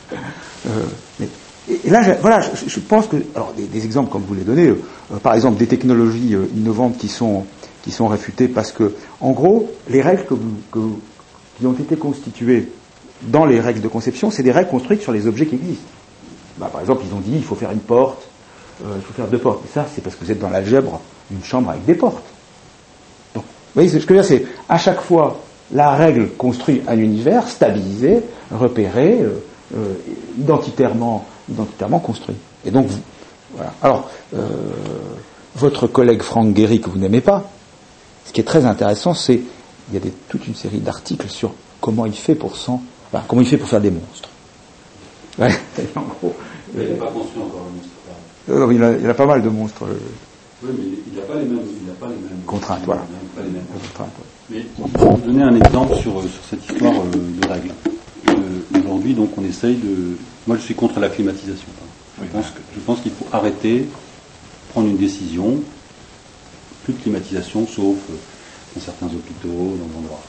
Et là, je pense que, alors des exemples comme vous les donnez, par exemple des technologies innovantes qui sont réfutées parce que, en gros, les règles qui ont été constituées dans les règles de conception, c'est des règles construites sur les objets qui existent. Par exemple, ils ont dit il faut faire une porte, il faut faire 2 portes. Mais ça, c'est parce que vous êtes dans l'algèbre d'une chambre avec des portes. Donc, vous voyez, ce que je veux dire, c'est à chaque fois la règle construit un univers stabilisé, repéré, identitairement construit. Et donc, voilà. Alors, votre collègue Franck Gehry, que vous n'aimez pas, ce qui est très intéressant, c'est il y a toute une série d'articles sur comment il fait pour faire des monstres. Ouais, en gros. Il n'est pas construit encore le monstre. Non, il a pas mal de monstres. Oui, mais il n'a pas les mêmes contraintes. Voilà. Pas les mêmes contraintes. Mais pour vous donner un exemple sur cette histoire de règles. Aujourd'hui, donc, on essaye de. Moi, je suis contre la climatisation. Je pense qu'il faut arrêter, prendre une décision. Plus de climatisation, sauf dans certains hôpitaux, dans l'endroit.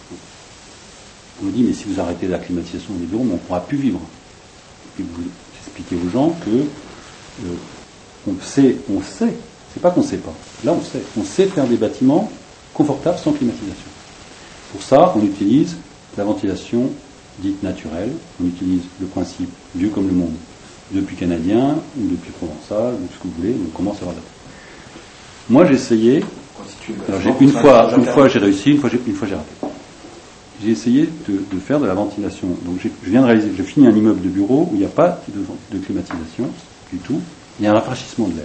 On me dit, mais si vous arrêtez la climatisation dans les bureaux, on ne pourra plus vivre. Et vous expliquez aux gens que on sait, c'est pas qu'on ne sait pas. Là, on sait faire des bâtiments confortables sans climatisation. Pour ça, on utilise la ventilation dite naturelle. On utilise le principe vieux comme le monde, depuis canadien ou depuis provençal, ou ce que vous voulez. On commence à avoir la. Moi, j'ai essayé. Alors, une fois j'ai réussi, une fois j'ai raté. J'ai essayé de faire de la ventilation. Donc je finis un immeuble de bureau où il n'y a pas de climatisation du tout. Il y a un rafraîchissement de l'air.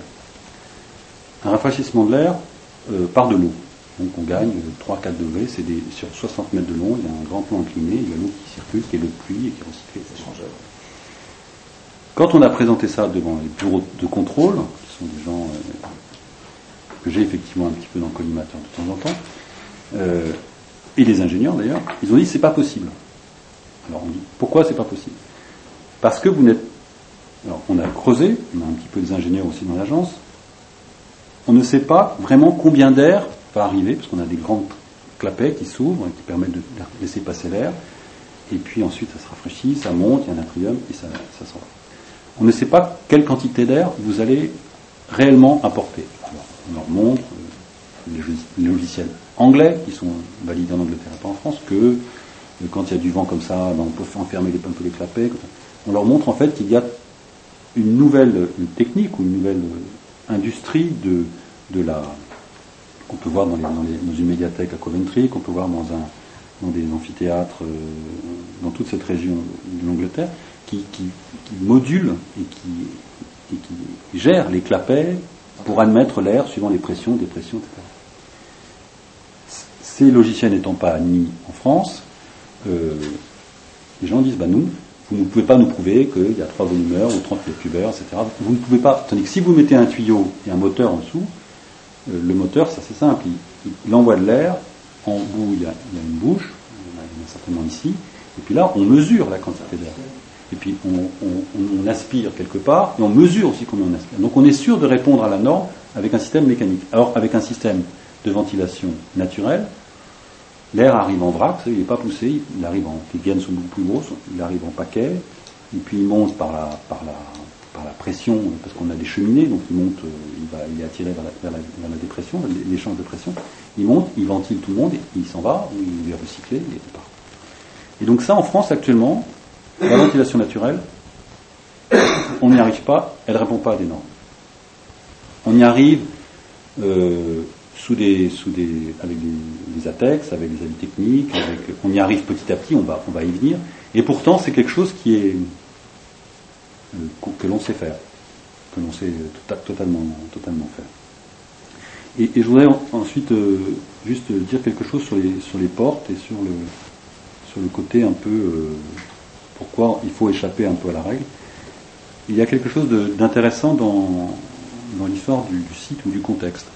Un rafraîchissement de l'air par de l'eau. Donc on gagne 3-4 degrés, c'est sur 60 mètres de long, il y a un grand plan incliné, il y a l'eau qui circule, qui est l'eau de pluie et qui est recyclée, etc. Quand on a présenté ça devant les bureaux de contrôle, qui sont des gens que j'ai effectivement un petit peu dans le collimateur de temps en temps, et les ingénieurs d'ailleurs, ils ont dit c'est pas possible. Alors on dit pourquoi c'est pas possible ? Parce que vous Alors, on a creusé, on a un petit peu des ingénieurs aussi dans l'agence. On ne sait pas vraiment combien d'air va arriver, parce qu'on a des grands clapets qui s'ouvrent et qui permettent de laisser passer l'air. Et puis ensuite, ça se rafraîchit, ça monte, il y a un atrium et ça s'en va. On ne sait pas quelle quantité d'air vous allez réellement apporter. Alors, on leur montre les logiciels anglais qui sont validés en Angleterre et pas en France, que quand il y a du vent comme ça, on peut enfermer un peu les clapets. On leur montre en fait qu'il y a une nouvelle technique ou une nouvelle industrie de la qu'on peut voir dans une médiathèque à Coventry, qu'on peut voir dans des amphithéâtres dans toute cette région de l'Angleterre, qui module et qui gère les clapets pour admettre l'air suivant les pressions, dépressions, etc. Ces logiciels n'étant pas admis en France, les gens disent nous, vous ne pouvez pas nous prouver qu'il y a 3 volumeurs ou 30 mètres cubeurs, etc. Vous ne pouvez pas. Tandis que si vous mettez un tuyau et un moteur en dessous, le moteur, ça c'est simple, il envoie de l'air, en bout il y a une bouche, il y en a certainement ici, et puis là on mesure la quantité d'air. Et puis on aspire quelque part, et on mesure aussi combien on aspire. Donc on est sûr de répondre à la norme avec un système mécanique. Alors avec un système de ventilation naturelle, l'air arrive en vrac, il n'est pas poussé, il arrive les gaines sont beaucoup plus grosses, il arrive en paquet, et puis il monte par la pression, parce qu'on a des cheminées, donc il monte, il est attiré vers la dépression, l'échange de pression, il monte, il ventile tout le monde, et il s'en va, il est recyclé, et il part. Et donc ça, en France, actuellement, la ventilation naturelle, on n'y arrive pas, elle ne répond pas à des normes. On y arrive avec des ATEX, avec des avis techniques, on y arrive petit à petit, on va y venir, et pourtant c'est quelque chose qui est que l'on sait faire, que l'on sait totalement faire. Et je voudrais ensuite juste dire quelque chose sur les portes et sur le côté un peu pourquoi il faut échapper un peu à la règle. Il y a quelque chose d'intéressant dans l'histoire du site ou du contexte.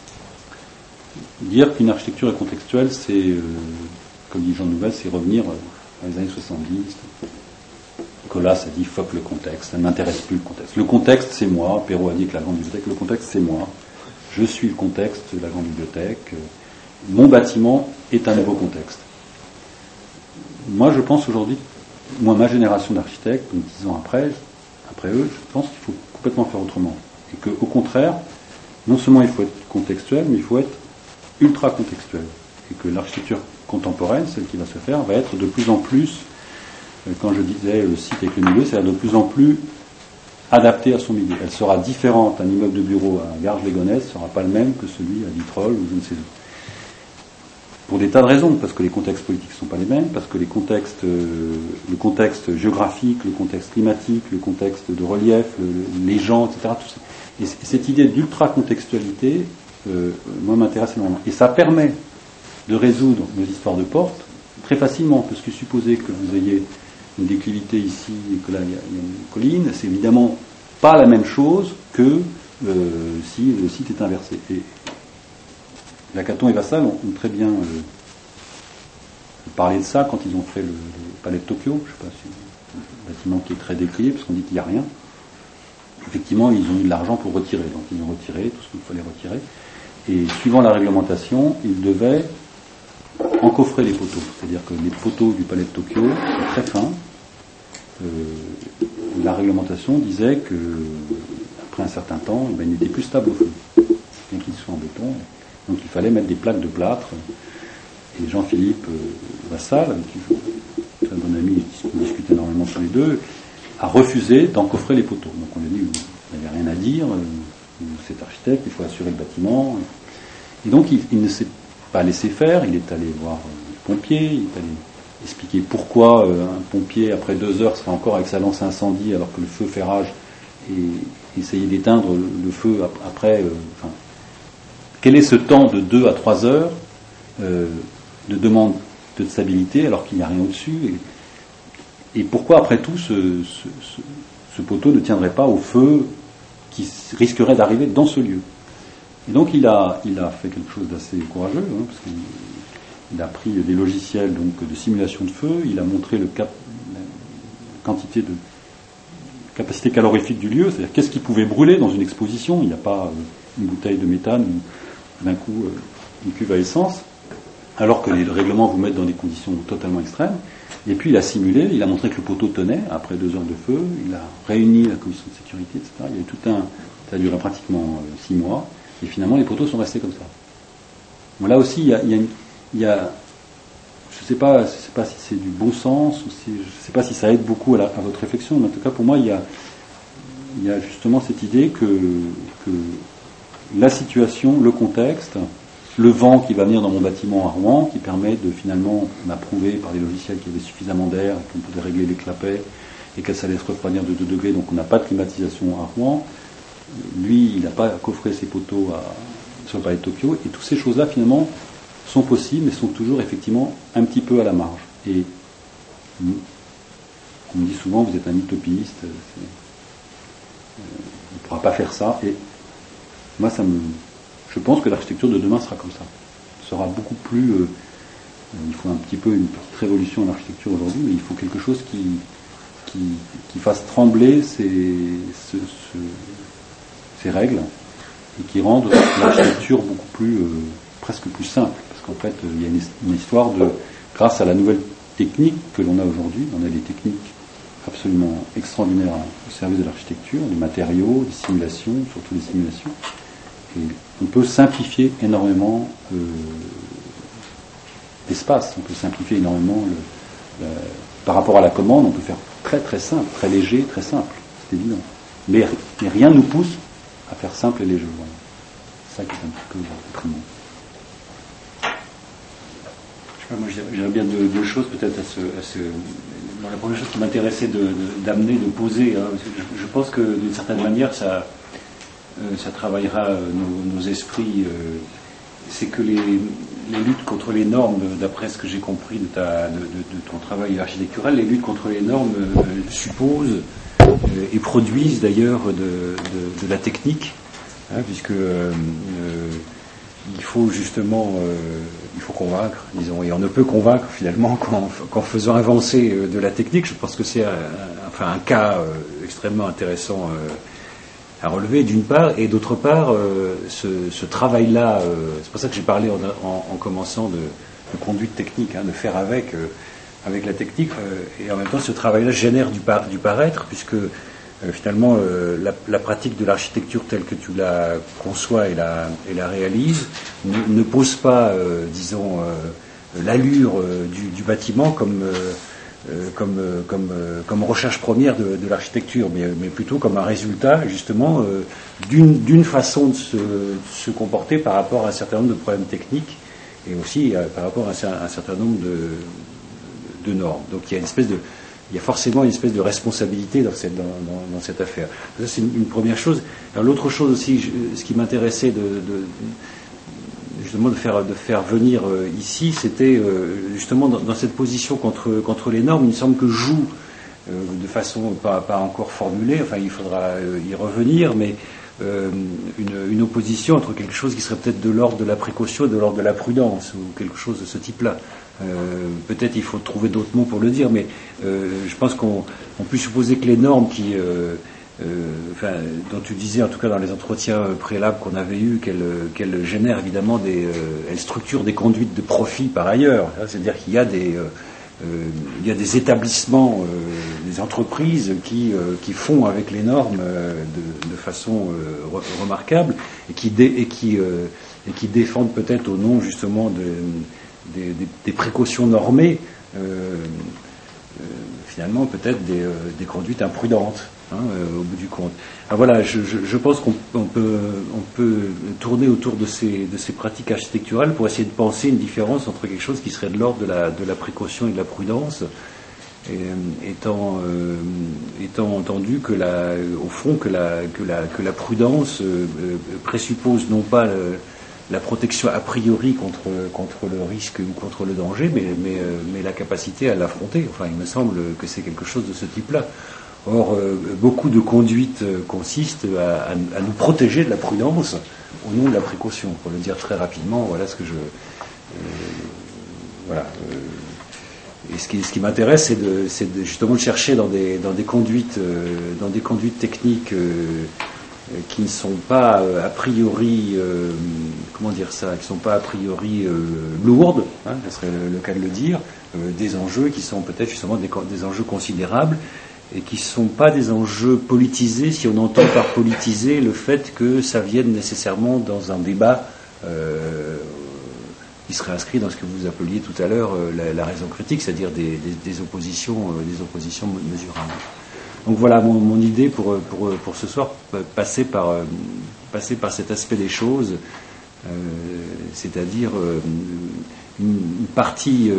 Dire qu'une architecture est contextuelle, c'est, comme dit Jean Nouvel, c'est revenir dans les années 70. Nicolas a dit fuck le contexte, ça ne m'intéresse plus le contexte. Le contexte c'est moi, Perrault a dit que la grande bibliothèque, le contexte c'est moi, je suis le contexte de la grande bibliothèque, mon bâtiment est un nouveau contexte. Moi je pense aujourd'hui, ma génération d'architectes, 10 ans après eux, je pense qu'il faut complètement faire autrement. Et qu'au contraire, non seulement il faut être contextuel, mais il faut être ultra contextuel. Et que l'architecture contemporaine, celle qui va se faire, va être de plus en plus, quand je disais le site avec le milieu, c'est-à-dire de plus en plus adaptée à son milieu. Elle sera différente. Un immeuble de bureau à Garges-les-Gonesse ne sera pas le même que celui à Vitrolles ou je ne sais où. Pour des tas de raisons, parce que les contextes politiques ne sont pas les mêmes, parce que le contexte géographique, le contexte climatique, le contexte de relief, les gens, etc. Tout ça. Et cette idée d'ultra-contextualité, moi, m'intéresse énormément. Et ça permet de résoudre nos histoires de portes très facilement, parce que supposer que vous ayez une déclivité ici et que là il y a une colline, c'est évidemment pas la même chose que si le site est inversé. Et Lacaton et Vassal ont très bien parlé de ça quand ils ont fait le palais de Tokyo. Je ne sais pas si un bâtiment qui est très décrié parce qu'on dit qu'il n'y a rien. Effectivement, ils ont eu de l'argent pour retirer, donc ils ont retiré tout ce qu'il fallait retirer. Et suivant la réglementation, ils devaient encoffrer les poteaux. C'est-à-dire que les poteaux du palais de Tokyo sont très fins. La réglementation disait que après un certain temps, ils n'étaient plus stables au feu, bien qu'ils soient en béton. Donc il fallait mettre des plaques de plâtre. Et Jean-Philippe Vassal, avec qui je suis très bon ami, on discute énormément tous les deux, a refusé d'encoffrer les poteaux. Donc on lui a dit, vous n'avez rien à dire, c'est architecte, il faut assurer le bâtiment. Et donc il ne s'est pas laissé faire, il est allé voir le pompier, il est allé expliquer pourquoi un pompier, après 2 heures, serait encore avec sa lance incendie alors que le feu fait rage, et essayer d'éteindre le feu après. Quel est ce temps de 2 à 3 heures de demande de stabilité alors qu'il n'y a rien au-dessus et pourquoi après tout ce poteau ne tiendrait pas au feu qui risquerait d'arriver dans ce lieu. Et donc il a fait quelque chose d'assez courageux, parce qu'il a pris des logiciels donc de simulation de feu, il a montré la capacité calorifique du lieu, c'est-à-dire qu'est-ce qui pouvait brûler dans une exposition. Il n'y a pas une bouteille de méthane ou d'un coup une cuve à essence, alors que les règlements vous mettent dans des conditions totalement extrêmes. Et puis il a simulé, il a montré que le poteau tenait après 2 heures de feu, il a réuni la commission de sécurité, etc. Il y a eu tout un... Ça a duré pratiquement 6 mois, et finalement les poteaux sont restés comme ça. Bon, là aussi, il y a je ne sais pas si c'est du bon sens, ou je ne sais pas si ça aide beaucoup à votre réflexion, mais en tout cas pour moi, il y a justement cette idée que la situation, le contexte, le vent qui va venir dans mon bâtiment à Rouen, qui permet de finalement m'approuver par des logiciels qu'il y avait suffisamment d'air, qu'on pouvait régler les clapets, et que ça laisse refroidir de 2 degrés, donc on n'a pas de climatisation à Rouen. Lui, il n'a pas coffré ses poteaux sur le palais de Tokyo, et toutes ces choses-là, finalement, sont possibles, mais sont toujours effectivement un petit peu à la marge. Et on me dit souvent, vous êtes un utopiste, on ne pourra pas faire ça, et moi, je pense que l'architecture de demain sera comme ça. Sera beaucoup plus... il faut un petit peu une petite révolution en architecture aujourd'hui, mais il faut quelque chose qui fasse trembler ces règles et qui rende l'architecture beaucoup plus... presque plus simple. Parce qu'en fait, il y a une histoire de... Grâce à la nouvelle technique que l'on a aujourd'hui, on a des techniques absolument extraordinaires au service de l'architecture, des matériaux, des simulations, surtout des simulations. Et on peut simplifier énormément l'espace, on peut simplifier énormément par rapport à la commande, on peut faire très très simple, très léger, très simple, c'est évident. Mais rien ne nous pousse à faire simple et léger. Voilà. C'est ça qui est un petit peu déprimant. Moi, j'aimerais bien 2 choses peut-être à ce la première chose qui m'intéressait d'amener, de poser, hein, parce que je pense que d'une certaine manière ça travaillera nos esprits. C'est que les luttes contre les normes, d'après ce que j'ai compris de ton travail architectural, les luttes contre les normes supposent et produisent d'ailleurs de la technique, hein, puisque il faut justement il faut convaincre, disons, et on ne peut convaincre finalement qu'en faisant avancer de la technique. Je pense que c'est un cas extrêmement intéressant à relever d'une part, et d'autre part ce travail-là, c'est pour ça que j'ai parlé en commençant de conduite technique, hein, de faire avec la technique, et en même temps ce travail-là génère du paraître, puisque finalement la pratique de l'architecture telle que tu la conçois et la réalises ne pose pas, disons, l'allure du bâtiment comme recherche première de l'architecture, mais plutôt comme un résultat justement d'une façon de se comporter par rapport à un certain nombre de problèmes techniques, et aussi par rapport à un certain nombre de normes. Donc il y a forcément une espèce de responsabilité dans cette affaire. Ça, c'est une première chose. Alors, l'autre chose aussi, ce qui m'intéressait justement de faire venir ici, c'était justement dans cette position contre les normes. Il me semble que joue de façon pas encore formulée, enfin il faudra y revenir, mais une opposition entre quelque chose qui serait peut-être de l'ordre de la précaution et de l'ordre de la prudence, ou quelque chose de ce type-là. Peut-être il faut trouver d'autres mots pour le dire, mais je pense qu'on peut supposer que les normes dont tu disais, en tout cas dans les entretiens préalables qu'on avait eus, qu'elles génèrent évidemment elles structurent des conduites de profit par ailleurs. C'est-à-dire qu'il y a des établissements, des entreprises qui font avec les normes de façon remarquable, et qui défendent peut-être au nom justement des précautions normées, finalement peut-être des conduites imprudentes, hein, au bout du compte. Alors voilà, je pense qu'on peut tourner autour de ces pratiques architecturales pour essayer de penser une différence entre quelque chose qui serait de l'ordre de la précaution et de la prudence, étant entendu que au fond que la prudence présuppose non pas la protection a priori contre le risque ou contre le danger, mais la capacité à l'affronter. Enfin, il me semble que c'est quelque chose de ce type-là. Or, beaucoup de conduites consistent à nous protéger de la prudence au nom de la précaution. Pour le dire très rapidement, voilà ce que Et ce qui m'intéresse, c'est justement de chercher dans des conduites techniques qui ne sont pas a priori, comment dire ça, qui ne sont pas a priori lourdes, hein, ce serait le cas de le dire, des enjeux qui sont peut-être justement des enjeux considérables et qui ne sont pas des enjeux politisés, si on entend par politiser le fait que ça vienne nécessairement dans un débat qui serait inscrit dans ce que vous appeliez tout à l'heure la raison critique, c'est-à-dire des oppositions mesurables. Donc voilà mon idée pour ce soir, passer par cet aspect des choses, c'est-à-dire une partie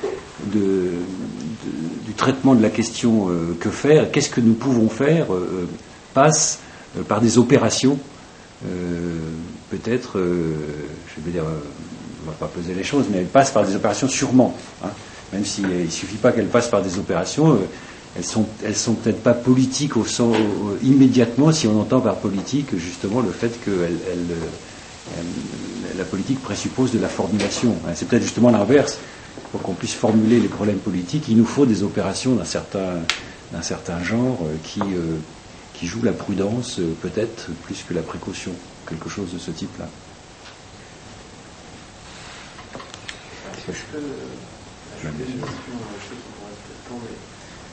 du traitement de la question que faire, qu'est-ce que nous pouvons faire, passe par des opérations, peut-être, je vais dire, on ne va pas peser les choses, mais elle passe par des opérations sûrement, hein, même s'il ne suffit pas qu'elle passe par des opérations, elles sont peut-être pas politiques immédiatement, si on entend par politique justement le fait que la politique présuppose de la formulation. C'est peut-être justement l'inverse. Pour qu'on puisse formuler les problèmes politiques, il nous faut des opérations d'un certain genre qui jouent la prudence peut-être plus que la précaution, quelque chose de ce type-là. Est-ce que je peux ajouter une question, je sais qu'il me reste peu de temps, mais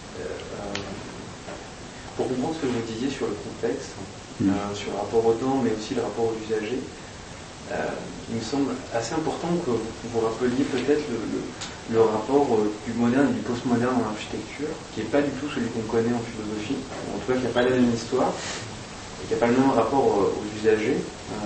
pour comprendre ce que vous disiez sur le contexte, sur le rapport au temps, mais aussi le rapport aux usagers, il me semble assez important que vous rappeliez peut-être le rapport du moderne et du postmoderne en architecture, qui n'est pas du tout celui qu'on connaît en philosophie, en tout cas qui n'a pas la même histoire, et qui n'a pas le même rapport aux usagers.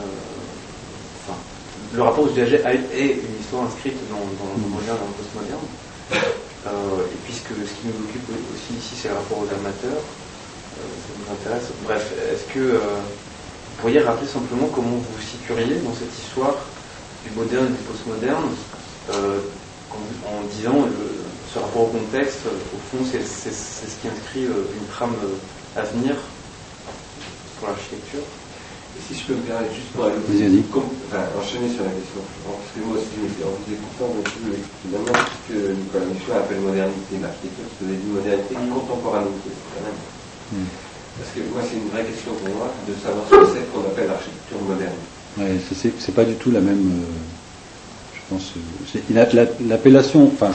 Le rapport aux usagers est une histoire inscrite dans le moderne et le postmoderne, et puisque ce qui nous occupe aussi ici, c'est le rapport aux amateurs, ça nous intéresse. Bref, est-ce que vous pourriez rappeler simplement comment vous vous situeriez dans cette histoire du moderne et du postmoderne, en disant ce rapport au contexte, au fond, c'est ce qui inscrit une trame à venir pour l'architecture. Et si je peux me permettre, juste pour aller enchaîner sur la question, parce que moi aussi, en vous écoutant, finalement, ce que Nicolas Michelin appelle modernité, l'architecture, ce que vous avez dit, modernité, contemporanéité, quand même. Parce que moi, c'est une vraie question pour moi de savoir ce que c'est qu'on appelle l'architecture moderne. Ouais, c'est pas du tout la même. Je pense. L'appellation. Enfin,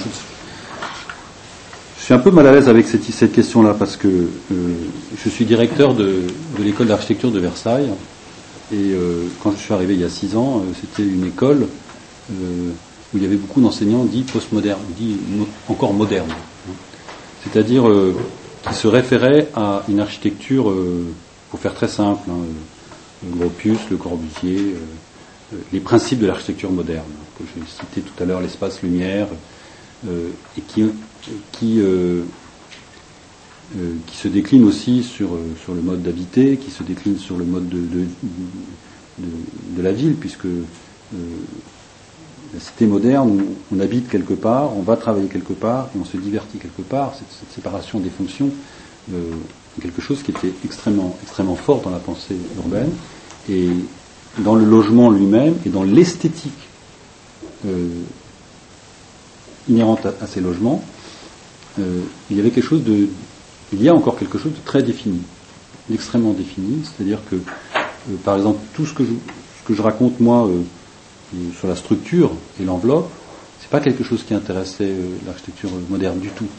je suis un peu mal à l'aise avec cette question-là parce que je suis directeur de l'école d'architecture de Versailles et quand je suis arrivé il y a 6 ans, c'était une école où il y avait beaucoup d'enseignants dits postmodernes, dits encore modernes, c'est-à-dire qui se référait à une architecture, pour faire très simple, le Gropius, Le Corbusier, les principes de l'architecture moderne, que j'ai cité tout à l'heure, l'espace-lumière, et qui se décline aussi sur le mode d'habiter, qui se décline sur le mode de la ville, puisque la cité moderne, où on habite quelque part, on va travailler quelque part, et on se divertit quelque part, cette séparation des fonctions, quelque chose qui était extrêmement, extrêmement fort dans la pensée urbaine, et dans le logement lui-même, et dans l'esthétique inhérente à ces logements, il y a encore quelque chose de très défini, d'extrêmement défini, c'est-à-dire que, par exemple, tout ce que je raconte, moi, sur la structure et l'enveloppe, c'est pas quelque chose qui intéressait l'architecture moderne du tout.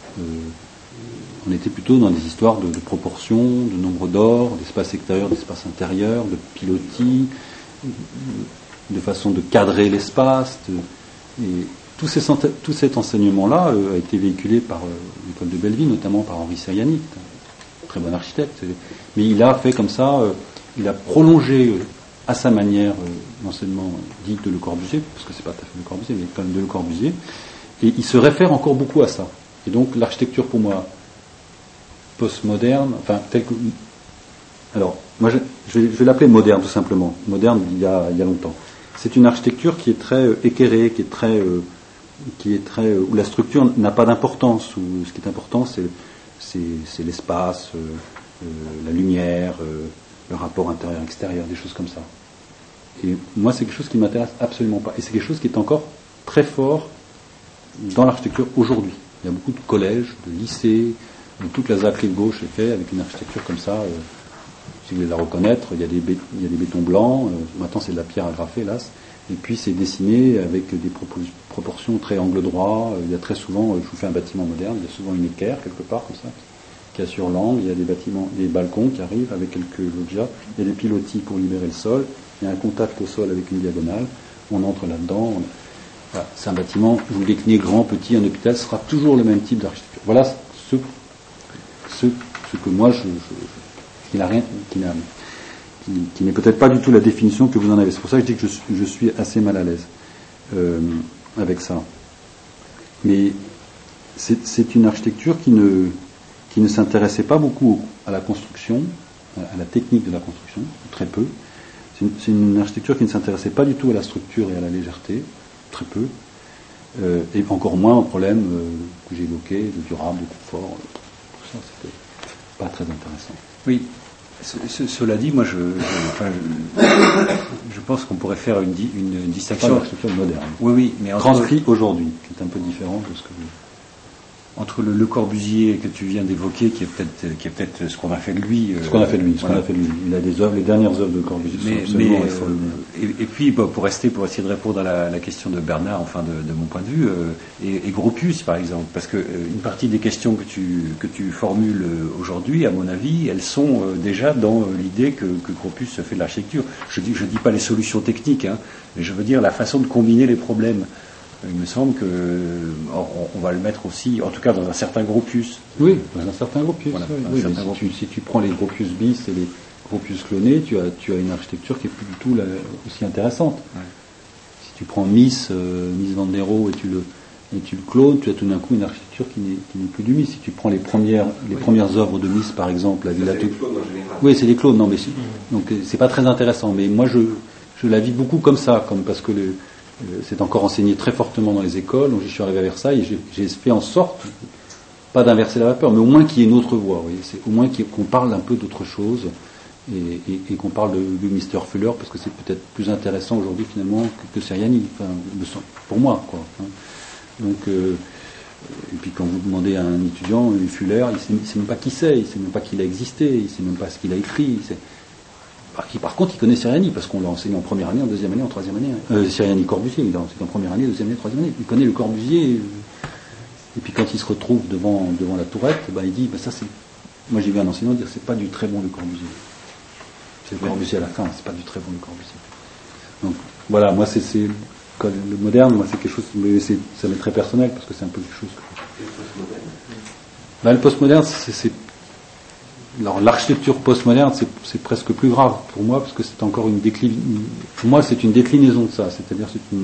On était plutôt dans des histoires de proportions, de nombre d'or, d'espace extérieur, d'espace intérieur, de pilotis, de façon de cadrer l'espace. Et tout cet enseignement-là a été véhiculé par l'école de Belleville, notamment par Henri Seriani, très bon architecte. Mais il a fait comme ça, il a prolongé à sa manière l'enseignement dit de Le Corbusier, parce que c'est pas tout à fait Le Corbusier, mais quand même de Le Corbusier, et il se réfère encore beaucoup à ça. Et donc l'architecture pour moi postmoderne, enfin telle que... Alors, moi je vais l'appeler moderne tout simplement, moderne il y a longtemps. C'est une architecture qui est très équerrée, qui est très où la structure n'a pas d'importance, où ce qui est important c'est l'espace, la lumière, le rapport intérieur-extérieur, des choses comme ça. Et moi, c'est quelque chose qui ne m'intéresse absolument pas. Et c'est quelque chose qui est encore très fort dans l'architecture aujourd'hui. Il y a beaucoup de collèges, de lycées, de toute la ZAC rive gauche est fait avec une architecture comme ça. Si vous voulez la reconnaître, il y a des bétons blancs, maintenant c'est de la pierre agrafée, hélas, et puis c'est dessiné avec des proportions très angle droit. Il y a très souvent, je vous fais un bâtiment moderne, il y a souvent une équerre quelque part comme ça, qui assure l'angle, il y a des balcons qui arrivent avec quelques loggias, il y a des pilotis pour libérer le sol, il y a un contact au sol avec une diagonale, on entre là-dedans. Voilà, c'est un bâtiment, vous déclinez grand, petit, un hôpital, ce sera toujours le même type d'architecture. Voilà ce que moi qui n'est peut-être pas du tout la définition que vous en avez. C'est pour ça que je dis que je suis assez mal à l'aise avec ça. Mais c'est une architecture qui ne s'intéressait pas beaucoup à la construction, à la technique de la construction, très peu. C'est une architecture qui ne s'intéressait pas du tout à la structure et à la légèreté, très peu, et encore moins aux problèmes que j'ai évoqués, de durable, de confort, tout ça, c'était pas très intéressant. Oui. Cela dit, moi, je pense qu'on pourrait faire une distinction. Pas l'architecture moderne. Oui, mais transcrit aujourd'hui, qui est un peu différent de ce que vous... Entre Le Corbusier que tu viens d'évoquer, qui est peut-être ce qu'on a fait de lui. Ce qu'on a fait de lui. Il a des œuvres, les dernières œuvres de Corbusier sont absolument et puis, pour essayer de répondre à la question de Bernard, enfin de mon point de vue, et Gropius par exemple, parce que une partie des questions que tu formules aujourd'hui, à mon avis, elles sont déjà dans l'idée que Gropius fait de l'architecture. Je dis pas les solutions techniques, hein, mais je veux dire la façon de combiner les problèmes. Il me semble qu'on va le mettre aussi, en tout cas dans un certain Gropius. Oui, dans un certain Gropius. Voilà, si tu prends les Gropius bis et les Gropius clonés, tu as une architecture qui est plus du tout aussi intéressante. Ouais. Si tu prends Mies van der Rohe et tu le clones, tu as tout d'un coup une architecture qui n'est plus du Mies. Si tu prends les premières œuvres de Mies, par exemple, la Villa Töcksfors. Oui, c'est des clones. Non, mais donc c'est pas très intéressant. Mais moi, je la vis beaucoup comme ça, parce que c'est encore enseigné très fortement dans les écoles. Donc j'y suis arrivé à Versailles et j'ai fait en sorte, pas d'inverser la vapeur, mais au moins qu'il y ait une autre voie. C'est au moins qu'on parle un peu d'autre chose et qu'on parle de Mr. Fuller, parce que c'est peut-être plus intéressant aujourd'hui finalement que Seriani, pour moi, quoi. Donc, et puis quand vous demandez à un étudiant, Fuller, il ne sait même pas qui c'est, il ne sait même pas qu'il a existé, il ne sait même pas ce qu'il a écrit. Par contre, il connaît Seriani, parce qu'on l'a enseigné en première année, en deuxième année, en troisième année. Seriani Corbusier, il l'a enseigné en première année, deuxième année, troisième année. Il connaît le Corbusier. Et puis quand il se retrouve devant la tourette, il dit, ça c'est... Moi j'ai vu un enseignant dire, c'est pas du très bon le Corbusier. C'est le Corbusier à la fin, c'est pas du très bon le Corbusier. Donc voilà, moi c'est le moderne, moi c'est quelque chose, mais ça m'est très personnel, parce que c'est un peu quelque chose que... Le postmoderne, c'est alors l'architecture postmoderne, c'est presque plus grave pour moi, parce que c'est encore pour moi c'est une déclinaison de ça, c'est-à-dire c'est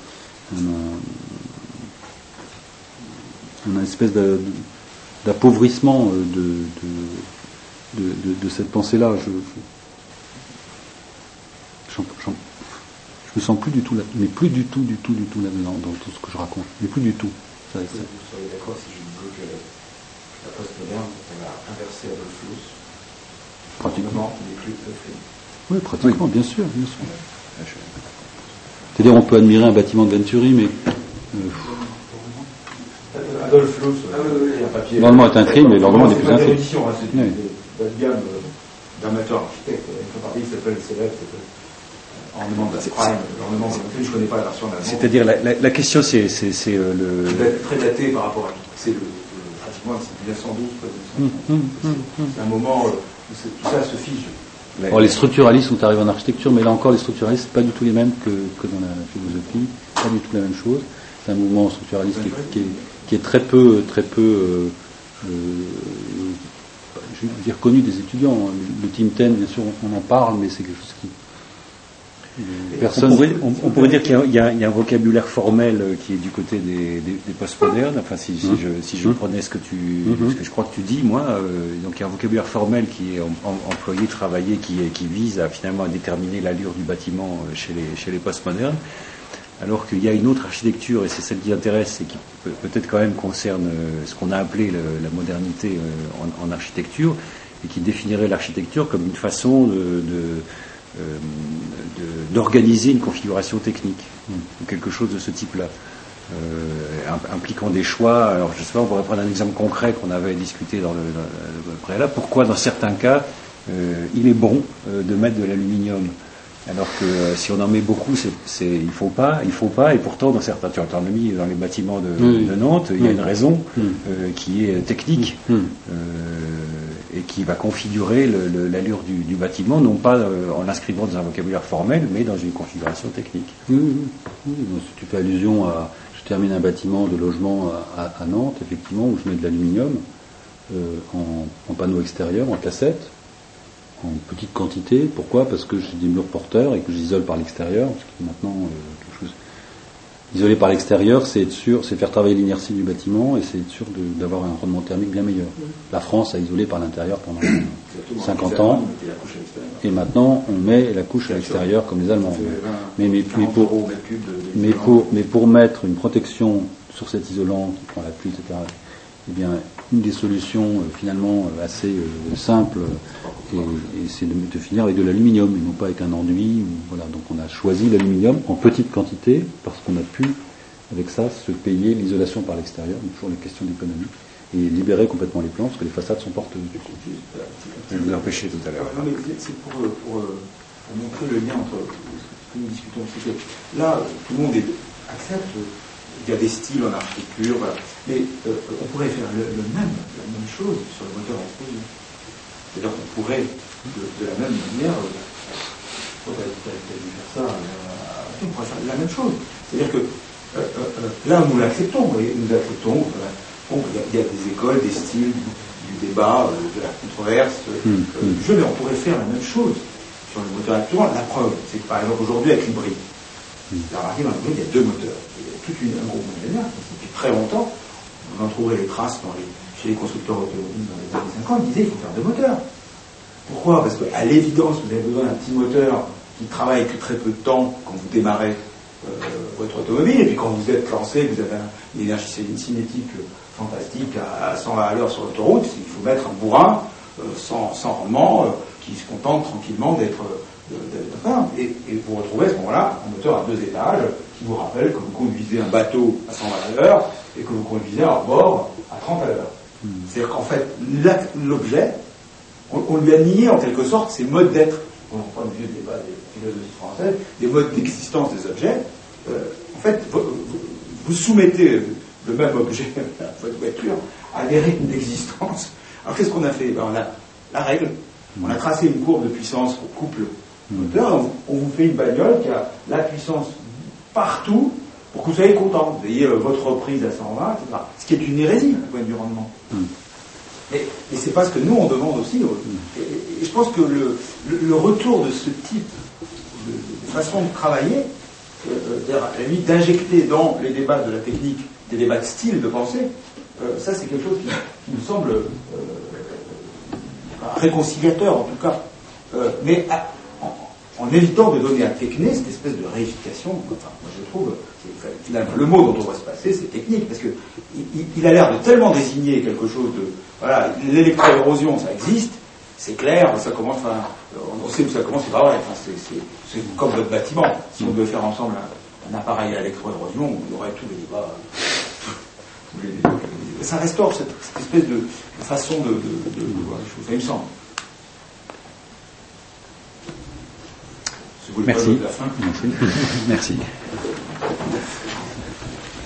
une espèce d'appauvrissement de cette pensée-là. Je me sens plus du tout là, mais plus du tout là-dedans, dans tout ce que je raconte, mais plus du tout. Vous seriez d'accord si je disais que la postmoderne, elle a inversé Adolf Loos. Pratiquement. Oui, pratiquement, bien sûr. C'est-à-dire, on peut admirer un bâtiment de Venturi, mais... Adolf Loos, il y a un papier... L'ornement est un crime, mais l'ornement n'est plus un crime. C'est une bas de gamme d'amateurs architectes. Une partie qui s'appelle célèbre, Ornement de la Prime. L'ornement, je ne connais pas la version allemande. C'est-à-dire, la question, c'est le... C'est très daté par rapport à... C'est pratiquement 1912. C'est un moment où tout ça se fige. Bon, les structuralistes sont arrivés en architecture, mais là encore, les structuralistes, pas du tout les mêmes que dans la philosophie, pas du tout la même chose. C'est un mouvement structuraliste qui est très peu, je veux dire, connu des étudiants. Le Team 10, bien sûr, on en parle, mais c'est quelque chose qui... On pourrait dire qu'il y a un vocabulaire formel qui est du côté des postmodernes. Enfin, si je prenais ce que je crois que tu dis, moi, donc il y a un vocabulaire formel qui est employé, travaillé, qui vise finalement à déterminer l'allure du bâtiment chez les postmodernes, alors qu'il y a une autre architecture, et c'est celle qui intéresse et qui peut-être quand même concerne ce qu'on a appelé la modernité en architecture, et qui définirait l'architecture comme une façon d'organiser une configuration technique, ou quelque chose de ce type-là. impliquant des choix. Alors, je sais pas, on pourrait prendre un exemple concret qu'on avait discuté dans le préalable. Pourquoi, dans certains cas, il est bon de mettre de l'aluminium, alors que si on en met beaucoup, il faut pas, et pourtant, dans certains, tu en as mis dans les bâtiments de Nantes, il y a une raison qui est technique. Et qui va configurer l'allure du bâtiment, non pas en l'inscrivant dans un vocabulaire formel, mais dans une configuration technique. Oui. Donc, si tu fais allusion à... Je termine un bâtiment de logement à Nantes, effectivement, où je mets de l'aluminium en panneaux extérieurs, en cassette, en petite quantité. Pourquoi ? Parce que j'ai des murs porteurs et que j'isole par l'extérieur, parce que maintenant, quelque chose... Isoler par l'extérieur, c'est être sûr, c'est faire travailler l'inertie du bâtiment et c'est être sûr d'avoir un rendement thermique bien meilleur. La France a isolé par l'intérieur pendant 50 ans, et maintenant on met la couche à l'extérieur comme les Allemands. Mais pour mettre une protection sur cet isolant qui prend la pluie, etc., eh bien, une des solutions finalement assez simples, c'est de finir avec de l'aluminium et non pas avec un enduit. Voilà. Donc on a choisi l'aluminium en petite quantité parce qu'on a pu, avec ça, se payer l'isolation par l'extérieur, donc toujours les questions d'économie, et libérer complètement les plans parce que les façades sont porteuses. Je vous ai empêché tout à l'heure. Non, mais c'est pour montrer le lien entre ce que nous discutons. C'est que là, tout le monde accepte. Il y a des styles en architecture, voilà. Mais on pourrait faire la même chose sur le moteur à explosion. C'est-à-dire qu'on pourrait, de la même manière, on pourrait faire ça, on pourrait faire la même chose. C'est-à-dire que là, nous l'acceptons, il y a des écoles, des styles, du débat, de la controverse, du jeu, mais on pourrait faire la même chose sur le moteur actuel. La preuve, c'est que par exemple aujourd'hui avec l'hybride, vous avez remarqué, dans l'hybride, il y a deux moteurs. Un groupe d'ingénieurs, depuis très longtemps, on en trouverait les traces chez les constructeurs automobiles dans les années 50, ils disaient qu'il faut faire deux moteurs. Pourquoi ? Parce qu'à l'évidence, vous avez besoin d'un petit moteur qui travaille que très peu de temps quand vous démarrez votre automobile, et puis quand vous êtes lancé, vous avez une énergie cinétique fantastique à 120 à l'heure sur l'autoroute, il faut mettre un bourrin sans rendement qui se contente tranquillement d'être et vous retrouvez à ce moment-là un moteur à 2 étages qui vous rappelle que vous conduisez un bateau à 120 à l'heure et que vous conduisez un bord à 30 à l'heure. C'est-à-dire qu'en fait, l'objet, on lui a nié en quelque sorte ses modes d'être. On reprend le vieux débat des philosophies françaises, des modes d'existence des objets. En fait, vous soumettez le même objet, votre voiture, à des rythmes d'existence. Alors qu'est-ce qu'on a fait ? On a la règle. On a tracé une courbe de puissance pour couple moteur. On vous fait une bagnole qui a la puissance partout pour que vous soyez content. Vous ayez votre reprise à 120, etc. Ce qui est une hérésie, du point de vue rendement. Et c'est pas ce que nous on demande aussi. Et je pense que le retour de ce type de façon de travailler, à la limite d'injecter dans les débats de la technique des débats de style de pensée, ça c'est quelque chose qui me semble réconciliateur en tout cas, mais en évitant de donner à techné cette espèce de réification. Enfin, moi je trouve, le mot dont on va se passer, c'est technique, parce que il a l'air de tellement désigner quelque chose de, voilà, l'électroérosion, ça existe, c'est clair, ça commence, enfin, on sait où ça commence, c'est pas vrai, enfin, c'est comme votre bâtiment. Si on devait faire ensemble un appareil à électroérosion, on aurait tous les débats. Ça restaure cette espèce de façon de voir les choses, ça il me semble. Merci. Merci.